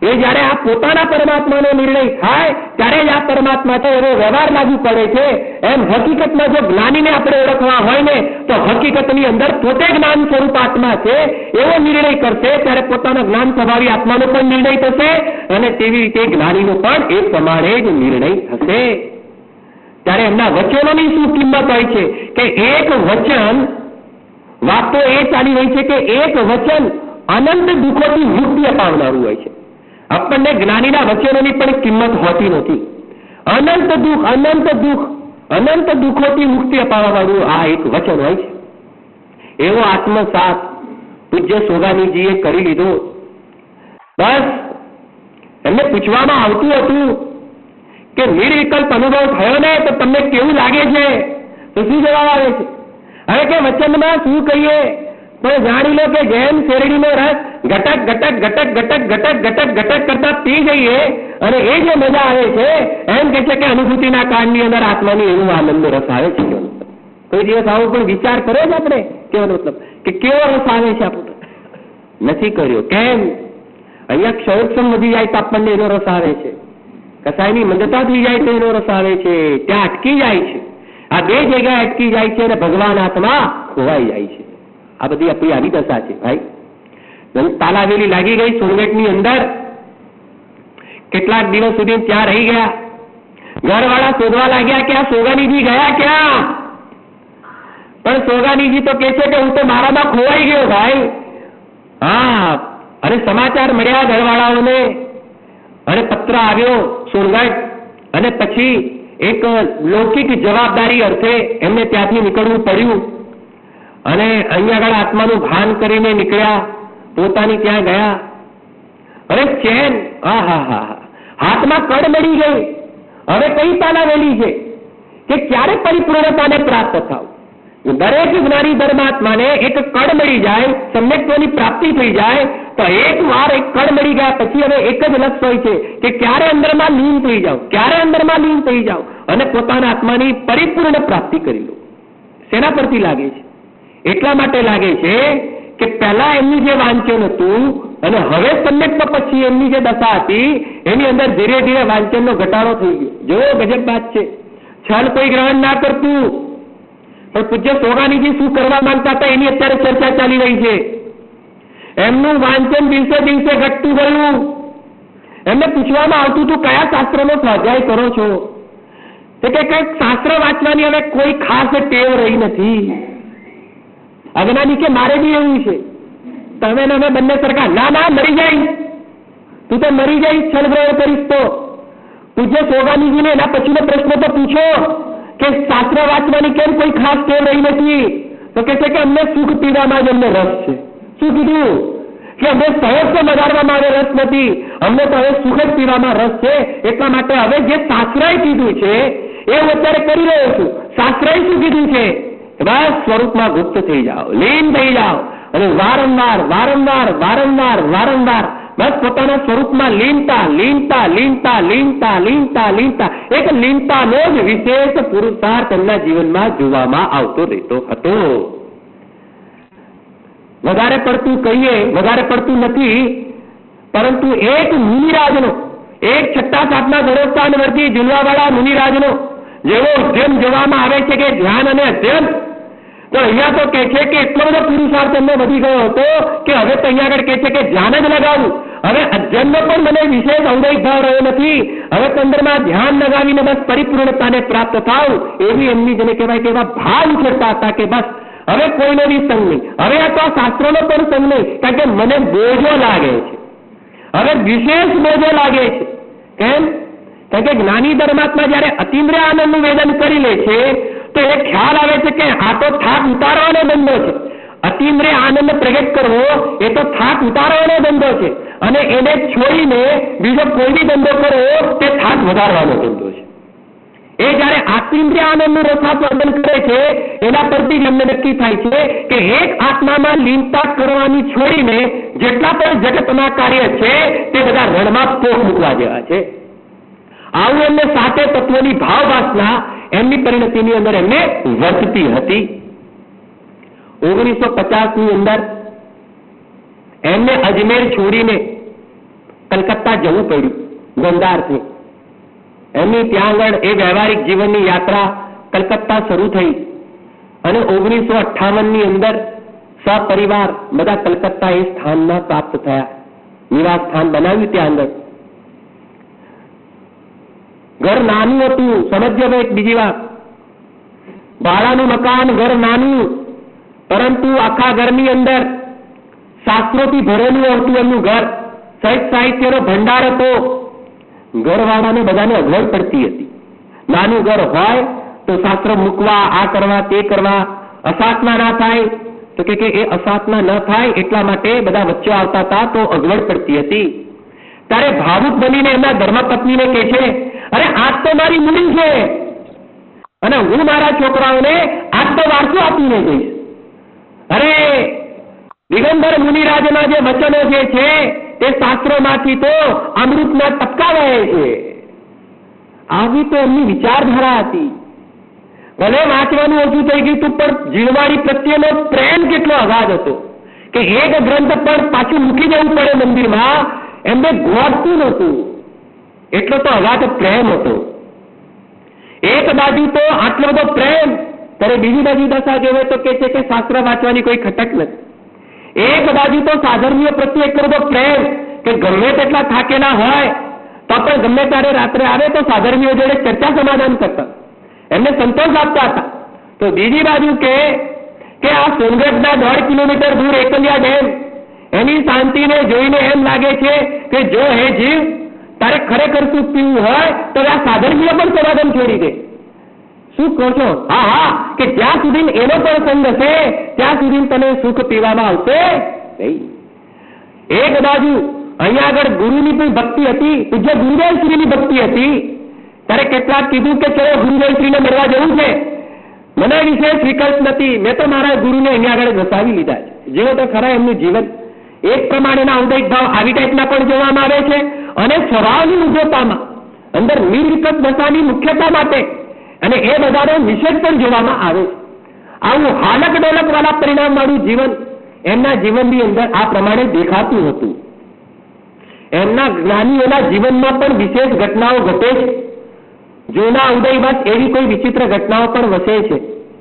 એ જ્યારે આ પોતાના પરમાત્માનો નિર્ણય થાય ત્યારે જ આ પરમાત્મા છે એવો વ્યવહાર લાગુ પડે છે. એમ હકીકતમાં જો જ્ઞાનીને આપણે ઓળખવા હોય ને તો હકીકતની અંદર પોતે જ્ઞાન સ્વરૂપ આત્મા છે એવો નિર્ણય કરશે ત્યારે પોતાના જ્ઞાન સ્વભાવી આત્માનો પણ નિર્ણય થશે અને તેવી રીતે જ્ઞાનીનો પણ એ પ્રમાણે જ નિર્ણય થશે. ત્યારે એમના વચનોની શું કિંમત હોય છે કે એક વચન, વાત તો એ ચાલી રહી છે કે એક વચન અનંત દુઃખોથી મુક્તિ અપાવનારું હોય છે. આપણને જ્ઞાનીના વચનોની પણ કિંમત હોતી નથી. અનંત દુઃખ અનંત દુઃખ અનંત દુઃખોથી મુક્તિ અપાવવાવાળું આ એક વચન હોય છે. એવો આત્મસાત પૂજ્ય સોગાનીજીએ કરી લીધો. બસ એમને પૂછવામાં આવતું હતું કે નિર્વિકલ્પ અનુભવ થયો ને તો તમને કેવું લાગે છે? તો શું જવાબ આવે છે? હવે કે વચનમાં શું કહીએ તો જાણી લો કે જેમ શેરડીનો રસ ઘટક ઘટક ઘટક ઘટક ઘટક ઘટક ઘટક કરતા પી જઈએ અને એ જે મજા આવે છે એમ કે છે કે અનુભૂતિના કાળની અંદર આત્માની એવો આનંદનો રસ આવે છે. કોઈ દિવસ આવો પણ વિચાર કર્યો છે આપણે? કેવો મતલબ કે કેવો રસ આવે છે આપણે નથી કર્યો. કેમ? અહીંયા ક્ષયોત્સમ વધી જાય તો આપણને એનો રસ આવે છે. કસાયની મંદતા થઈ જાય તો એનો રસ આવે છે. ત્યાં અટકી જાય છે. આ બે જગ્યાએ અટકી જાય છે અને ભગવાન આત્મા ખોવાઈ જાય છે. આ બધી આપણી આવી દશા છે ભાઈ. તાલાવેલી લાગી ગઈ સોનગઢની અંદર, કેટલાક દિવસ સુધી ત્યાં રહી ગયા. ઘરવાળા શોધવા લાગ્યા કે આ સોગાનીજી ગયા ક્યાં? પણ સોગાનીજી તો કે છે કે હું તો મારામાં ખોવાઈ ગયો ભાઈ. હા, અને સમાચાર મળ્યા ઘરવાળાઓને અને પત્ર આવ્યો સોનગઢ અને પછી એક લૌકિક જવાબદારી અર્થે એમને ત્યાંથી નીકળવું પડ્યું અને અહીંયા આગળ આત્માનું ભાન કરીને નીકળ્યા, પોતાની ત્યાં ગયા. હવે ચેન, હા હા હા હાથમાં કડ મળી ગઈ. હવે કઈ તાલાવેલી છે કે ક્યારે પરિપૂર્ણતાને પ્રાપ્ત થાવ? દરેક જ્ઞાની પરમાત્માને એક કડ મળી જાય, સમ્યક્ત્વની પ્રાપ્તિ થઈ જાય તો એક વાર એક કડ મળી ગયા પછી હવે એક જ લક્ષ્ય હોય છે કે ક્યારે અંદરમાં લીન થઈ જાવ, ક્યારે અંદરમાં લીન થઈ જાવ અને પોતાના આત્માની પરિપૂર્ણ પ્રાપ્તિ કરી લો. શેના પરથી લાગે છે? એટલા માટે લાગે છે કે પહેલા એમનું જે વાંચન હતું અને હવે સમ્યક્ત્વ પછી એમની જે દશા હતી એની અંદર ધીરે ધીરે વાંચનનો ઘટાડો થઈ ગયો. જો ગજબ વાત છે. છલ કોઈ ગ્રહણ ના કરતું. પણ પૂજ્ય સોગાનીજી શું કરવા માંગતા હતા એની અત્યારે ચર્ચા ચાલી રહી છે. એમનું વાંચન દિવસે દિવસે ઘટતું ગયું. એમને પૂછવામાં આવતું હતું કયા શાસ્ત્રનો સ્વાધ્યાય કરો છો? તો કે કઈક શાસ્ત્ર વાંચવાની હવે કોઈ ખાસ ટેવ રહી નથી. અજ્ઞાની કે મારે બી એવું છે. તમે ને અમે બંને સરખા. ના ના મરી જાય, તું તો મરી જાય છલ ગ્રહણ કરીશ તો. પૂજ્ય સોગાનીજીને એના પછીનો પ્રશ્ન તો પૂછો કે શાસ્ત્ર વાંચવાની કેમ કોઈ ખાસ ટેવ રહી નથી? તો કે છે કે અમને સુખ પીવામાં જ અમને રસ છે. શું કીધું? કે અમને સહજ વધારવામાં હવે રસ નથી, અમને તો હવે સુખ જ પીવામાં રસ છે. એટલા માટે હવે જે શાસ્ત્રએ કીધું છે એ હું અત્યારે કરી રહ્યો છું. શાસ્ત્રએ શું કીધું છે? બસ સ્વરૂપમાં ગુપ્ત થઈ જાઓ, લીન થઈ જાઓ અને વારંવાર વારંવાર વારંવાર વારંવાર બસ પોતાના સ્વરૂપમાં લીનતા લીનતા લીનતા લીનતા લીનતા લીનતા એક લીનતાનો જ વિશેષ પુરુષાર્થ તેમના જીવનમાં જોવામાં આવતો રહેતો હતો. વધારે પડતું કહીએ, વધારે પડતું નથી, પરંતુ એક મુનિરાજનો, એક છઠ્ઠા સાતમા ગણોત્થાન વર્ગી ઝૂલવાવાળા મુનિરાજનો જેવો ઉદ્યમ જોવામાં આવે છે કે ધ્યાન અને અધ્યયન, તો અહીંયા તો કે છે કે એટલો બધો પુરુષાર્થ એમને વધી ગયો હતો કે હવે તો અહીંયા આગળ કે છે કે ધ્યાન જ લગાવું. હવે અધ્યયનનો પણ મને વિશેષ અંગઈ ભાવ રહ્યો નથી. હવે અંદરમાં ધ્યાન લગાવીને બસ પરિપૂર્ણતાને પ્રાપ્ત થાવ એવી એમની જેને કહેવાય કે એવા ભાવ ઉછળતા હતા કે બસ હવે કોઈનો બી સંગ નહીં. હવે આ તો શાસ્ત્રોનો પણ સંગ નહીં, કારણ કે મને બોજો લાગે છે. હવે વિશેષ બોજો લાગે છે. કેમ? કારણ કે જ્ઞાની પરમાત્મા જયારે અતિન્દ્રિય આનંદનું વેદન કરી લે છે તો એ ખ્યાલ આવે છે કે આ તો થાક ઉતારવાનો ધંધો છે. અતિન્દ્રિય આનંદ પ્રગટ કરવો એ તો થાક ઉતારવાનો ધંધો છે અને એને છોડીને બીજો કોઈ બી ધંધો કરવો તે થાક વધારવાનો ધંધો છે. એ જયારે આતિન્દ્રિય આનંદનું રસાસ્વાદન કરે છે એના પરથી જ એમને નક્કી થાય છે કે એક આત્મામાં લીનતા કરવાની છોડીને જેટલા પણ જગતના કાર્ય છે તે બધા રણમાં પોખ મૂકવા જેવા છે. આવું એમને સાતે તત્વોની ભાવ વાસના એમની પરિણતિની અંદર એમને વધતી હતી. ઓગણીસો પચાસ ની અંદર એમને અજમેર છોડીને કલકત્તા કલકત્તા જવું પડ્યું ગોંધારથી. એમની ત્યાં આગળ એ વ્યવહારિક જીવનની યાત્રા કલકત્તા શરૂ થઈ અને ઓગણીસો અઠ્ઠાવન ની અંદર સપરિવાર બધા કલકત્તા એ સ્થાનમાં પ્રાપ્ત થયા. નિવાસ સ્થાન બનાવ્યું ત્યાં આગળ. ઘર નાનું હતું, સમજ્યો એક બીજી વાત, ભાડાનું મકાન, ઘર નાનું, પરંતુ આખા ઘરની અંદર શાસ્ત્રોથી ભરેલું હતું એમનું ઘર. સાહિત્ય સાહિત્યનો ભંડાર હતો. ઘરવાળાને બધાને અગવડ પડતી હતી. નાનું ઘર હોય તો શાસ્ત્ર મૂકવા, આ કરવા, તે કરવા, અસાધના ના થાય તો કે એ અસાધના ન થાય એટલા માટે બધા વચ્ચે આવતા હતા તો અગવડ પડતી હતી. ત્યારે ભાવુક બનીને એમના ધર્મપત્નીને કહે છે, અરે આજ તો મારી મૂડી છે અને હું મારા છોકરાઓને આજ તો વારસો આપીને જઈશ. અરે દિગંબર મુનિરાજના જે વચનો જે છે તે શાસ્ત્રોમાંથી તો અમૃતના ટપકા વહે છે. આવી તો એમની વિચારધારા હતી. ભલે વાંચવાનું ઓછું થઈ ગયું હતું પણ જીવવાણી પ્રત્યેનો પ્રેમ કેટલો અગાધ હતો કે એક ગ્રંથ પણ પાછું મૂકી જવું પડે મંદિરમાં એમને ગોઠતું નહોતું. એટલો તો અગાધ પ્રેમ હતો. એક બાજુ તો આટલો બધો પ્રેમ, ત્યારે બીજી બાજુ દશા જોવે તો કે છે કે શાસ્ત્ર વાંચવાની કોઈ ખટક નથી. એક બાજુ તો સાધર્મીય પ્રત્યે એટલો બધો પ્રેમ કે ગમે તેટલા થાકેલા હોય તો પણ ગમે ત્યારે રાત્રે આવે તો સાધર્મીઓ જોડે ચર્ચા સમાધાન કરતા, એમને સંતોષ આપતા હતા. તો બીજી બાજુ કે કે આ સોનગઢના દોઢ કિલોમીટર દૂર એકલિયા ડેમ, એની શાંતિને જોઈને એમ લાગે છે કે જો હે જીવ તારે ખરેખર સુખ પીવું હોય તો આ સાધર્મીય પણ સમાધાન છોડી દે. શું કહો છો? હા હા, કે જ્યાં સુધી એનો પણ સંગ હશે ત્યાં સુધી તને સુખ પીવામાં આવશે નહીં. એક બાજુ અહીંયા આગળ ગુરુની પણ ભક્તિ હતી, પૂજ્ય ગુરુદેવશ્રીની ભક્તિ હતી. ત્યારે કેટલાક કીધું કે ચલો ગુરુદેવશ્રીને મળવા જવું છે, મને વિશેષ વિકલ્પ નથી, મેં તો મારા ગુરુને અહીંયા આગળ વસાવી લીધા છે. જેવો તો ખરા એમનું જીવન એક પ્રમાણેના ઉદય ભાવ આવી ટાઈપના પણ જોવામાં આવે છે અને સ્વભાવની ઉજ્જવતામાં અંદર નિર્વિકલ્પ દશાની મુખ્યતા માટે અને એ બધાનો નિષેધ પણ જોવામાં આવે છે. આવું હાલક ડોલક વાળા પરિણામ વાળું જીવન એમના જીવનની અંદર આ પ્રમાણે દેખાતું હતું. એમના જ્ઞાનીઓના જીવનમાં પણ વિશેષ ઘટનાઓ ઘટે છે. જૂના ઉદયમાં એવી કોઈ વિચિત્ર ઘટનાઓ પણ વસે છે.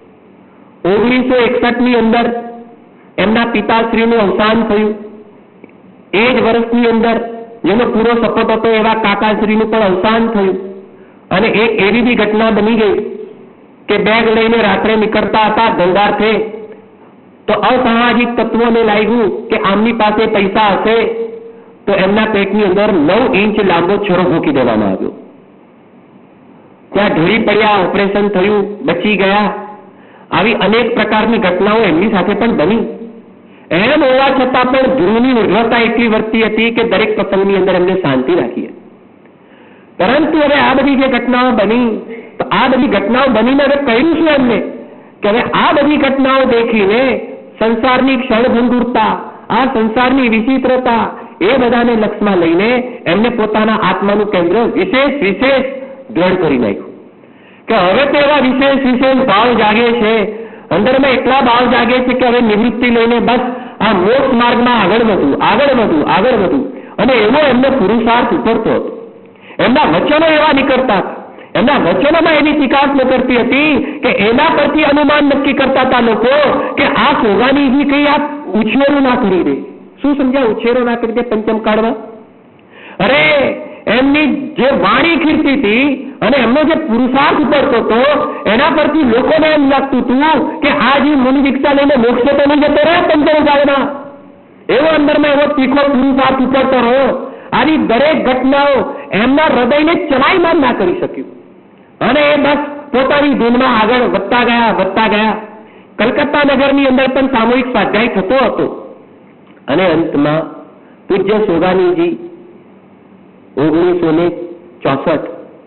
ઓગણીસો એકસઠ ની અંદર એમના પિતાશ્રીનું અવસાન થયું. એ જ વર્ષની અંદર જેનો પૂરો સપોર્ટ હતો એવા કાકાશ્રીનું પણ અવસાન થયું. અને એક એવી બી ઘટના બની ગઈ કે બેગ લઈને રાત્રે નીકળતા હતા ગંગારથી, તો અસામાજિક તત્વોને લાગ્યું કે આમની પાસે પૈસા હશે તો એમના પેટની અંદર નવ ઇંચ લાંબો છરો મૂકી દેવામાં આવ્યો. ત્યાં ઢળી પડ્યા, ઓપરેશન થયું, બચી ગયા. આવી અનેક પ્રકારની ઘટનાઓ એમની સાથે પણ બની. એમ હોવા છતાં પણ ધ્રુવની નિર્ભરતા એટલી વર્તી હતી કે દરેક પ્રસંગની અંદર એમને શાંતિ રાખી. પરંતુ હવે આ બધી જે ઘટનાઓ બની, તો આ બધી ઘટનાઓ બનીને હવે કહ્યું શું એમને કે હવે આ બધી ઘટનાઓ દેખીને સંસારની ક્ષણભંગુરતા, આ સંસારની વિચિત્રતા એ બધાને લક્ષમાં લઈને એમને પોતાના આત્માનું કેન્દ્ર વિશેષ વિશેષ દ્રઢ કરી નાખ્યું કે હવે તો એવા વિશેષ વિશેષ ભાવ જાગે છે, અંદરમાં એટલા ભાવ જાગે છે કે હવે નિવૃત્તિ લઈને બસ આ મોક્ષ માર્ગમાં આગળ વધવું, આગળ વધવું, આગળ વધવું. અને એવો એમનો પુરુષાર્થ ઉતરતો હતો. એમના વચનો એવા નીકળતા હતા, એમના વચનોમાં એવી ચિકાસ નીકળતી હતી કે એના પરથી અનુમાન નક્કી કરતા હતા લોકો કે આ સોગાનીજી કઈ આ ઉછેરો ના કરી દે. શું સમજ્યા? ઉછેરો ના કરી દે પંચમ કાળમાં. અરે એમની જે વાણી ખીરતી હતી અને એમનો જે પુરુષાર્થ ઉપડતો હતો એના પરથી લોકોને એમ લાગતું હતું કે આ જે મુનિ દીક્ષા લઈને મોક્ષ તો નહીં જતો રહે પંચમ કાળમાં. એવો અંદરમાં એવો તીખો પુરુષાર્થ ઉપડતો રહ્યો. આવી દરેક ઘટનાઓ એમના હૃદયને ચલાયમાન ના કરી શક્યું અને એ બસ પોતાની ધૂનમાં આગળ વધતા ગયા, વધતા ગયા. કલકત્તા નગરની અંદર પણ સામૂહિક સ્વાધ્યાય થતો હતો અને અંતમાં પૂજ્ય સોગાનીજી ઓગણીસો ને ચોસઠ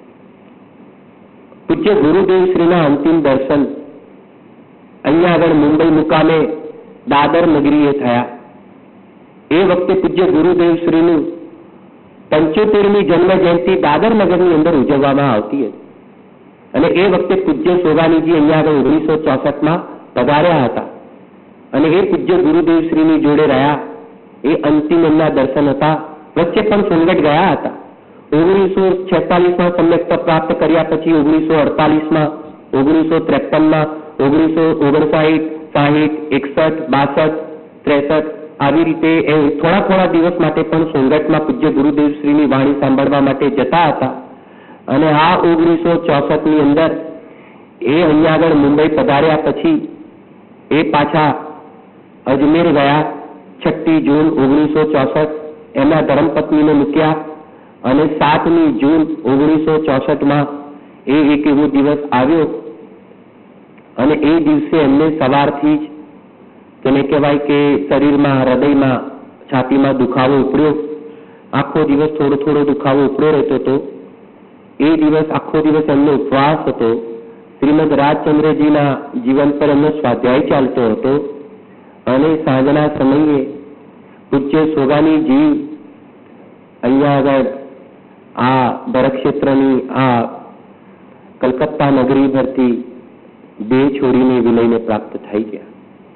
પૂજ્ય ગુરુદેવ શ્રીના અંતિમ દર્શન અહીંયા આગળ મુંબઈ મુકામે દાદર નગરીએ થયા. એ વખતે પૂજ્ય ગુરુદેવ શ્રીનું પંચોતેરમી જન્મ જયંતિ દાદર નગરની અંદર ઉજવવામાં આવતી હતી અને એ વખતે પૂજ્ય સોગાનીજી અહીંયા આગળ ઓગણીસો ચોસઠ માં પધાર્યા હતા અને એ પૂજ્ય ગુરુદેવ શ્રીની જોડે રહ્યા. એ અંતિમ એમના દર્શન હતા વચ્ચે પણ સોનગઢ ગયા હતા. ઓગણીસો છેતાલીસમાં સમ્યક્તા પ્રાપ્ત કર્યા પછી ઓગણીસો અડતાલીસમાં, ઓગણીસો ત્રેપનમાં, ઓગણીસો ઓગણસાઠ, સાહીઠ, એકસઠ, બાસઠ, ત્રેસઠ આવી રીતે એ થોડા થોડા દિવસ માટે પણ સોનગઢમાં પૂજ્ય ગુરુદેવ શ્રીની વાણી સાંભળવા માટે જતા હતા. અને આ ઓગણીસો ચોસઠ ની અંદર એ અહીંયા આગળ મુંબઈ પધાર્યા પછી એ પાછા અજમેર ગયા. છઠ્ઠી જૂન ઓગણીસો ચોસઠ એમના ધર્મપત્નીને મૂક્યા અને સાતમી જૂન ઓગણીસો ચોસઠમાં એ એક એવો દિવસ આવ્યો અને એ દિવસે એમને સવારથી જ તેને કહેવાય કે શરીરમાં, હૃદયમાં, છાતીમાં દુખાવો ઉપડ્યો. આખો દિવસ થોડો થોડો દુખાવો ઉપડ્યો રહેતો હતો. એ દિવસ આખો દિવસ એમનો ઉપવાસ હતો. શ્રીમદ રાજચંદ્રજીના જીવન પર એમનો સ્વાધ્યાય ચાલતો હતો અને સાંજના સમયે પૂજ્ય સોગાનીજી અહીંયા આગળ આ ભરતક્ષેત્રની આ કલકત્તા નગરી પરથી દેહ છોડીને વિલયને પ્રાપ્ત થઈ ગયા.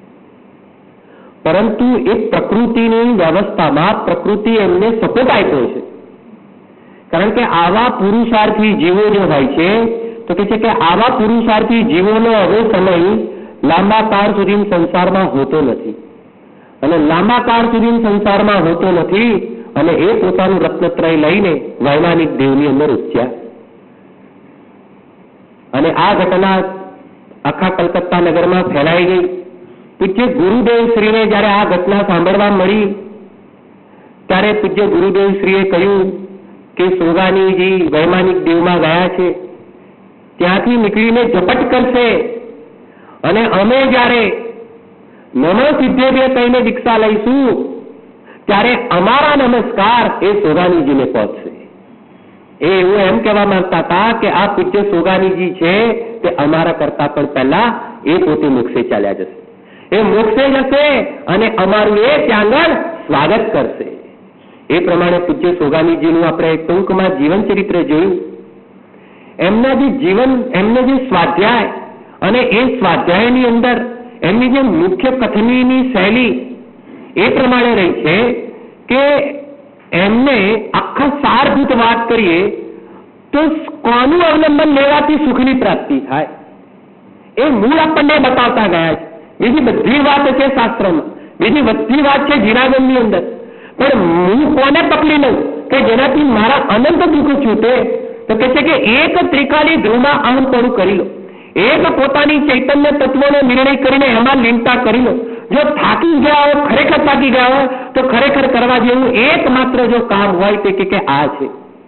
પરંતુ એ પ્રકૃતિની વ્યવસ્થામાં પ્રકૃતિ એમને સપોર્ટ આપ્યો છે. કારણ કે આવા પુરુષાર્થી જીવો જે હોય છે તો કે છે કે આવા પુરુષાર્થી જીવોનો હવે સમય લાંબા કાળ સુધી સંસારમાં હોતો નથી અને લાંબા કાળ સુધી સંસારમાં હોતો નથી અને એ પોતાનું રત્નત્રય લઈને વૈમાનિક દેવની અંદર ઉચ્ચ્યા. અને આ ઘટના આખા કલકત્તા નગરમાં ફેલાઈ ગઈ. પૂજ્ય ગુરુદેવ શ્રીને જયારે આ ઘટના સાંભળવા મળી ત્યારે પૂજ્ય ગુરુદેવ શ્રીએ કહ્યું કે સોગાનીજી વૈમાનિક દેવમાં ગયા છે, ત્યાંથી નીકળીને ઝપટ કરશે અને અમે જયારે નમો સિદ્ધેભ્ય કહીને દીક્ષા લઈશું ત્યારે અમારા નમસ્કાર એ સોગાનીજીને પહોંચશે. એ એવું એમ કહેવા માંગતા હતા કે આ પૂજ્ય સોગાનીજી છે તે અમારા કરતા પણ પહેલા એ પોતે મોક્ષે ચાલ્યા જશે. એ મોક્ષે જશે અને અમારું એ ત્યાં આગળ સ્વાગત કરશે. એ પ્રમાણે પૂજ્ય સોગાનીજીનું આપણે ટૂંકમાં જીવન ચરિત્ર જોયું. એમના જે જીવન, એમને જે સ્વાધ્યાય અને એ સ્વાધ્યાયની અંદર એમની જે મુખ્ય કથનીની શૈલી એ પ્રમાણે રહી છે કે એમને આખા સારભૂત વાત કરીએ તો કોનું અવલંબન લેવાથી સુખની પ્રાપ્તિ થાય એ મૂળ આપણને બતાવતા ગયા છે. બીજી બધી વાત છે શાસ્ત્રમાં, બીજી બધી વાત છે જીરાગમની અંદર, પણ હું કોને પકડી લઉં કે જેનાથી મારા અનંત દુઃખ છૂટે? તો કે છે કે એક ત્રિકાલી ધ્રુવમાં અહંપણું કરી લો, એક પોતાની ચૈતન્ય તત્વોનો નિર્ણય કરીને એમાં લીનતા કરી લો. જો થાકી ગયા હોય, ખરેખર થાકી ગયા હોય તો ખરેખર કરવા જેવું એકમાત્ર જો કામ હોય તે કે આ છે.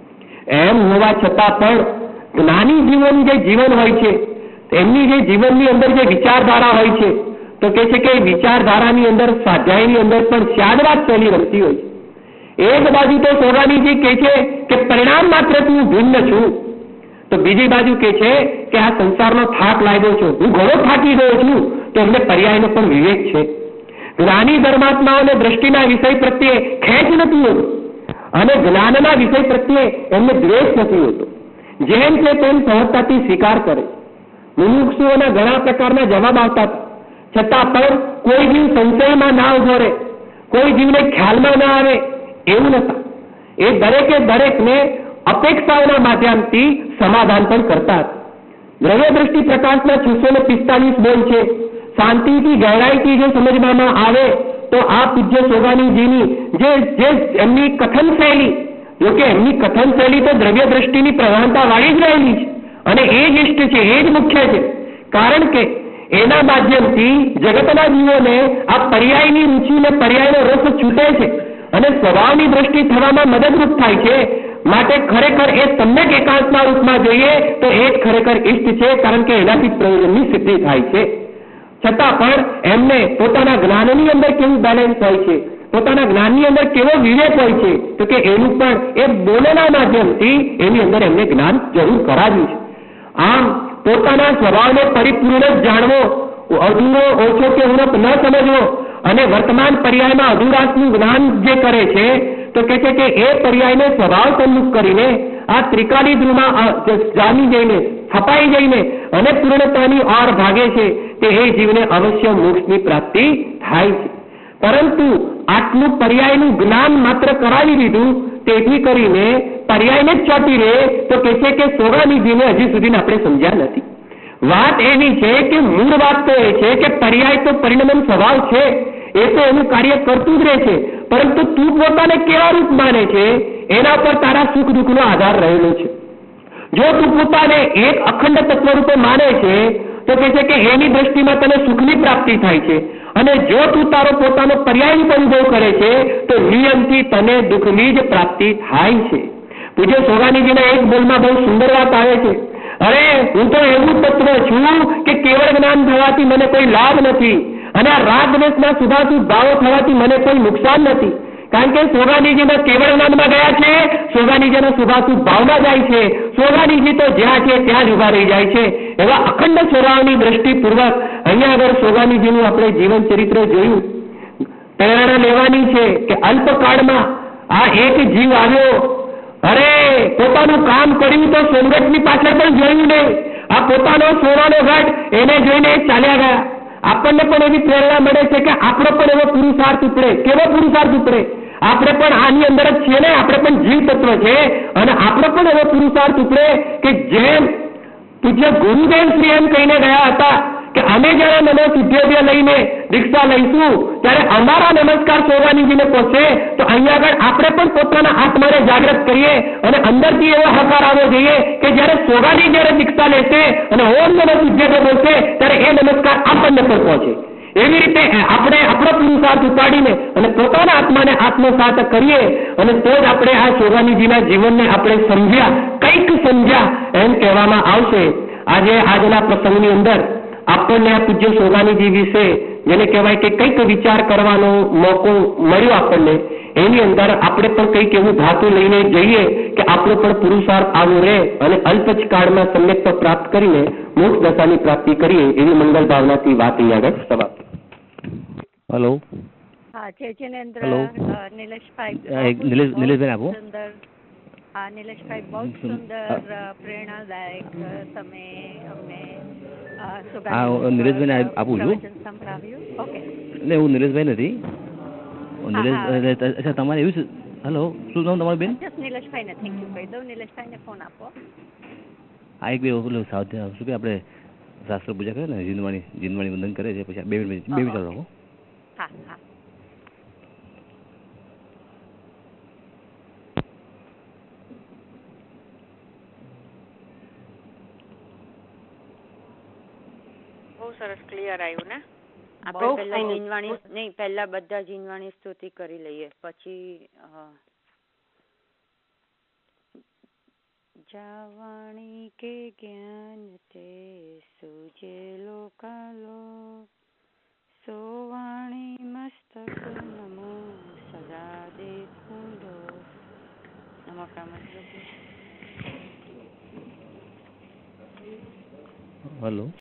એમ હોવા છતાં પણ જ્ઞાની જીવન જે જીવન હોય છે એમની જે જીવનની અંદર જે વિચારધારા હોય છે તો કે છે કે વિચારધારાની અંદર, સ્વાધ્યાયની અંદર પણ સ્યાદવાદ શૈલી રમતી હોય છે. એક બાજુ તો સોગાનીજી કહે છે કે પરિણામ માત્ર હું ભિન્ન છું, તો બીજી બાજુ કહે છે કે આ સંસારનો થાક લાગ્યો છું, હું ઘણો થાકી ગયો છું, તો એમને પર્યાયનો પણ વિવેક છે. જ્ઞાની ધર્માત્માઓને દ્રષ્ટિના વિષય પ્રત્યે ખેંચ નથી હોતો અને જ્ઞાનના વિષય પ્રત્યે એમને દ્વેષ નથી હોતો. જેમ છે તેમ સહજતાથી સ્વીકાર કરે. મુમુક્ષુઓના ઘણા પ્રકારના જવાબ આવતા છતાં પણ કોઈ જીવ સંશયમાં ના ઉભો રહે, કોઈ જીવને ખ્યાલમાં ના આવે એવું નતા. એ દરેકે દરેકને અપેક્ષાઓના માધ્યમથી સમાધાન પણ કરતા હતા. દ્રવ્ય દ્રષ્ટિ પ્રકાશના છસો ને પિસ્તાલીસ બોલ છે. શાંતિથી ગહેરાઈથી જો સમજવામાં આવે તો આ પૂજ્ય સોગાનીજીની જે જે એમની કથન શૈલી, જોકે એમની કથન શૈલી તો દ્રવ્ય દ્રષ્ટિની પ્રધાનતા વાળી જ રહેલી છે અને એ જ ઇષ્ટ છે, એ જ મુખ્ય છે. કારણ કે એના માધ્યમથી જગતના જીવોને આ પર્યાયની રુચિને, પર્યાયનો રસ છૂટે છે અને સ્વભાવની દ્રષ્ટિ થવામાં મદદરૂપ થાય છે. માટે ખરેખર એ સમ્યક એકાંતના રૂપમાં જોઈએ તો એ જ ખરેખર ઇષ્ટ છે, કારણ કે એનાથી પ્રયોજનની સિદ્ધિ થાય છે. છતાં પણ એમને પોતાના જ્ઞાનની અંદર કેવું બેલેન્સ હોય છે, પોતાના જ્ઞાનની અંદર કેવો વિવેક હોય છે, તો કે એનું પણ એ બોલના માધ્યમથી એની અંદર એમને જ્ઞાન જરૂર કરાવ્યું છે. આમ પોતાના સ્વભાવને પરિપૂર્ણ જ જાણવો, અધૂરો, ઓછો કે ઉણપ ન સમજવો અને વર્તમાન પર્યાયમાં અધુરાશનું જ્ઞાન જે કરે છે તો કે છે કે એ પર્યાયને સ્વભાવ સન્મુખ કરીને આ ત્રિકાલી ધ્રુવમાં જામી જઈને, છપાઈ જઈને અને પૂર્ણતાની ઓર ભાગે છે તે એ જીવને અવશ્ય મોક્ષની પ્રાપ્તિ થાય છે. પરંતુ આટલું પર્યાયનું જ્ઞાન માત્ર કરાવી દીધું, તેથી કરીને પર્યાયને જ ચોંટી રહે તો કે છે કે સોગાનીજીને હજી સુધી આપણે સમજ્યા નથી. વાત એવી છે કે મૂળ વાત તો એ છે કે પર્યાય તો પરિણમન સ્વભાવ છે, એ તો એનું કાર્ય કરતું જ રહે છે, પરંતુ તું પોતાને કેવા રૂપ માને છે એના પર તારા સુખ દુઃખનો આધાર રહેલો છે. જો તું પોતાને એક અખંડ તત્વ રૂપે માને છે તો કે છે કે એની દ્રષ્ટિમાં તને સુખની પ્રાપ્તિ થાય છે, અને જો તું તારો પોતાનો પર્યાય અનુભવ કરે છે તો નિયમથી તને દુઃખની જ પ્રાપ્તિ થાય છે. પૂજ્ય સોગાનીજીના એક બોલમાં બહુ સુંદર વાત આવે છે, અરે હું તો એવું તત્વ છું કે કેવળ જ્ઞાન થવાથી મને કોઈ લાભ નથી, અને આ રાગ દ્વેષના શુભાશુભ ભાવો થવાથી મને કોઈ નુકસાન નથી. કારણ કે સોગાનીજીના કેવળ જ્ઞાનમાં ગયા છે, સોગાનીજીના શુભાશુભ ભાવમાં જાય છે, સોગાનીજી તો જ્યાં છે ત્યાં જ ઉભા રહી જાય છે. એવા અખંડ સ્વભાવની દ્રષ્ટિપૂર્વક અહીંયા આગળ સોગાનીજીનું આપણે જીવન ચરિત્ર જોયું. પ્રેરણા લેવાની છે કે અલ્પકાળમાં આ એક જીવ આવ્યો, અરે પોતાનું કામ કર્યું તો સોનગઢની પાછળ પણ જોયું નહીં, આ પોતાનો સોનાનો ઘાટ એને જોઈને ચાલ્યા ગયા. આપણને પણ એવી પ્રેરણા મળે છે કે આપણો પણ એવો પુરુષાર્થ ઉપડે. કેવો પુરુષાર્થ ઉપડે? આપણે પણ આની અંદર જ છીએ ને, આપણે પણ જીવ તત્વ છે, અને આપણો પણ એવો પુરુષાર્થ ઉપડે કે જેમ પૂજ્ય ગુરુદેવ શ્રી એમ કહીને ગયા હતા કે અમે જયારે નમો સિદ્ધેભ્ય લઈને દીક્ષા લઈશું ત્યારે અમારા નમસ્કાર સોગાનીજીને પહોંચે, તો અહીંયા આગળ આપણે પણ પોતાના આત્માને જાગૃત કરીએ અને અંદરથી એવો હકાર આવવો જોઈએ કે જયારે સોગાની જયારે દીક્ષા લેશે અને ઓમ નમો સિદ્ધેભ્ય બોલશે ત્યારે એ નમસ્કાર આપણને પણ પહોંચે. એવી રીતે આપણે આપણો પુરુષાર્થ ઉપાડીને અને પોતાના આત્માને આત્મસાત કરીએ, અને તો જ આપણે આ સોગાનીજીના જીવનને આપણે સમજ્યા, કંઈક સમજ્યા એમ કહેવામાં આવશે. આજે આજના પ્રસંગની અંદર આપણને આ પૂજ્ય સોગાનીજી વિશે જેને કહેવાય કે કંઈક વિચાર કરવાનો મોકો મળ્યો આપણને, એની અંદર આપણે પણ કંઈક એવું ધાતુ લઈને જઈએ કે આપણો પણ પુરુષાર્થ આવો રહે અને અલ્પ જ કાળમાં સમ્યક્તા પ્રાપ્ત કરીને મોક્ષ દશાની પ્રાપ્તિ કરીએ, એવી મંગલ ભાવનાથી વાત અહીંયા આગળ સમાપ્ત. હેલો. હા, જય જિનેન્દ્ર. હેલો. નિલેશભાઈ નિલેશ નિલેશભાઈ આપો. હા, નિલેશભાઈ, બહુ સુંદર પ્રેરણાદાયક તમે અમને હા, નિલેશભાઈને આપું છું. સંભળાવ્યું. ઓકે. એટલે હું નિલેશભાઈ નથી. નિલેશ, અચ્છા તમારે એવું છે. હેલો, શું નામ તમારું બેન? નિલેશભાઈ ને થેન્ક યુ કહી દઉં. નિલેશભાઈને ફોન આપો. હા, એક બે ઓલું સાવ શું કે આપણે શાસ્ત્ર પૂજા કરે ને, જીનવાણી જીનવાણી વંદન કરે છે, પછી બે મિનિટ બે મિનિટ રાખો. હા હા. બહુ સરસ ક્લિયર આવ્યું ને. આપણે પહેલા જીનવાણી નહીં, પહેલા બધા જીનવાણી સ્તુતિ કરી લઈએ, પછી જાવાણી કે જ્ઞાન તે સુજેલો કાલો, સોવાણી મસ્તક નમો સદા દેખુંડો. નમસ્કાર. હેલો.